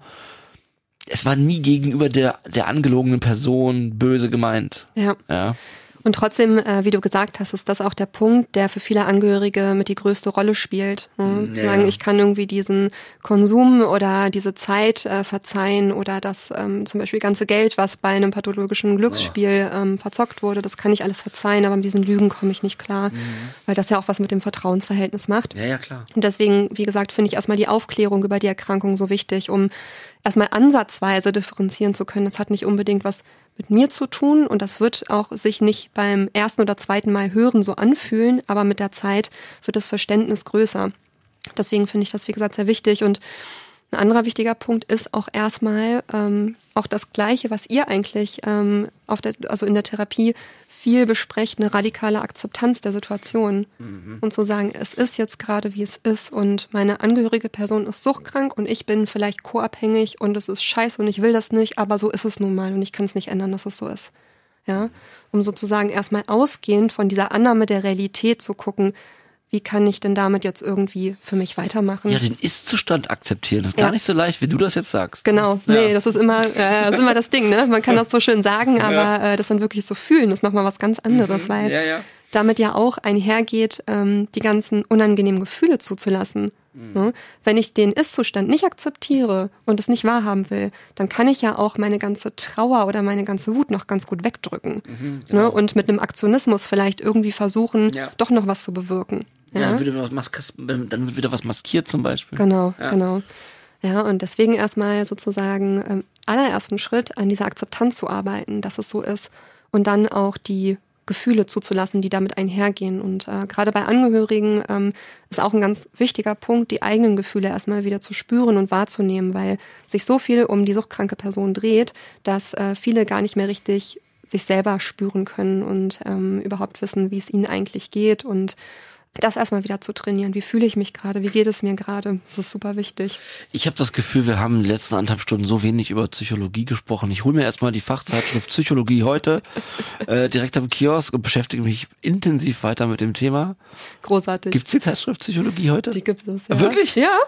Speaker 3: es war nie gegenüber der, der angelogenen Person böse gemeint.
Speaker 4: Ja.
Speaker 3: Ja.
Speaker 4: Und trotzdem, äh, wie du gesagt hast, ist das auch der Punkt, der für viele Angehörige mit die größte Rolle spielt. Ne?
Speaker 3: Ja.
Speaker 4: Zu sagen, ich kann irgendwie diesen Konsum oder diese Zeit äh, verzeihen oder das ähm, zum Beispiel ganze Geld, was bei einem pathologischen Glücksspiel ähm, verzockt wurde, das kann ich alles verzeihen, aber mit diesen Lügen komme ich nicht klar,
Speaker 3: Mhm.
Speaker 4: weil das ja auch was mit dem Vertrauensverhältnis macht.
Speaker 3: Ja, ja, klar.
Speaker 4: Und deswegen, wie gesagt, finde ich erstmal die Aufklärung über die Erkrankung so wichtig, um erstmal ansatzweise differenzieren zu können. Das hat nicht unbedingt was mit mir zu tun und das wird auch sich nicht beim ersten oder zweiten Mal hören so anfühlen, aber mit der Zeit wird das Verständnis größer. Deswegen finde ich das, wie gesagt, sehr wichtig. Und ein anderer wichtiger Punkt ist auch erstmal ähm, auch das Gleiche, was ihr eigentlich ähm, auf der, also in der Therapie viel besprecht, eine radikale Akzeptanz der Situation. Mhm. Und zu sagen, es ist jetzt gerade, wie es ist und meine angehörige Person ist suchtkrank und ich bin vielleicht co-abhängig und es ist scheiße und ich will das nicht, aber so ist es nun mal und ich kann es nicht ändern, dass es so ist. Ja, um sozusagen erstmal ausgehend von dieser Annahme der Realität zu gucken, wie kann ich denn damit jetzt irgendwie für mich weitermachen?
Speaker 3: Ja, den Ist-Zustand akzeptieren. Das ist
Speaker 4: Ja.
Speaker 3: gar nicht so leicht, wie du das jetzt sagst.
Speaker 4: Genau,
Speaker 3: Ja.
Speaker 4: nee, das ist immer, äh, das ist immer das Ding, ne? Man kann das so schön sagen, aber äh, das dann wirklich so fühlen, ist nochmal was ganz anderes,
Speaker 3: Mhm.
Speaker 4: weil
Speaker 3: Ja, ja.
Speaker 4: damit ja auch einhergeht, ähm, die ganzen unangenehmen Gefühle zuzulassen.
Speaker 3: Mhm.
Speaker 4: Ne? Wenn ich den Ist-Zustand nicht akzeptiere und es nicht wahrhaben will, dann kann ich ja auch meine ganze Trauer oder meine ganze Wut noch ganz gut wegdrücken.
Speaker 3: Mhm, genau.
Speaker 4: Ne? Und mit einem Aktionismus vielleicht irgendwie versuchen,
Speaker 3: Ja.
Speaker 4: doch noch was zu bewirken.
Speaker 3: Ja,
Speaker 4: Ja?
Speaker 3: dann, wird wieder was maskas- dann wird wieder was maskiert zum Beispiel.
Speaker 4: Genau,
Speaker 3: Ja.
Speaker 4: genau. Ja, und deswegen erstmal sozusagen ähm, allerersten Schritt an dieser Akzeptanz zu arbeiten, dass es so ist und dann auch die Gefühle zuzulassen, die damit einhergehen. Und äh, gerade bei Angehörigen ähm, ist auch ein ganz wichtiger Punkt, die eigenen Gefühle erstmal wieder zu spüren und wahrzunehmen, weil sich so viel um die suchtkranke Person dreht, dass äh, viele gar nicht mehr richtig sich selber spüren können und ähm, überhaupt wissen, wie es ihnen eigentlich geht und das erstmal wieder zu trainieren. Wie fühle ich mich gerade? Wie geht es mir gerade? Das ist super wichtig.
Speaker 3: Ich habe das Gefühl, wir haben in den letzten anderthalb Stunden so wenig über Psychologie gesprochen. Ich hole mir erstmal die Fachzeitschrift Psychologie heute äh, direkt am Kiosk und beschäftige mich intensiv weiter mit dem Thema.
Speaker 4: Großartig.
Speaker 3: Gibt's die Zeitschrift Psychologie heute?
Speaker 4: Die gibt es, ja.
Speaker 3: Wirklich?
Speaker 4: Ja.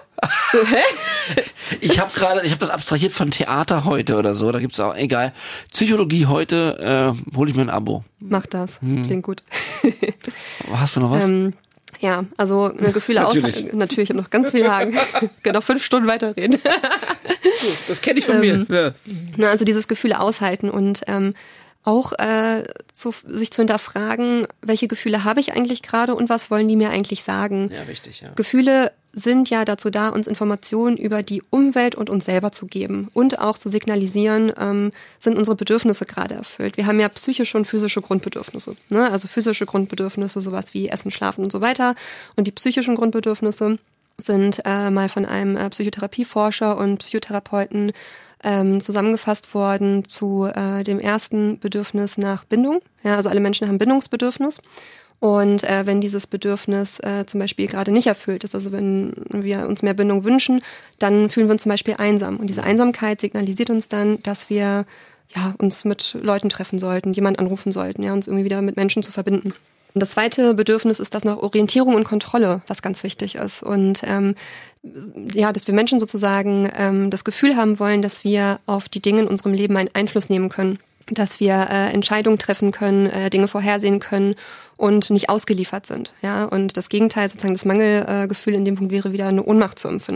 Speaker 3: Ich habe gerade, ich habe das abstrahiert von Theater heute oder so. Da gibt's auch, egal. Psychologie heute, äh, hole ich mir ein Abo.
Speaker 4: Mach das.
Speaker 3: Hm.
Speaker 4: Klingt gut.
Speaker 3: Hast du noch was?
Speaker 4: Ähm, ja, also eine Gefühle
Speaker 3: Natürlich.
Speaker 4: aushalten. Natürlich, ich habe noch ganz viel Haken. Können noch fünf Stunden weiterreden.
Speaker 3: Das kenne ich von
Speaker 4: ähm,
Speaker 3: mir. Ja.
Speaker 4: Na, also dieses Gefühle aushalten und ähm, auch äh, zu, sich zu hinterfragen, welche Gefühle habe ich eigentlich gerade und was wollen die mir eigentlich sagen?
Speaker 3: Ja, richtig, ja.
Speaker 4: Gefühle sind ja dazu da, uns Informationen über die Umwelt und uns selber zu geben und auch zu signalisieren, ähm, sind unsere Bedürfnisse gerade erfüllt. Wir haben ja psychische und physische Grundbedürfnisse, ne? Also physische Grundbedürfnisse, sowas wie Essen, Schlafen und so weiter. Und die psychischen Grundbedürfnisse sind äh, mal von einem äh, Psychotherapieforscher und Psychotherapeuten ähm, zusammengefasst worden zu äh, dem ersten Bedürfnis nach Bindung. Ja, also alle Menschen haben Bindungsbedürfnis. Und äh, wenn dieses Bedürfnis äh, zum Beispiel gerade nicht erfüllt ist, also wenn wir uns mehr Bindung wünschen, dann fühlen wir uns zum Beispiel einsam. Und diese Einsamkeit signalisiert uns dann, dass wir ja uns mit Leuten treffen sollten, jemand anrufen sollten, ja, uns irgendwie wieder mit Menschen zu verbinden. Und das zweite Bedürfnis ist das nach Orientierung und Kontrolle, was ganz wichtig ist. Und ähm, ja, dass wir Menschen sozusagen ähm, das Gefühl haben wollen, dass wir auf die Dinge in unserem Leben einen Einfluss nehmen können, dass wir äh, Entscheidungen treffen können, äh, Dinge vorhersehen können und nicht ausgeliefert sind. Ja, und das Gegenteil, sozusagen das Mangelgefühl in dem Punkt wäre wieder eine Ohnmacht zu empfinden.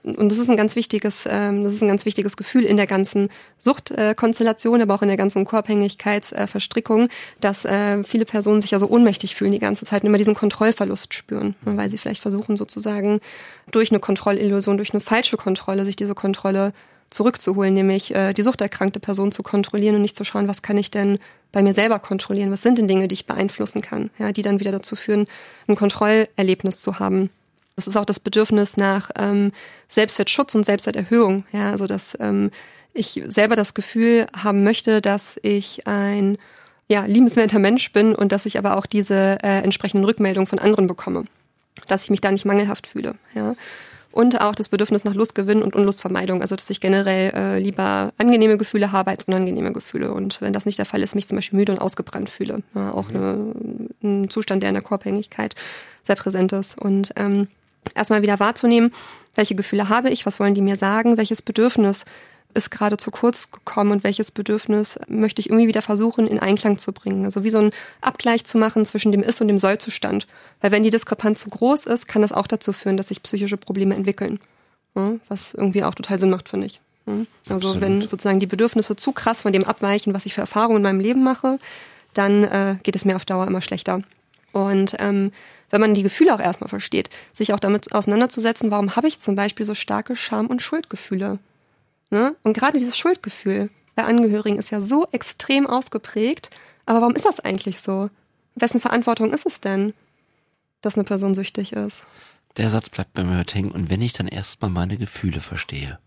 Speaker 4: und das ist ein ganz wichtiges, ähm, das ist ein ganz wichtiges Gefühl in der ganzen Suchtkonstellation, äh, aber auch in der ganzen Co-Abhängigkeitsverstrickung, äh, dass äh, viele Personen sich ja so ohnmächtig fühlen die ganze Zeit und immer diesen Kontrollverlust spüren, ne, weil sie vielleicht versuchen sozusagen durch eine Kontrollillusion, durch eine falsche Kontrolle, sich diese Kontrolle zurückzuholen, nämlich äh, die suchterkrankte Person zu kontrollieren und nicht zu schauen, was kann ich denn bei mir selber kontrollieren, was sind denn Dinge, die ich beeinflussen kann, ja, die dann wieder dazu führen, ein Kontrollerlebnis zu haben. Das ist auch das Bedürfnis nach ähm, Selbstwertschutz und Selbstwerterhöhung. Ja, also dass ähm, ich selber das Gefühl haben möchte, dass ich ein ja liebenswerter Mensch bin und dass ich aber auch diese äh, entsprechenden Rückmeldungen von anderen bekomme, dass ich mich da nicht mangelhaft fühle. Ja. Und auch das Bedürfnis nach Lustgewinn und Unlustvermeidung, also dass ich generell äh, lieber angenehme Gefühle habe als unangenehme Gefühle. Und wenn das nicht der Fall ist, mich zum Beispiel müde und ausgebrannt fühle. Ja, auch eine, ein Zustand, der in der Co-Abhängigkeit sehr präsent ist. Und ähm, erstmal wieder wahrzunehmen, welche Gefühle habe ich, was wollen die mir sagen, welches Bedürfnis ist gerade zu kurz gekommen und welches Bedürfnis möchte ich irgendwie wieder versuchen in Einklang zu bringen. Also wie so ein Abgleich zu machen zwischen dem Ist- und dem Soll-Zustand. Weil wenn die Diskrepanz zu groß ist, kann das auch dazu führen, dass sich psychische Probleme entwickeln. Ja, was irgendwie auch total Sinn macht, finde ich. Ja, also Absolut. Wenn sozusagen die Bedürfnisse zu krass von dem abweichen, was ich für Erfahrungen in meinem Leben mache, dann äh, geht es mir auf Dauer immer schlechter. Und ähm, wenn man die Gefühle auch erstmal versteht, sich auch damit auseinanderzusetzen, warum habe ich zum Beispiel so starke Scham- und Schuldgefühle? Ne? Und gerade dieses Schuldgefühl bei Angehörigen ist ja so extrem ausgeprägt. Aber warum ist das eigentlich so? Wessen Verantwortung ist es denn, dass eine Person süchtig ist?
Speaker 3: Der Satz bleibt bei mir hängen. Und wenn ich dann erstmal meine Gefühle verstehe.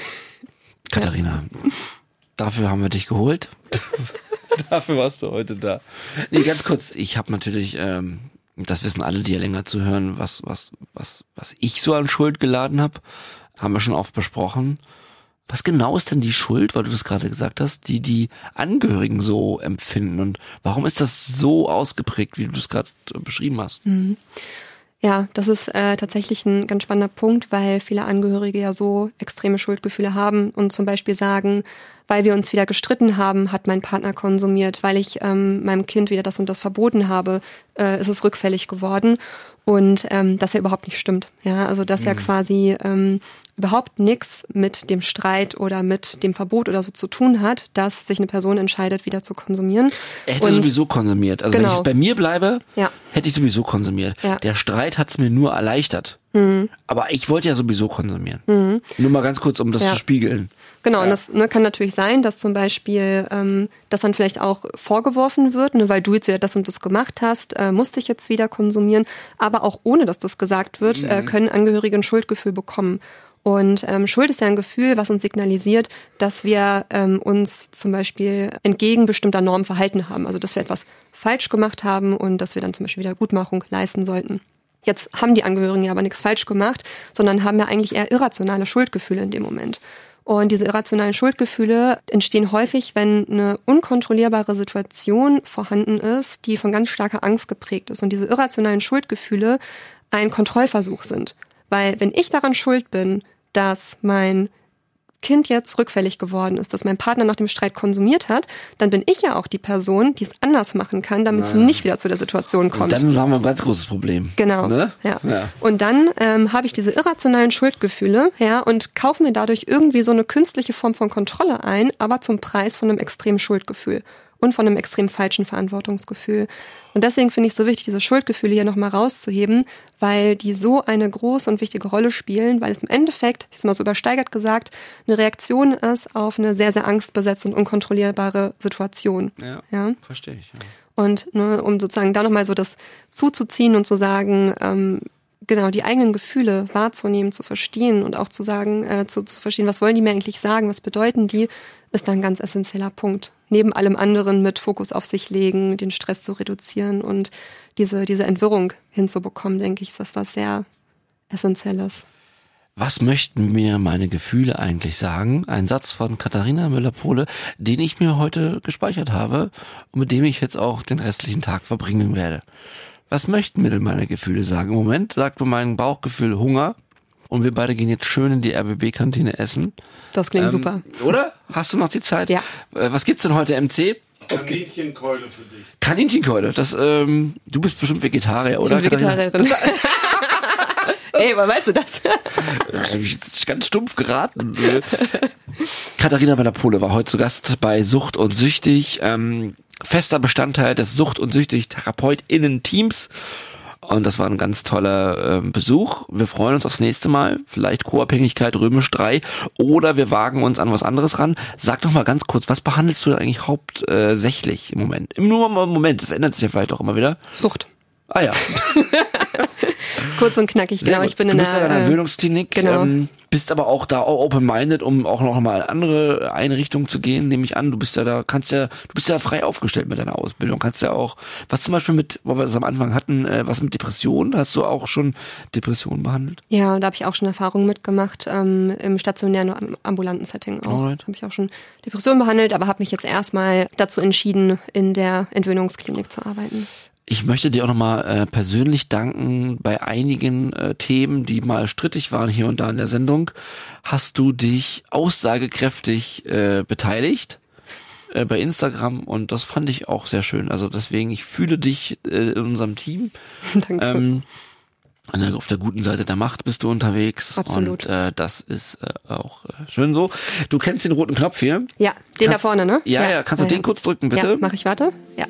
Speaker 3: Katharina, ja. Dafür haben wir dich geholt. Dafür warst du heute da. Nee, ganz kurz. Ich habe natürlich, ähm, das wissen alle, die ja länger zuhören, was, was, was, was ich so an Schuld geladen habe. Haben wir schon oft besprochen. Was genau ist denn die Schuld, weil du das gerade gesagt hast, die die Angehörigen so empfinden? Und warum ist das so ausgeprägt, wie du das gerade beschrieben hast?
Speaker 4: Mhm. Ja, das ist äh, tatsächlich ein ganz spannender Punkt, weil viele Angehörige ja so extreme Schuldgefühle haben und zum Beispiel sagen, weil wir uns wieder gestritten haben, hat mein Partner konsumiert, weil ich ähm, meinem Kind wieder das und das verboten habe, äh, ist es rückfällig geworden. Und ähm, das ja überhaupt nicht stimmt. Ja, also dass mhm. ja quasi ähm, überhaupt nichts mit dem Streit oder mit dem Verbot oder so zu tun hat, dass sich eine Person entscheidet, wieder zu konsumieren.
Speaker 3: Er hätte
Speaker 4: und
Speaker 3: sowieso konsumiert. Also genau. Wenn ich bei mir bleibe, ja. hätte ich sowieso konsumiert. Ja. Der Streit hat es mir nur erleichtert. Mhm. Aber ich wollte ja sowieso konsumieren. Mhm. Nur mal ganz kurz, um das ja. zu spiegeln.
Speaker 4: Genau, ja. Und das ne, kann natürlich sein, dass zum Beispiel ähm, das dann vielleicht auch vorgeworfen wird, ne, weil du jetzt wieder das und das gemacht hast, äh, musste ich jetzt wieder konsumieren. Aber auch ohne, dass das gesagt wird, mhm. äh, können Angehörige ein Schuldgefühl bekommen. Und ähm, Schuld ist ja ein Gefühl, was uns signalisiert, dass wir ähm, uns zum Beispiel entgegen bestimmter Normen verhalten haben. Also dass wir etwas falsch gemacht haben und dass wir dann zum Beispiel Wiedergutmachung leisten sollten. Jetzt haben die Angehörigen ja aber nichts falsch gemacht, sondern haben ja eigentlich eher irrationale Schuldgefühle in dem Moment. Und diese irrationalen Schuldgefühle entstehen häufig, wenn eine unkontrollierbare Situation vorhanden ist, die von ganz starker Angst geprägt ist. Und diese irrationalen Schuldgefühle ein Kontrollversuch sind. Weil wenn ich daran schuld bin, dass mein Kind jetzt rückfällig geworden ist, dass mein Partner nach dem Streit konsumiert hat, dann bin ich ja auch die Person, die es anders machen kann, damit naja. es nicht wieder zu der Situation kommt.
Speaker 3: Und dann haben wir ein ganz großes Problem.
Speaker 4: Genau.
Speaker 3: Ne?
Speaker 4: Ja. Ja. Und dann ähm, habe ich diese irrationalen Schuldgefühle, ja, und kaufe mir dadurch irgendwie so eine künstliche Form von Kontrolle ein, aber zum Preis von einem extremen Schuldgefühl und von einem extrem falschen Verantwortungsgefühl. Und deswegen finde ich es so wichtig, diese Schuldgefühle hier nochmal rauszuheben, weil die so eine große und wichtige Rolle spielen, weil es im Endeffekt, jetzt mal so übersteigert gesagt, eine Reaktion ist auf eine sehr, sehr angstbesetzte und unkontrollierbare Situation.
Speaker 3: Ja, ja? Verstehe ich. Ja.
Speaker 4: Und ne, um sozusagen da nochmal so das zuzuziehen und zu sagen, ähm, genau, die eigenen Gefühle wahrzunehmen, zu verstehen und auch zu sagen, äh, zu, zu verstehen, was wollen die mir eigentlich sagen, was bedeuten die, ist ein ganz essentieller Punkt. Neben allem anderen mit Fokus auf sich legen, den Stress zu reduzieren und diese, diese Entwirrung hinzubekommen, denke ich, ist das was sehr Essentielles.
Speaker 3: Was möchten mir meine Gefühle eigentlich sagen? Ein Satz von Katharina Müller-Pohle, den ich mir heute gespeichert habe und mit dem ich jetzt auch den restlichen Tag verbringen werde. Was möchten mir denn meine Gefühle sagen? Im Moment sagt mir mein Bauchgefühl Hunger. Und wir beide gehen jetzt schön in die R B B-Kantine essen.
Speaker 4: Das klingt
Speaker 3: ähm,
Speaker 4: super.
Speaker 3: Oder? Hast du noch die Zeit?
Speaker 4: Ja.
Speaker 3: Äh, was gibt's denn heute, M C?
Speaker 2: Kaninchenkeule für dich.
Speaker 3: Kaninchenkeule, das, ähm, du bist bestimmt Vegetarier, oder?
Speaker 4: Ich bin Vegetarierin. Ey, woher weißt du das?
Speaker 3: Ich bin ganz stumpf geraten. Katharina Mellapole war heute zu Gast bei Sucht und Süchtig. Ähm, fester Bestandteil des Sucht- und Süchtig-TherapeutInnen-Teams. Und das war ein ganz toller äh, Besuch. Wir freuen uns aufs nächste Mal. Vielleicht Co-Abhängigkeit Römisch drei. Oder wir wagen uns an was anderes ran. Sag doch mal ganz kurz, was behandelst du denn eigentlich hauptsächlich im Moment? Nur im Moment, das ändert sich ja vielleicht auch immer wieder.
Speaker 4: Sucht.
Speaker 3: Ah ja.
Speaker 4: Kurz und knackig, genau. Ich bin
Speaker 3: du
Speaker 4: in
Speaker 3: bist
Speaker 4: der
Speaker 3: ja in einer Gewöhnungsklinik,
Speaker 4: genau.
Speaker 3: ähm, bist aber auch da open-minded, um auch noch mal in andere Einrichtungen zu gehen, nehme ich an. Du bist ja da, kannst ja, du bist ja frei aufgestellt mit deiner Ausbildung. Kannst ja auch, was zum Beispiel mit, wo wir das am Anfang hatten, äh, was mit Depressionen, hast du auch schon Depressionen behandelt?
Speaker 4: Ja, da habe ich auch schon Erfahrungen mitgemacht, ähm, im stationären am- ambulanten Setting auch.
Speaker 3: Alright.
Speaker 4: Habe ich auch schon Depressionen behandelt, aber habe mich jetzt erstmal dazu entschieden, in der Entwöhnungsklinik zu arbeiten.
Speaker 3: Ich möchte dir auch nochmal äh, persönlich danken bei einigen äh, Themen, die mal strittig waren hier und da in der Sendung. Hast du dich aussagekräftig äh, beteiligt äh, bei Instagram und das fand ich auch sehr schön. Also deswegen, ich fühle dich äh, in unserem Team.
Speaker 4: Danke.
Speaker 3: Ähm, an der, auf der guten Seite der Macht bist du unterwegs.
Speaker 4: Absolut.
Speaker 3: Und äh, das ist äh, auch äh, schön so. Du kennst den roten Knopf hier?
Speaker 4: Ja, den
Speaker 3: Kannst-
Speaker 4: da vorne, ne?
Speaker 3: Ja, ja. Kannst du
Speaker 4: ja,
Speaker 3: den
Speaker 4: ja.
Speaker 3: kurz drücken, bitte?
Speaker 4: Ja, mach ich, warte. Ja.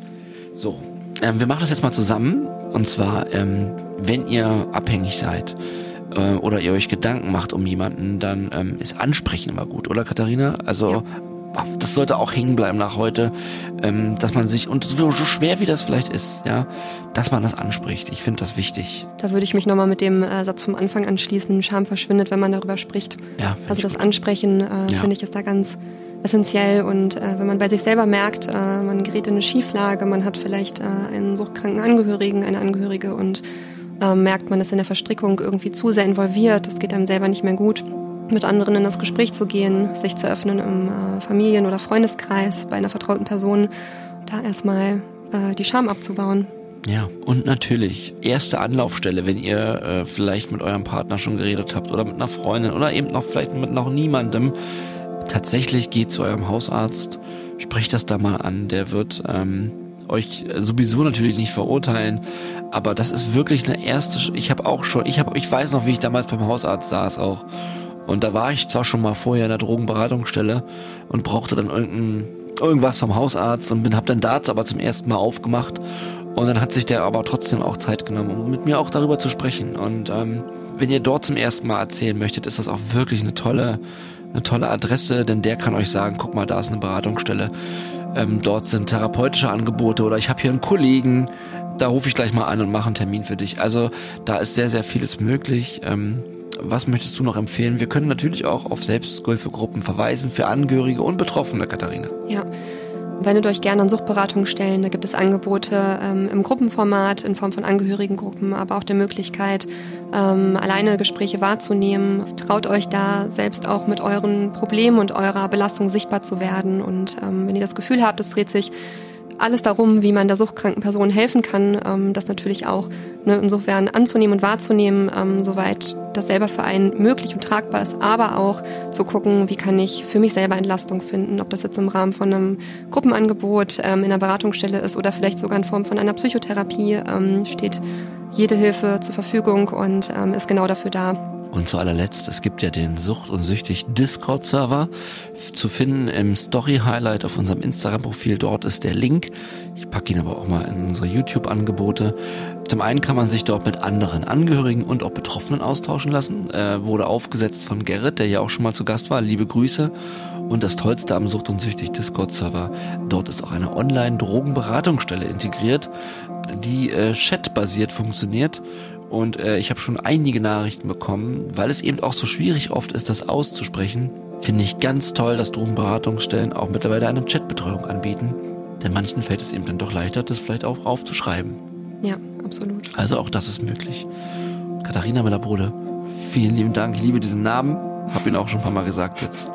Speaker 3: So, ähm, wir machen das jetzt mal zusammen. Und zwar, ähm, wenn ihr abhängig seid äh, oder ihr euch Gedanken macht um jemanden, dann ähm, ist Ansprechen immer gut, oder Katharina? Also
Speaker 4: Ja.
Speaker 3: das sollte auch hängen bleiben nach heute, ähm, dass man sich, und so, so schwer wie das vielleicht ist, ja, dass man das anspricht. Ich finde das wichtig.
Speaker 4: Da würde ich mich nochmal mit dem äh, Satz vom Anfang anschließen, Scham verschwindet, wenn man darüber spricht.
Speaker 3: Ja, find
Speaker 4: Also
Speaker 3: ich
Speaker 4: das
Speaker 3: gut.
Speaker 4: Ansprechen, äh,
Speaker 3: Ja.
Speaker 4: finde ich, ist da ganz essentiell. Und äh, wenn man bei sich selber merkt, äh, man gerät in eine Schieflage, man hat vielleicht äh, einen suchtkranken Angehörigen, eine Angehörige und äh, merkt, man ist in der Verstrickung irgendwie zu sehr involviert, es geht einem selber nicht mehr gut, mit anderen in das Gespräch zu gehen, sich zu öffnen im äh, Familien- oder Freundeskreis, bei einer vertrauten Person, da erstmal äh, die Scham abzubauen.
Speaker 3: Ja, und natürlich, erste Anlaufstelle, wenn ihr äh, vielleicht mit eurem Partner schon geredet habt oder mit einer Freundin oder eben noch vielleicht mit noch niemandem, tatsächlich geht zu eurem Hausarzt, sprecht das da mal an, der wird ähm, euch sowieso natürlich nicht verurteilen, aber das ist wirklich eine erste, Sch- ich habe auch schon, ich habe, ich weiß noch, wie ich damals beim Hausarzt saß auch und da war ich zwar schon mal vorher in der Drogenberatungsstelle und brauchte dann irgendein, irgendwas vom Hausarzt und bin, hab dann da aber zum ersten Mal aufgemacht und dann hat sich der aber trotzdem auch Zeit genommen, um mit mir auch darüber zu sprechen und ähm, wenn ihr dort zum ersten Mal erzählen möchtet, ist das auch wirklich eine tolle eine tolle Adresse, denn der kann euch sagen, guck mal, da ist eine Beratungsstelle, ähm, dort sind therapeutische Angebote oder ich habe hier einen Kollegen, da rufe ich gleich mal an und mache einen Termin für dich. Also da ist sehr, sehr vieles möglich. Ähm, was möchtest du noch empfehlen? Wir können natürlich auch auf Selbsthilfegruppen verweisen für Angehörige und Betroffene, Katharina.
Speaker 4: Ja. Wendet euch gerne an Suchtberatungsstellen. Da gibt es Angebote ähm, im Gruppenformat in Form von Angehörigengruppen, aber auch der Möglichkeit, ähm, alleine Gespräche wahrzunehmen. Traut euch da selbst auch mit euren Problemen und eurer Belastung sichtbar zu werden. Und ähm, wenn ihr das Gefühl habt, es dreht sich alles darum, wie man der suchtkranken Person helfen kann, ähm, das natürlich auch ne, insofern anzunehmen und wahrzunehmen, ähm, soweit das selber für einen möglich und tragbar ist, aber auch zu gucken, wie kann ich für mich selber Entlastung finden, ob das jetzt im Rahmen von einem Gruppenangebot ähm, in einer Beratungsstelle ist oder vielleicht sogar in Form von einer Psychotherapie, ähm, steht jede Hilfe zur Verfügung und ähm, ist genau dafür da.
Speaker 3: Und zu allerletzt, es gibt ja den Sucht- und Süchtig Discord-Server zu finden im Story-Highlight auf unserem Instagram-Profil. Dort ist der Link. Ich packe ihn aber auch mal in unsere YouTube-Angebote. Zum einen kann man sich dort mit anderen Angehörigen und auch Betroffenen austauschen lassen. Äh, wurde aufgesetzt von Gerrit, der ja auch schon mal zu Gast war. Liebe Grüße. Und das Tollste am Sucht- und Süchtig Discord-Server, dort ist auch eine Online-Drogenberatungsstelle integriert, die äh, chatbasiert funktioniert. Und äh, ich habe schon einige Nachrichten bekommen, weil es eben auch so schwierig oft ist, das auszusprechen. Finde ich ganz toll, dass Drogenberatungsstellen auch mittlerweile eine Chatbetreuung anbieten. Denn manchen fällt es eben dann doch leichter, das vielleicht auch aufzuschreiben.
Speaker 4: Ja, absolut.
Speaker 3: Also auch das ist möglich. Katharina Mellapole, vielen lieben Dank. Ich liebe diesen Namen. Hab ihn auch schon ein paar Mal gesagt jetzt.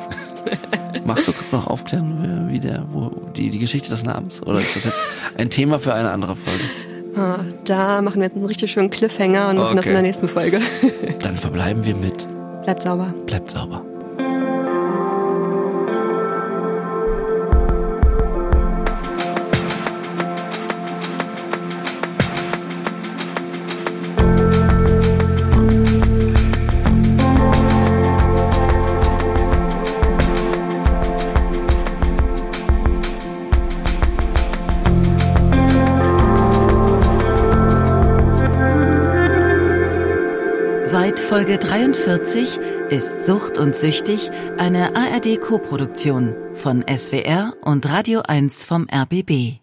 Speaker 3: Magst du kurz noch aufklären, wie der, wo die, die Geschichte des Namens? Oder ist das jetzt ein Thema für eine andere Folge?
Speaker 4: Ah, da machen wir jetzt einen richtig schönen Cliffhanger und machen
Speaker 3: Okay.
Speaker 4: das in der nächsten Folge.
Speaker 3: Dann verbleiben wir mit
Speaker 4: Bleibt sauber.
Speaker 3: Bleibt sauber.
Speaker 5: Folge dreiundvierzig ist Sucht und Süchtig, eine A R D-Koproduktion von S W R und Radio eins vom R B B.